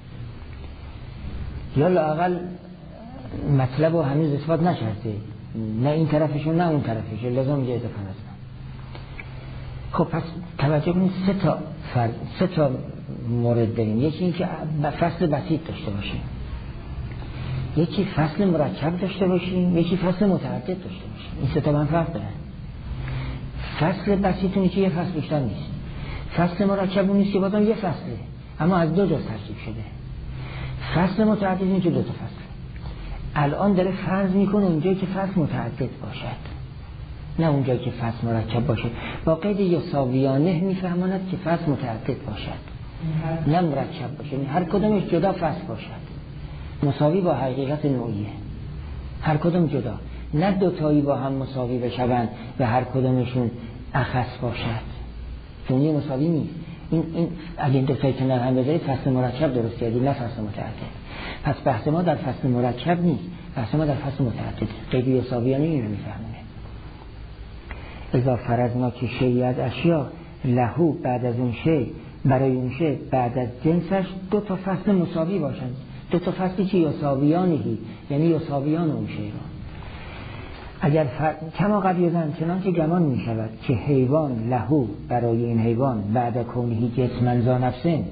یا لااقل مطلب رو هنوز اثبات نشده، نه این طرفش نه اون طرفش، لازم میگه اضافه فرضنا. خب پس توجه کنید سه تا فرض، سه تا مورد داریم. یکی این که فصل بسیط داشته باشیم، یکی فصل مرکب داشته باشیم، یکی فصل متعدد داشته باشیم. این سه تا من فرق دارن. فصل بسیط اونی که یه فصل بیشتر نیست، فصل مرکب اون نیست که بازم یه فصله اما از دو جز ترکیب شده، فصل متعدد این که دو تا فصل. الان داره فرض میکنه اونجایی که فصل متعدد باشد، نه اونجایی که فصل مرکب باشه. با قید یساویانه میفهماند که فصل متعدد باشد، نه مرکب باشه، هر کدومش جدا فصل باشد، مساوی با حقیقت نوعیه، هر کدوم جدا، نه دوتایی با هم مساوی بشوند و هر کدومشون اخص باشد، چون مساوی نیست. این این اگه این دوتایی کنار هم بذارید فصل مرکب درست کردی، نه فصل متعدد. پس بحث ما در فصل مرکب نیست، بحث ما در فصل متعدد. قید یساویانه اینو میفهمونه. اذا فرضنا که شیء از اشیا لهو بعد از اون شیء، برای اون شیء بعد از جنسش دو تا فصل مساوی باشند، دو تا فصلی که یساویانهی، یعنی یساویان اون شیء را. اگر فر... کما قد یزن چنان که گمان می شود که حیوان لهو برای این حیوان بعد کونهی جسمن ذا نفسن،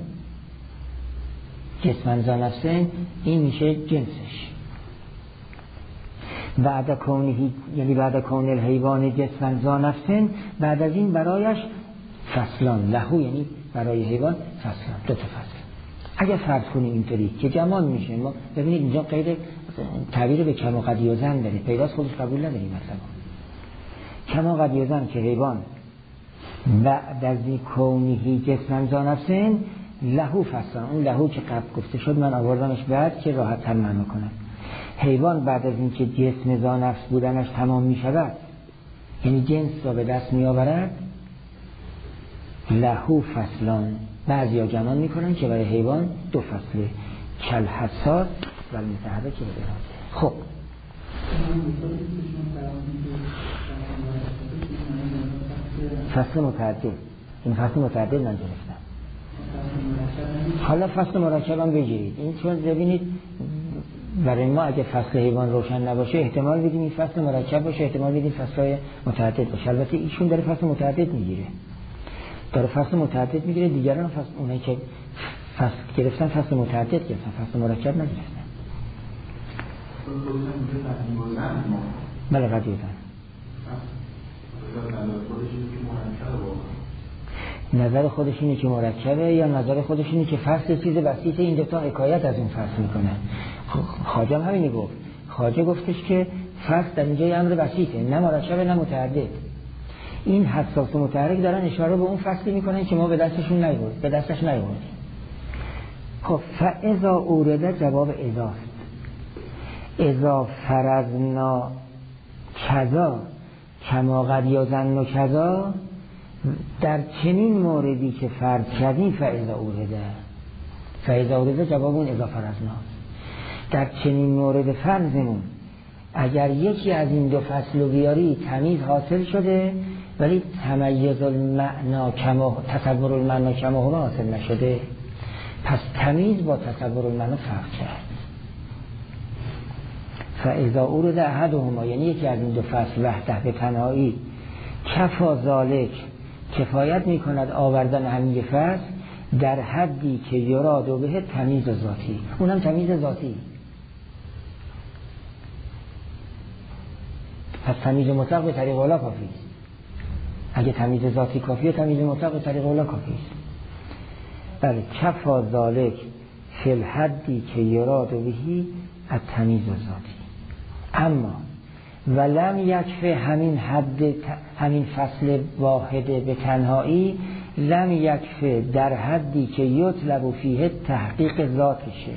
جسمن ذا نفسن این میشه جنسش، بعد کونهی یعنی بعد کون الحیوان جسمن ذا نفسن، بعد از این برایش فصلان، لهو یعنی برای حیوان فصلان، دو تا فصل. اگر فرض کنیم اینطوری که گمان میشه، ما ببینید اینجا قید تعبیر به کما قد یزن داره، پیداست خودش قبول نداریم. مثلا کما قد یزن که حیوان بعد از کونهی جسمن ذا نفسن لهو فصلان، اون لهو که قبل گفته شد من آوردمش بعد که راحت تر معنی کنم. حیوان بعد از اینکه جسم ذا نفس بودنش تمام می شود، یعنی جنس را به دست می آورد، لهو فصلان. بعضی ها گمان می کنن که برای حیوان دو فصله، کل حساس و متحرک به اراده. خب فصل متعدد، این فصل متعدد نگرفتم. حالا فصل مرکب هم بگیرید، این چون ببینید برای ما اگه فصل حیوان روشن نباشه احتمال بدیم این فصل مرکب باشه، احتمال بدیم فصلهای متعدد باشه. البته ایشون داره فصل متعدد میگیره، داره فصل متعدد میگیره، دیگران فصل، اونایی که فصل گرفتن فصل متعدد گرفتن، فصل مرکب نگرفتن. بله قد یزن نظر خودش اینه که مرکبه یا نظر خودش اینه که فصل چیز بسیط، این دوتا حکایت از اون فصل میکنه. خواجه هم همینی گفت، خواجه گفتش که فصل در اینجای امر بسیطه، نه مرکبه نه متعدد. این حساس و متحرک دارن اشاره به اون فصلی میکنن که ما به دستشون نیورد، به دستش نیوردیم. خب فاذا اورده جواب اضاست، اذا فرضنا کذا کما قد یظن کذا، در چنین موردی که فرض کردیم فاذا اورده فاذا اورده جواب اون اضافه فرضنا. در چنین مورد فرضمون اگر یکی از این دو فصل رو بیاری تمیز حاصل شده ولی تمیز المعنا کما تصور المعنا کما هو حاصل نشده، پس تمیز با تصور المعنا فرق کرد. فاذا اورد احدهما، یعنی یکی از این دو فصل وحده به تنهایی، کفا ذالک، کفایت میکند آوردن همین فصل در حدی که یراد و به تمیز ذاتی، اونم تمیز ذاتی. پس تمیز مطلق به طریق اولا کافی است. اگه تمیز ذاتی کافیه، تمیز مطلق به طریق اولا کافی است. بله، کفا ذالک فی الحدی که یراد بهی التمیز ذاتی. اما ولم یکفه همین حد، همین فصل واحده به تنهایی، لم یکفه در حدی که یطلب فیه تحقیق ذاتشه،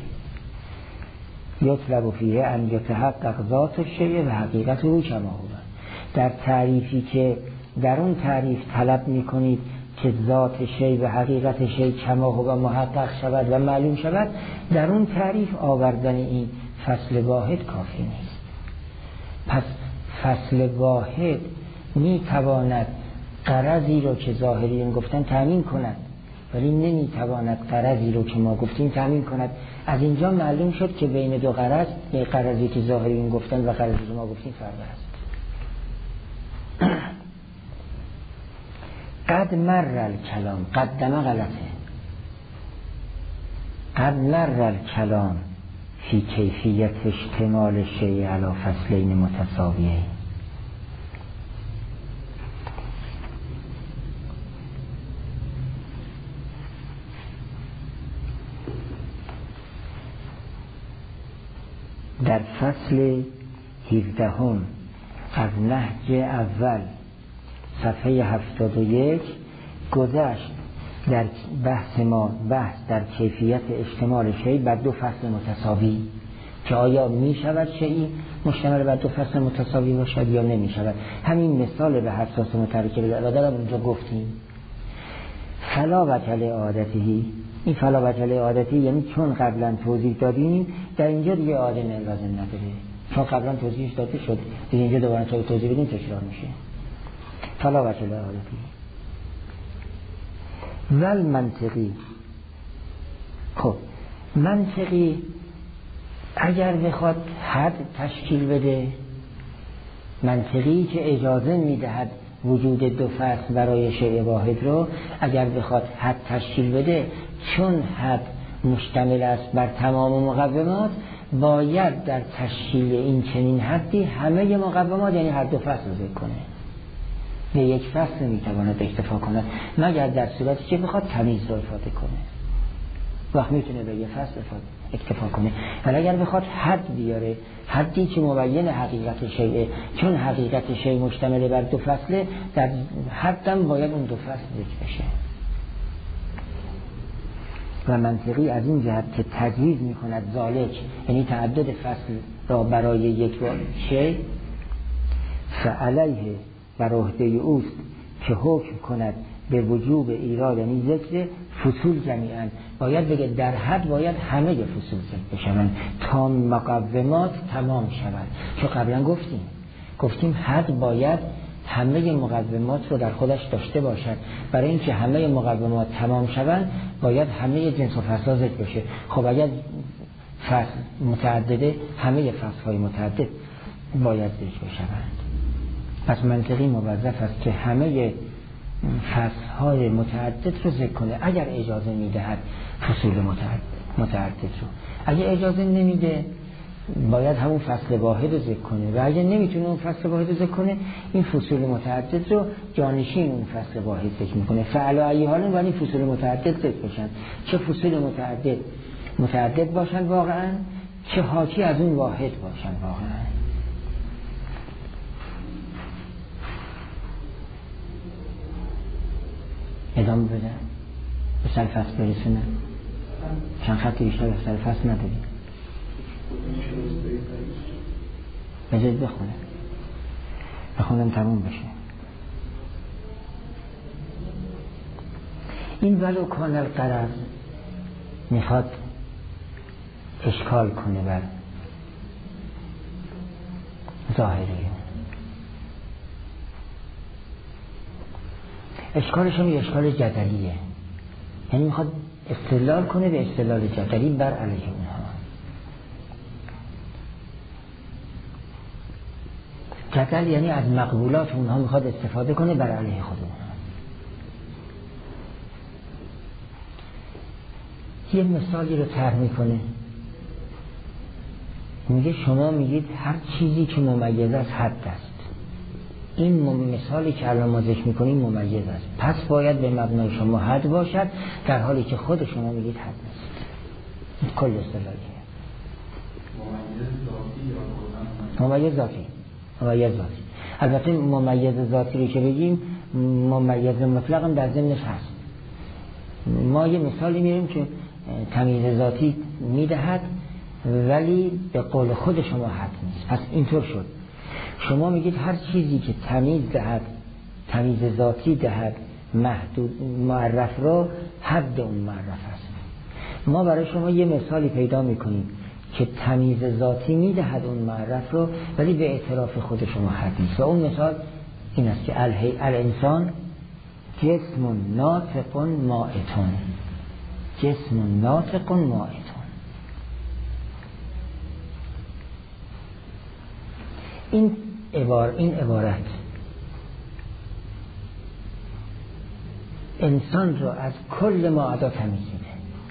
یطلب فیه ان یتحقق ذاتشه و حقیقت او کما هو. در تعریفی که در اون تعریف طلب میکنید که ذات شی و حقیقت شی کما هو محقق شود و معلوم شود، در اون تعریف آوردن این فصل واحد کافی نیست. پس فصل واحد میتواند غرضی رو که ظاهریون گفتن تامین کند، ولی نمیتواند غرضی رو که ما گفتیم تامین کند. از اینجا معلوم شد که بین دو غرض، یک غرضی که ظاهریون گفتن و غرضی که ما گفتیم فرق است. قد مر الکلام، قدمه غلطه، قد مر الکلام فی کیفیت اشتمال شیء علی فصلین متساویین. در فصل هفدهم از نهج اول صفحه هفتاد و یک گذشت در بحث ما، بحث در کیفیت اشتمال شیء بر دو فصل متساوی، که آیا می شود شیء مشتمل بر دو فصل متساوی باشد یا نمی شود. همین مثال به حساس مترکب الاراده رو اونجا گفتیم. فلا وجه لعادتی، این فلا وجه لعادتی یعنی چون قبلا توضیح دادیم در اینجا دیگه اعاده لازم نداره، چون قبلا توضیحش داده شد، دیگه اینجا دوباره تا توضیح بدیم تکرار میشه. فلا وجه لعادتی. ول منطقی، خب منطقی اگر بخواد حد تشکیل بده، منطقی که اجازه میدهد وجود دو فصل برای شیء واحد رو اگر بخواد حد تشکیل بده، چون حد مشتمل است بر تمام مقومات، باید در تشکیل این چنین حدی همه مقومات یعنی هر دو فصل رو ذکر کنه. به یک فصل نمیتواند اکتفا کند مگر در صورتی که بخواد تمیز رو افاده کنه، وقت میتونه به یک فصل اکتفا کنه. ولی اگر بخواد حد بیاره، حدی که مبین حقیقت شیء، چون حقیقت شیء مشتمل بر دو فصله، در حدم باید اون دو فصل ذکر بشه. و منطقی از این جهت که تجویز میکند ذالک، یعنی تعدد فصل را برای یک شیء، فعلیه بر عهده اوست که حکم کند به وجوب ایراد، یعنی ذکر فصول جمیعا. باید بگه در حد باید همه فصول ذکر بشوند تا مقومات تمام شود. چون قبلا گفتیم گفتیم حد باید همه مقومات رو در خودش داشته باشد. برای اینکه همه مقومات تمام شوند باید همه جنس و فصل ذکر بشه. خب اگر فصل متعدده، همه فصل‌های متعدد باید ذکر بشوند. پس منطقی موظف است که همه فصل‌های متعدد رو ذکر کنه اگر اجازه میدهد فصول متعدد, متعدد رو. اگر اجازه نمیده باید همون فصل واحد رو ذکر کنه، و اگر نمیتونه اون فصل واحد رو ذکر کنه این فصول متعدد رو جانشین اون فصل واحد ذکر میکنه. فعلا ای حالا ولی فصول متعدد ذکر بشن، چه فصول متعدد متعدد باشن واقعا، چه حاکی از اون واحد باشن واقعا. ادامه بده به سر فصل برسونه، چند خطی بیشتر به سر فصل نداریم. بذارید بخونه بخونم تموم بشه. این ولو کان الغرض میخواد اشکال کنه بر ظاهری. اشکالش هم یه اشکال جدلیه، یعنی میخواد استدلال کنه به استدلال جدلی بر علیه اونها. جدل یعنی از مقبولات اونها میخواد استفاده کنه بر علیه خود اونها. یه مثالی رو طرح میکنه، میگه شما میگید هر چیزی که ممیز است حد است. این مثالی که الان ما ذکر میکنیم ممیز است، پس باید به مبنای شما حد باشد، در حالی که خود شما میگید حد نیست. این کل اصطلاحیه. ممیز ذاتی ممیز ذاتی البته ممیز ذاتی رو که بگیم ممیز مطلق هم در ضمنش هست. ما یه مثالی میریم که تمیز ذاتی میدهد ولی به قول خود شما حد نیست. پس اینطور شد، شما میگید هر چیزی که تمیز دهد، تمیز ذاتی دهد محدود معرف را، حد اون معرف است. ما برای شما یه مثالی پیدا میکنیم که تمیز ذاتی میدهد اون معرف رو ولی به اعتراف خود شما حد نیست. و اون مثال این است که الانسان جسم ناطق مائتون، جسم ناطق مائتون. این عبارت این عبارت انسان را از کل ماعدا تمیز میده.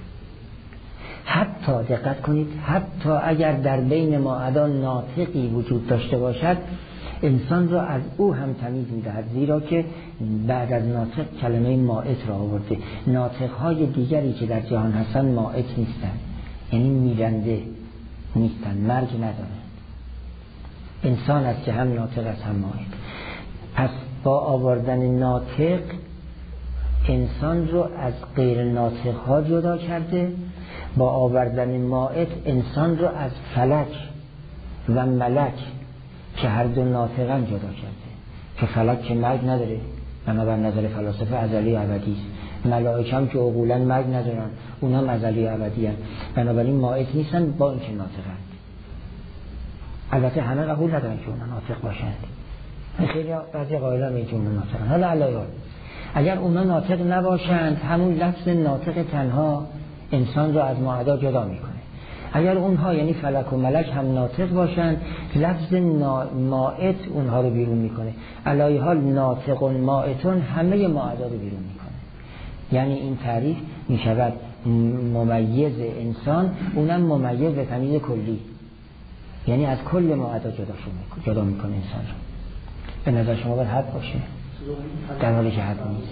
حتی دقت کنید، حتی اگر در بین ماعدا ناطقی وجود داشته باشد، انسان را از او هم تمیز میدهد، زیرا که بعد از ناطق کلمه مائت را آورده. ناطقهای دیگری که در جهان هستند مائت نیستند، یعنی میرنده نیستند، مرگ ندارند. انسان است که هم ناطق است هم مائت. پس با آوردن ناطق انسان رو از غیر ناطق ها جدا کرده، با آوردن مائت انسان رو از فلک و ملک که هر دو ناطقن جدا کرده. که فلک که مرگ نداره، بنابر نظر فلاسفه ازلی ابدی است. ملائکه هم که عقولا مرگ ندارن، اونها هم ازلی ابدی هستند، بنابراین مائت نیستن با اینکه ناطقن. البته همه قبول ندارن که اونها ناطق باشند، خیلی بعضی قائلان این جمله ناطقن. حالا علایال اگر اونها ناطق نباشند، همون لفظ ناطق تنها انسان را از ماعدا جدا میکنه. اگر اونها یعنی فلک و ملک هم ناطق باشند، لفظ مائت اونها رو بیرون میکنه. علی حال ناطق و مائتون همه ماعدا رو بیرون میکنه. یعنی این تعریف میشود ممیز انسان، اونم ممیز به تمیز کلی، یعنی از کل ماعدا جدا شده، جدا میکنه انسان رو. به نظر شما باید حد باشه در حالی که حد نیست.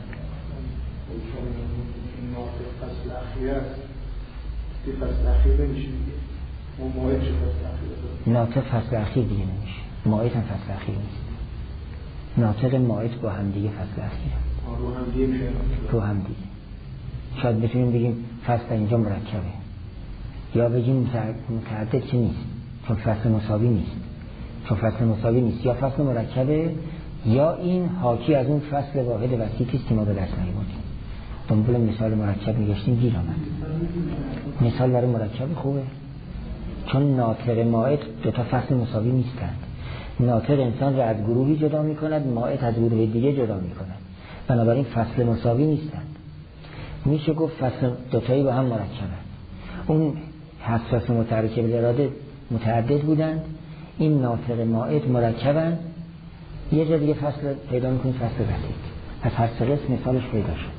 ناطق فصل اخیر دیگه نمیشه، مائت هم فصل اخیر نیست. ناطق مائت با هم دیگه فصل اخیر تو هم دیگه. شاید بتونیم بگیم فصل اینجا مرکبه، یا بگیم متعدد که نیست چون فصل مساوی نیست، چون فصل مساوی نیست یا فصل مرکبه یا این حاکی از اون فصل واحد وسیطی است که ما به دست نیاوردیم. دنبال مثال مرکب میگشتیم گیر آمد. مثال برای مرکب خوبه، چون ناطق مائت دو تا فصل مساوی نیستند. ناطق انسان را از گروهی جدا میکند، مائت از گروه دیگه جدا میکند، بنابراین فصل مساوی نیستند. میشه گفت فصل دوتایی با هم مرکبند. اون حساس مترکب الاراده متعدد بودند، این ناطق مائت مرکبند. یه جا دیگه فصل پیدا میکنید، فصل وسیط. پس هر سه قسم مثالش پیدا شد.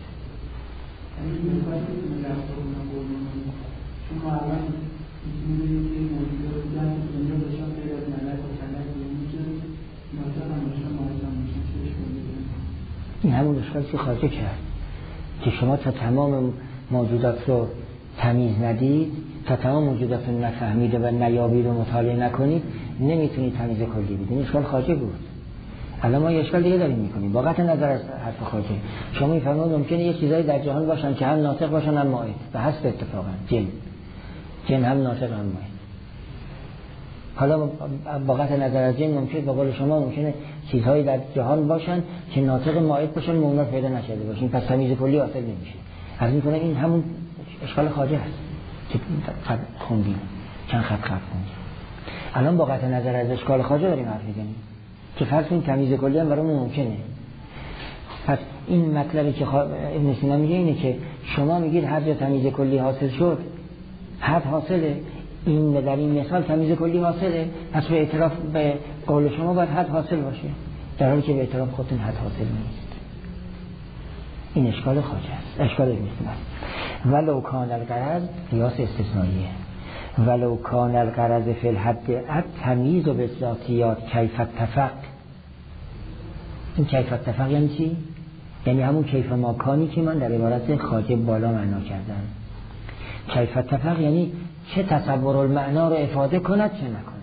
این همون اشکالی که خواهده کرد که شما تا تمام موجودات رو تمیز ندید، تا تمام موجودات رو نفهمید و نیابید و مطالعه نکنید، نمیتونید تمیز کلی بدید. این اشکال خواهده بود. الان ما یه اشکال دیگه داریم میکنیم. واقعا نظر از حرف خواهده شما میفهمید ممکنه یه چیزایی در جهان باشن که هم ناطق باشن هم مائت، به حسب اتفاقا جن جن هم ناطق هم مائت. حالا واقعا نظر از جن ممکنه به قول شما ممکنه چیزهایی در جهان باشن که ناطق مائد باشن ما اونا پیدا نشده باشیم، پس تمییز کلی حاصل نمیشه. از این کنه این همون اشکال خواجه هست که خوندیم، چند خط خط خوندیم. الان با قطع نظر از اشکال خواجه داریم حرف میزنیم که فرض کنیم تمییز کلی هم برامون ممکنه. پس این مطلبی که ابن سینا میگه اینه که شما میگید هر جا تمییز کلی حاصل شد حد حاصله، این در این مثال تمییز کلی حاصله، پس به اعتراف به قول شما باید حد حاصل باشه، در حالی که به اعتراف خودتون حد حاصل نیست. این اشکال خواجه است، اشکال ابن سینا است. ولو کان الغرض قیاس استثنائیه، ولو کان الغرض فی الحد التمییز بالذاتیات کیف اتفق. این کیف اتفق یعنی چی؟ یعنی همون کیف ماکانی که من در عبارت خواجه بالا معنا کردم. کیف اتفق یعنی چه تصور المعنا رو افاده کند چه نکند.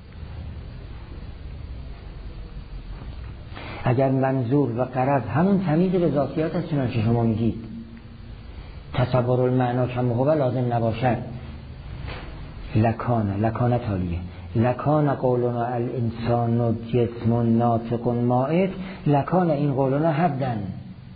اگر منظور و غرض همون تمییز به ذاتیات است چنانچه شما میگید، تصور المعنا کم هو لازم نباشد، لکان لکان تالیه لکان قولنا الانسان جسم ناطق مائد، لکان این قولنا حدن.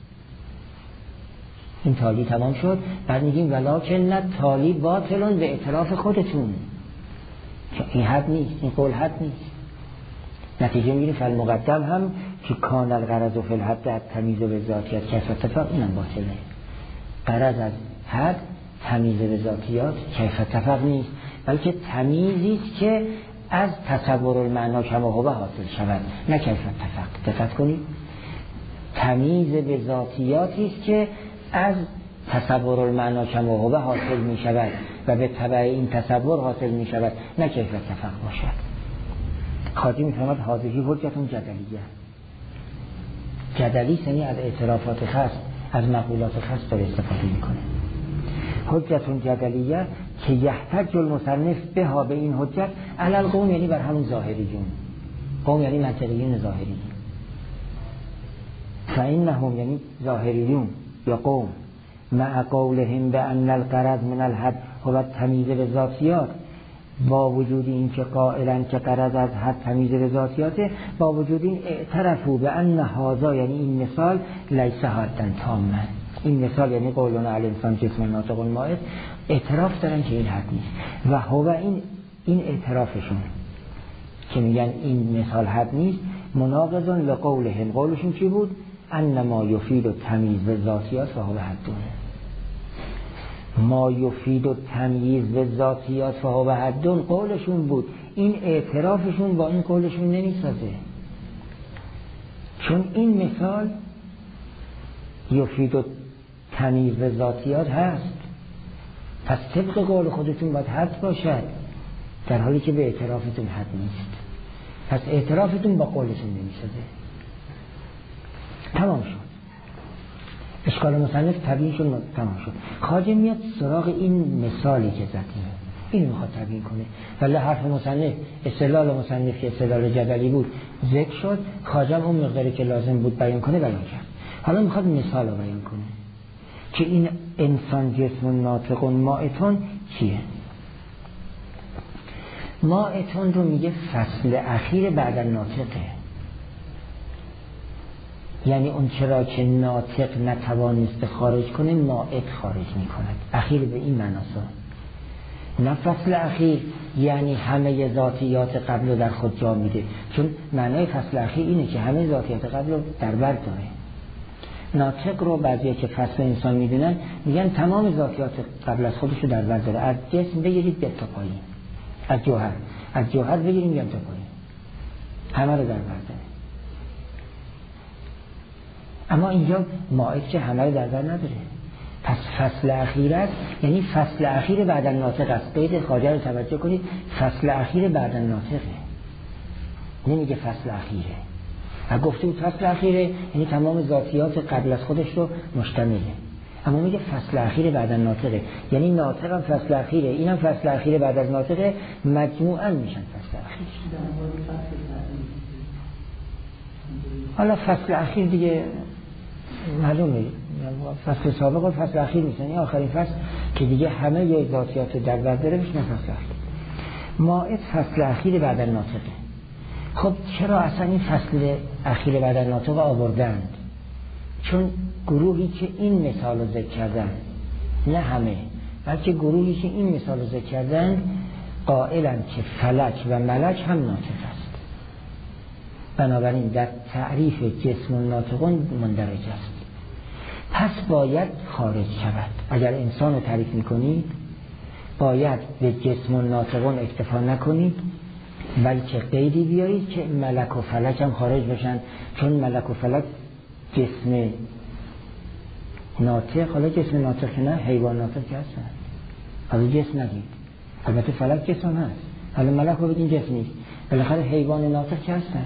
این تالی تمام شد. بعد میگیم ولکن نه تالی باطلون به اعتراف خودتون، این حد نیست، این قول حد نیست. نتیجه میگیریم فالمقدم هم که کان الغرض فی الحد التمییز به ذاتیات کیف اتفاق، اینم باطله. غرض از حد تمییز به ذاتیات کیف اتفاق نیست، بلکه تمییزی است که از تصور المعنا کم هو حاصل شود، نه کیف اتفاق. دقت کنید، تمییز به ذاتیاتی است که از تصور المعنا کم هو حاصل می شود و به تبع این تصور حاصل می شود، نه کیف اتفاق باشد. خواجه می فرماید هذه حجتون جدلیه. جدلی یعنی از اعترافات خاص، از مقولات خاص داره استفاده میکنه. حجتون جدلیه که یحتج المصنف بها، به این حجت علی القوم، یعنی بر همون ظاهریون. قوم یعنی منطقیون ظاهریون. فإنهم یعنی ظاهریون یا قوم مع قولهم بأن الغرض من الحد هو التمییز به ذاتیات، با وجود این که قائلن که غرض از حد تمییز به ذاتیاته، با وجود این اعترفوا به ان هذا، یعنی این مثال لیس حدا تاما، این مثال یعنی قولنا الانسان جسم ناطق مائد، اعتراف دارن که این حد نیست. و هو این این اعترافشون که میگن این مثال حد نیست مناقض لقولهم، قولشون چی بود؟ انما یفید التمییز به ذاتیات فهو حدون، ما یفید التمییز به ذاتیات فهو حدون قولشون بود. این اعترافشون با این قولشون نمیسازه، چون این مثال یفید التمییز به ذاتیات هست، پس طبق قول خودتون باید حد باشد، در حالی که به اعترافتون حد نیست. پس اعترافتون با قولتون نمیسازه. تمام شد. اشکال مصنف تبیین شد، تمام شد. خواجه میاد سراغ این مثالی که زدیم، اینو میخواد تبیین کنه. ولی حرف مصنف، استدلال مصنف که استدلال جدلی بود ذکر شد، خواجه اون مقداری که لازم بود بیان کنه بیان کرد. حالا میخواد مثال رو بیان کنه که این انسان جسم ناطق مائتون چیه؟ مائتون رو میگه فصل اخیر بعد از ناطقه، یعنی اون چرا که ناطق نتوانست خارج کنه مائت خارج میکند. اخیر به این معناسا، نه فصل اخیر یعنی همه ذاتیات قبل رو در خود جا میده، چون معنای فصل اخیر اینه که همه ذاتیات قبل رو در بر داره. ناطق رو بعضی که فصل انسان میدونن میگن تمام ذاتیات قبل از خودش رو در بر داره. از جسم بگیرید بیاد تا پایین، از جوهر از جوهر بگیریم بیاد تا پایین، همه رو در بر داره. اما اینجا مائت که همه رو در بر نداره، پس فصل اخیر است، یعنی فصل اخیر بعد از ناطق است. قید خواجه رو توجه کنید، فصل اخیر بعد از ناطقه، نمیگه فصل اخیره. اگه گفته بود فصل اخیره یعنی تمام ذاتیات قبل از خودش رو مشتمله، اما میگه فصل اخیر بعد از ناطقه، یعنی ناطق هم فصل اخیره، اینم فصل اخیر بعد از ناطقه، مجموعاً میشن فصل اخیر. حالا فصل اخیر دیگه معلومه، فصل سابق و فصل اخیر میشن، یعنی آخرین فصل که دیگه همه یه ذاتیات در بر داره میشن فصل اخیر. مائت فصل اخیر بعد از ناطقه. خب چرا اصلا این فصل اخیر بعد از ناطق آوردند؟ چون گروهی که این مثال رو ذکر کردن، نه همه بلکه گروهی که این مثال رو ذکر کردن قائلند که فلک و ملک هم ناطق است، بنابراین در تعریف جسم الناطقون مندرج است، پس باید خارج شود. اگر انسان رو تعریف میکنید باید به جسم الناطقون اکتفا نکنید، بلکه قیدی بیارید که ملک و فلک هم خارج بشن، چون ملک و فلک جسم ناطق، حالا جسم ناطق که نه، حیوان ناطق که هستن، حالا جسم نگید، البته فلک جسم هست، حالا ملک رو بگیم جسم نیست، بالاخره حیوان ناطق که هستن،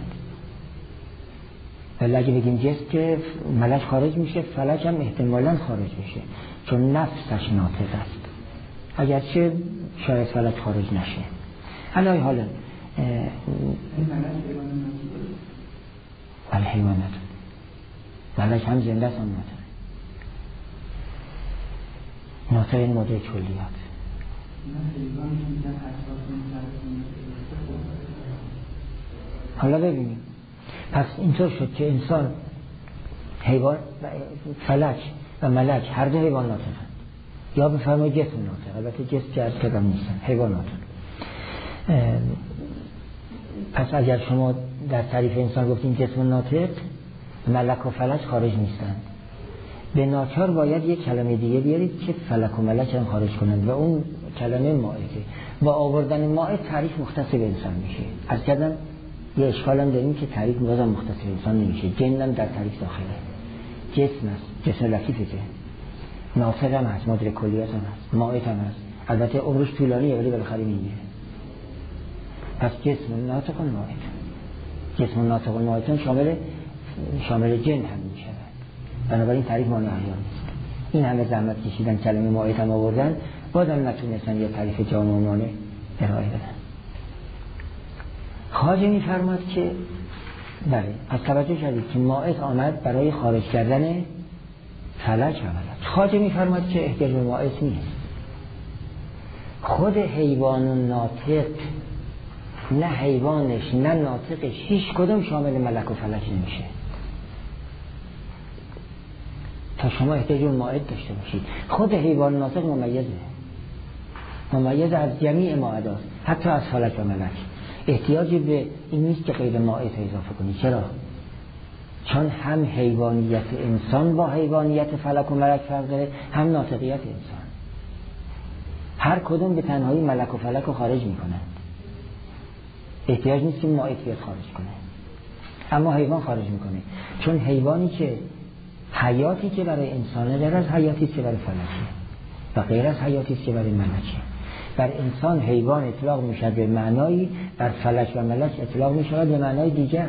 ولی اگه بگیم جسم که ملک خارج میشه، فلک هم احتمالاً خارج میشه، چون نفسش ناطق است، اگرچه شاید فلک خارج نشه. حالا حالا ولی حیوان ناطق، ملک هم زنده است، هم ناطق. ناطق این مدل کلیات. حالا ببینیم، پس اینطور شد که انسان، حیوان، فلک و ملک هر دو حیوان ناطقند، یا بفرمایید جسم ناطق، البته جسم که از کدام نیستن، حیوان ناطق. پس اگر شما در تعریف انسان گفتیم جسم ناطق، ملک و فلک خارج نیستند، به ناچار باید یک کلمه دیگه بیارید که فلک و ملک هم خارج کنند و اون کلمه مائده. با آوردن مائد تعریف مختص به انسان میشه. از کردم یه اشکال هم داریم که تعریف بازم مختص به انسان نمیشه، جن هم در تعریف داخله، جسم است، جسم لطیفه، ناطق هم هست، مدرک کلیات هم هست، مائد هم هست، البته عمرش طولانیه ولی بالاخره میمیره. پس جسم ناطق و مائد، جسم ناطق و مائد شامل شامل جن هم میشه، بنابراین تعریف مانع احیان نیست. این همه زحمت کشیدن، کلمه مائد هم آوردن، بازم نتونستن یه تعریف جامع و مانع ارائه بدن. خواجه میفرماد که بله، از توجه شدید که مائد آمد برای خارج کردن فلک و ملک. خواجه میفرماد که احتیاج به مائد نیست، خود حیوان ناطق، نه حیوانش نه ناطقش، هیچ کدوم شامل ملک و فلک نمیشه تا شما احتیاج به مائد داشته باشید. خود حیوان ناطق ممیزه، ممیز از جمیع مائدات، حتی از فلک و ملک. احتیاجی به این نیست که غیر مائد اضافه کنید. چرا؟ چون هم حیوانیت انسان با حیوانیت فلک و ملک فرق داره، هم ناطقیت انسان. هر کدوم به تنهایی ملک و فلک رو خارج میکنند، احتیاج نیست که مائد بیاد خارج کنه. اما حیوان خارج میکنه، چون حیوانی که حیاتی که برای انسانه غیر از حیاتی که برای فلکه و غیر از حیاتی که برای ملکه. بر انسان حیوان اطلاق میشد به معنایی، بر فلک و ملک اطلاق میشود به معنای دیگر.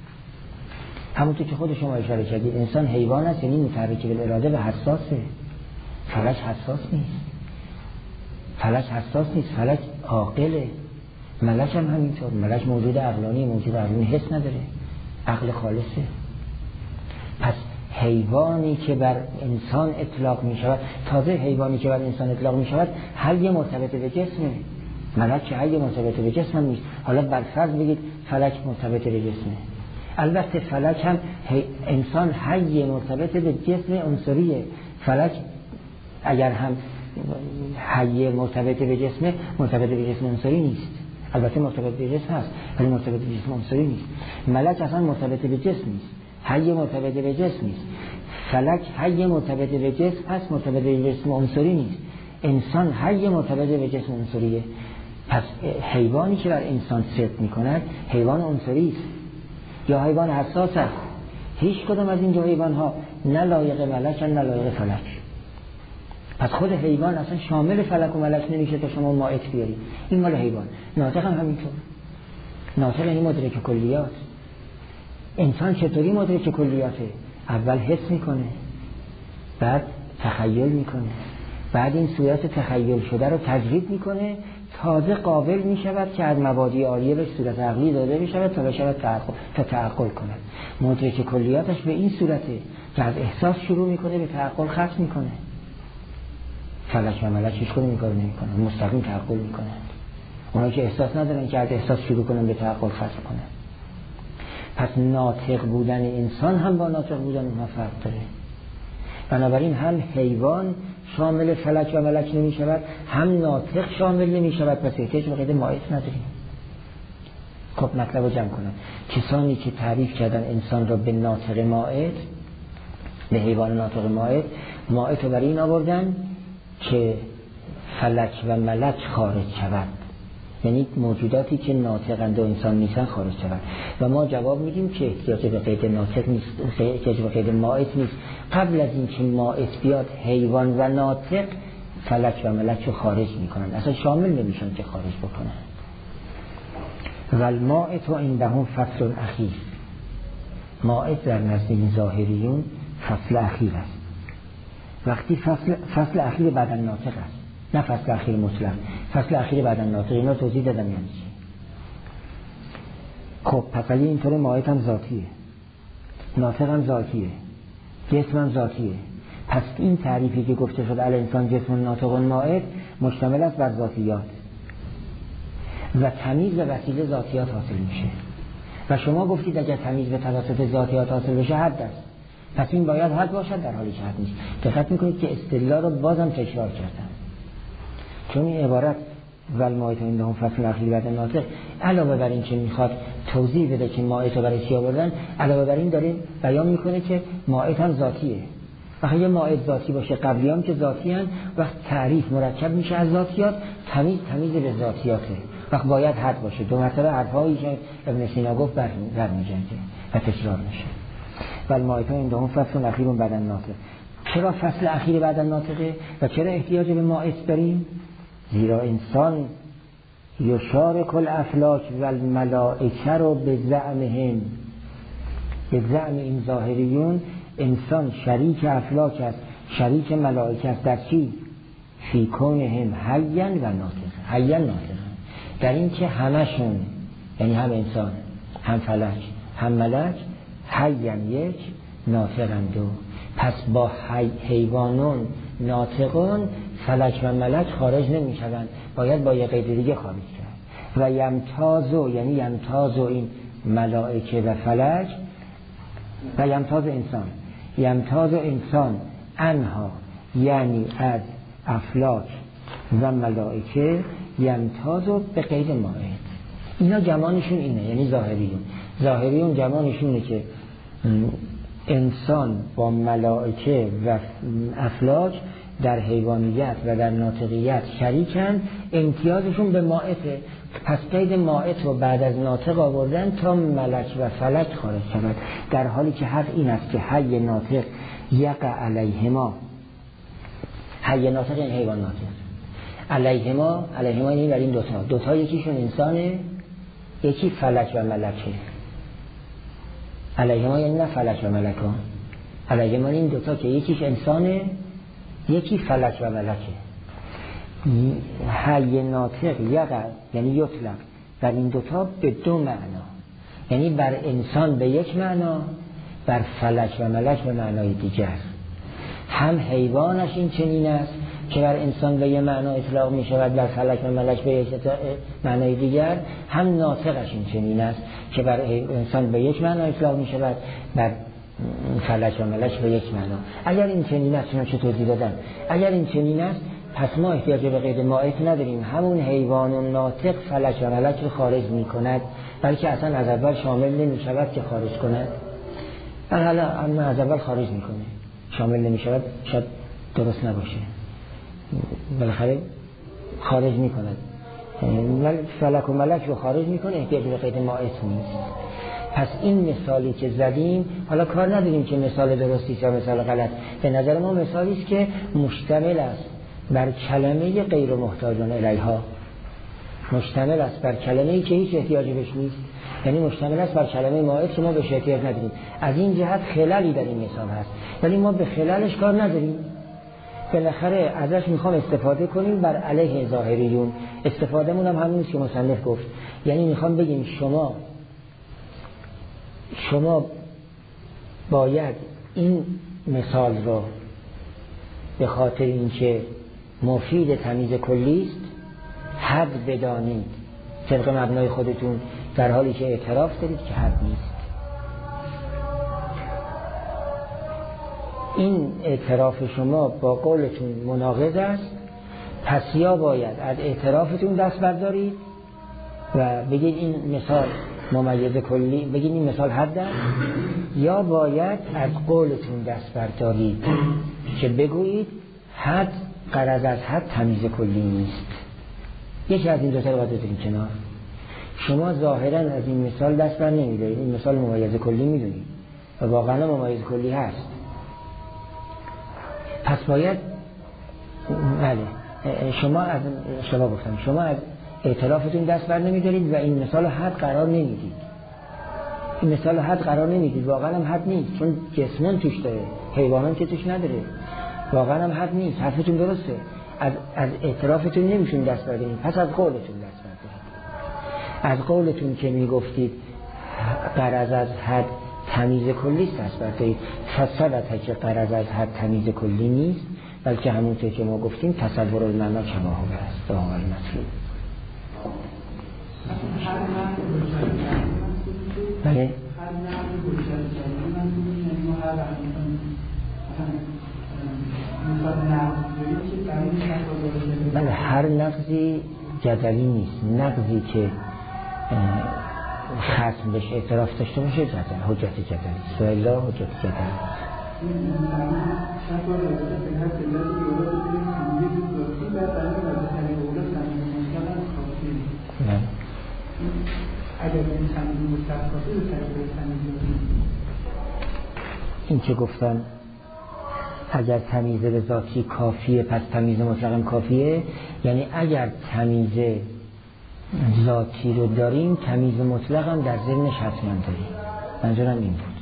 همونطور که خود شما اشاره کردید، انسان حیوان است، یعنی متحرک بالاراده و حساسه. فلک حساس نیست، فلک حساس نیست، فلک عاقله. ملک هم همینطور، ملک موجود عقلانی، موجود عقلانی حس نداره، عقل خالصه. پس حیوانی که بر انسان اطلاق می شود، تازه حیوانی که بر انسان اطلاق می شود حی مرتبط به جسمه، ملک که حی مرتبط به جسم نیست. حالا بر فرض بگید فلک مرتبط به جسمه، البته فلک هم انسان حی مرتبط به جسم عنصریه. فلک اگر هم حی مرتبط به جسمه، مرتبط به جسم عنصری نیست، البته مرتبط به جسم هست ولی مرتبط به جسم عنصری نیست. ملک اصلا مرتبط به جسم نیست، حی مرتبط به جسم نیست. فلک حی مرتبط به جسم پس مرتبط به جسم عنصری نیست. انسان حی مرتبط به جسم عنصریه. پس حیوانی که بر انسان صدق میکند حیوان عنصری است یا حیوان حساس است. هیچ کدام از این دو حیوان ها نه لایق ملک نه لایق فلک. پس خود حیوان اصلا شامل فلک و ملک نمیشه تا شما مائد بیارید. این مال حیوان. ناطق هم همینطور، ناطق این مدرک کلیات. انسان چطوری مدرک کلیاته؟ اول حس میکنه، بعد تخیل میکنه، بعد این صورت تخیل شده رو تجرید میکنه، تازه قابل میشود که از مبادی عالیه به صورت عقلی داده بشود تا بشود تعقل، تا تعقل کنه. مدرک کلیاتش به این صورته که از احساس شروع میکنه به تعقل ختم میکنه. فلک و ملک هیچ کدوم این کارو نمیکنن، مستقیم تعقل میکنن. اونایی که احساس ندارن که از احساس شروع کنن به تعقل ختم کنن. پس ناطق بودن انسان هم با ناطق بودن اونها فرق داره. بنابراین هم حیوان شامل فلک و ملک نمی شود، هم ناطق شامل نمی شود، پس احتیاج به قید مائت نداریم. خب مطلب رو جمع کنم. کسانی که تعریف کردن انسان را به ناطق مائت، به حیوان ناطق مائت، مائت رو برای این آوردن که فلک و ملک خارج شود، یعنی موجوداتی که ناطقند و انسان نیستن خارج شود. و ما جواب میدیم که احتیاج به قید ناطق نیست، احتیاج به قید مائت نیست. قبل از اینکه مائت بیاد حیوان و ناطق فلک و ملک رو خارج میکنن، اصلا شامل نمیشن که خارج بکنن. و المائت عندهم فصل اخیر، مائت در نزد این ظاهریون فصل اخیر است. وقتی فصل فصل اخیر بعد از ناطق است، نه فصل اخیر مطلق، فصل اخیر بعد از ناطق. اینا توضیح دادم یعنی چی. خب پس اگه اینطوره مائت هم ذاتیه، ناطق هم ذاتیه، جسم هم ذاتیه. پس این تعریفی که گفته شد علی انسان جسم ناطق مائت مشتمل است بر ذاتیات و تمیز به وسیله ذاتیات حاصل میشه. و شما گفتید اگر تمیز به توسط ذاتیات حاصل بشه حد است، پس این باید حد باشد، در حالی که حد نیست. دقت میکنید که استدلال رو بازم تکرار کردم، چون این عبارت ول مائت عندهم فصل اخیر بعد ناطق علاوه بر این که میخواد توضیح بده که مائت رو برای چی آوردن، علاوه بر این داره بیان میکنه که مائت هم ذاتیه. وقتی یه مائت ذاتی باشه، قبلیام که ذاتی هن، وقت تعریف مرکب میشه از ذاتیات، تمیز تمیز به ذاتیاته، وقت باید حد باشه. دو مرتبه حرفایی که ابن سینا گفت برمیگرده و تکرار میشه. ول مائت عندهم فصل اخیر بعد ناطق. چرا فصل اخیر بعد ناطقه و چرا احتیاج به مائت داریم؟ زیرا انسان یشارک الافلاک و الملائکه رو به زعمهم، به زعم این ظاهریون انسان شریک افلاک است، شریک ملائکه است. در چی؟ فی کونهم حیا و ناطق. حیا ناطق در این که همشون، یعنی هم انسان هم فلک هم ملک، حیا یک، ناطقن دو. پس با حیوانون ناطقون فلک و ملک خارج نمی شوند، باید با یه قید دیگه خارج کرد. و یمتازو، یعنی یمتازو این ملائکه و فلک، و یمتاز انسان، یمتاز انسان انها، یعنی از افلاک و ملائکه، یمتازو به قید مائت. اینا جمعنشون اینه، یعنی ظاهریون. ظاهریون جمعنشونه که انسان با ملائکه و افلاک در حیوانیت و در ناطقیت شریکن، امتیازشون به مائته. پس قید مائت رو بعد از ناطق آوردن تا ملک و فلک خارج شود، در حالی که حق این است که حی ناطق یقع علیهما. حی ناطق این حیوان ناطق، علیهما، علیهما یعنی بر این دوتا، دوتا یکیشون انسانه، یکی فلک و ملکه. علیهما یعنی نه فلک و ملکه، علیهما این دوتا که یکیش انسانه، یکی فلک و ملکه. حی ناطق یقع یعنی یطلق بر این دوتا به دو معنا، یعنی بر انسان به یک معنا، بر فلک و ملک به معنای دیگر. هم حیوانش این چنین است که بر انسان به یک معنا اطلاق می شود، بر فلک و ملک به یک معنای دیگر. هم ناطقش این چنین است که بر انسان به یک معنا اطلاق می شود، بر فلک و ملک به یک معنا. اگر این چنین است، چون چه توضیح دادم، اگر این چنین است پس ما احتیاج به قید مائت نداریم. همون حیوان و ناطق فلک و ملک رو خارج می کند، بلکه اصلا از اول شامل نمی شود که خارج کند. حالا اما از اول خارج می کنه، شامل نمی شود، شاید درست نباشه، بالاخره خارج می کند. فلک و ملک رو خارج می کنه، احتیاج به قید مائت نیست. پس این مثالی که زدیم، حالا کار نداریم که مثال درستی یا مثال غلط، به نظر ما مثالی است که مشتمل است بر کلمه غیر محتاجان الیها، مشتمل است بر کلمه‌ای که هیچ احتیاجی بهش نیست، یعنی مشتمل است بر کلمه مائت که ما بهش احتیاج نداریم. از این جهت خللی در این مثال هست، ولی ما به خللش کار نداریم. بالاخره ازش میخوام استفاده کنیم بر علیه ظاهریون. استفادهمون هم همین است که مصنف گفت، یعنی میخوام بگیم شما شما باید این مثال رو به خاطر اینکه مفید تمیز کلی است حد بدانید طبق مبنای خودتون، در حالی که اعتراف دارید که حد نیست. این اعتراف شما با قولتون مناقض است، پس یا باید از اعترافتون دست بردارید و بگید این مثال ممیز کلی، بگید این مثال حد است، یا باید از قولتون دست بردارید که بگویید حد غرض از حد تمیز کلی نیست. یکی از این دو تا رو باید بذاریم کنار. شما ظاهرا از این مثال دست بر نمیدارید، این مثال ممیز کلی میدونید و واقعا ممیز کلی هست. پس باید بله شما از شما گفتم شما از اعترافتون دست بر نمیدارید و این مثال حد قرار نمیدید. این مثال حد قرار نمیدید، واقعا هم حد نیست، چون جسمون توش داره، حیوانان که توش نداره. واقعا هم حد نیست، حرفتون درسته. از از اعترافتون نمیشون دست بردارید، پس از قولتون دست بردارید. از قولتون که میگفتید غرض از حد تمیز کلی است دست بردارید. فصلت که غرض از حد تمیز کلی نیست، بلکه همونطور که ما گفتیم تصور المعنا کما هو است، به اول مطلوب. بله بله هر نقضی جدلی نیست. نقضی که خصم بهش اعتراف داشته باشه جدل، حجت جدلی، سؤال حجت جدلی. این که گفتن اگر تمیز به ذاتی کافیه پس تمیز مطلقم کافیه، یعنی اگر تمیز ذاتی رو داریم تمیز مطلقم در ذهنش حتما داریم. منظورم این بود،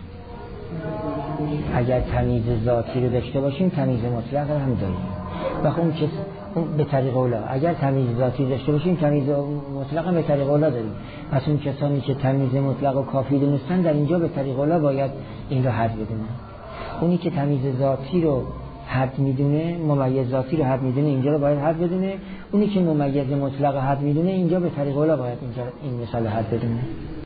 اگر تمیز ذاتی رو داشته باشیم تمیز مطلق هم داریم. و خب اون کس اون به طریق اولا اگر تمیز ذاتی داشته باشیم تمیز مطلق هم به طریق اولا داریم. پس اون کسانی که تمیز مطلق و کافی دونستن در اینجا به طریق اولا باید این رو حد بدونن. اونی که تمیز ذاتی رو حد میدونه، ممیز ذاتی رو حد میدونه، اینجا رو باید حد بدونه. اونی که ممیز مطلق حد میدونه اینجا به طریق اولا باید اینجا این مثال حد بدونه.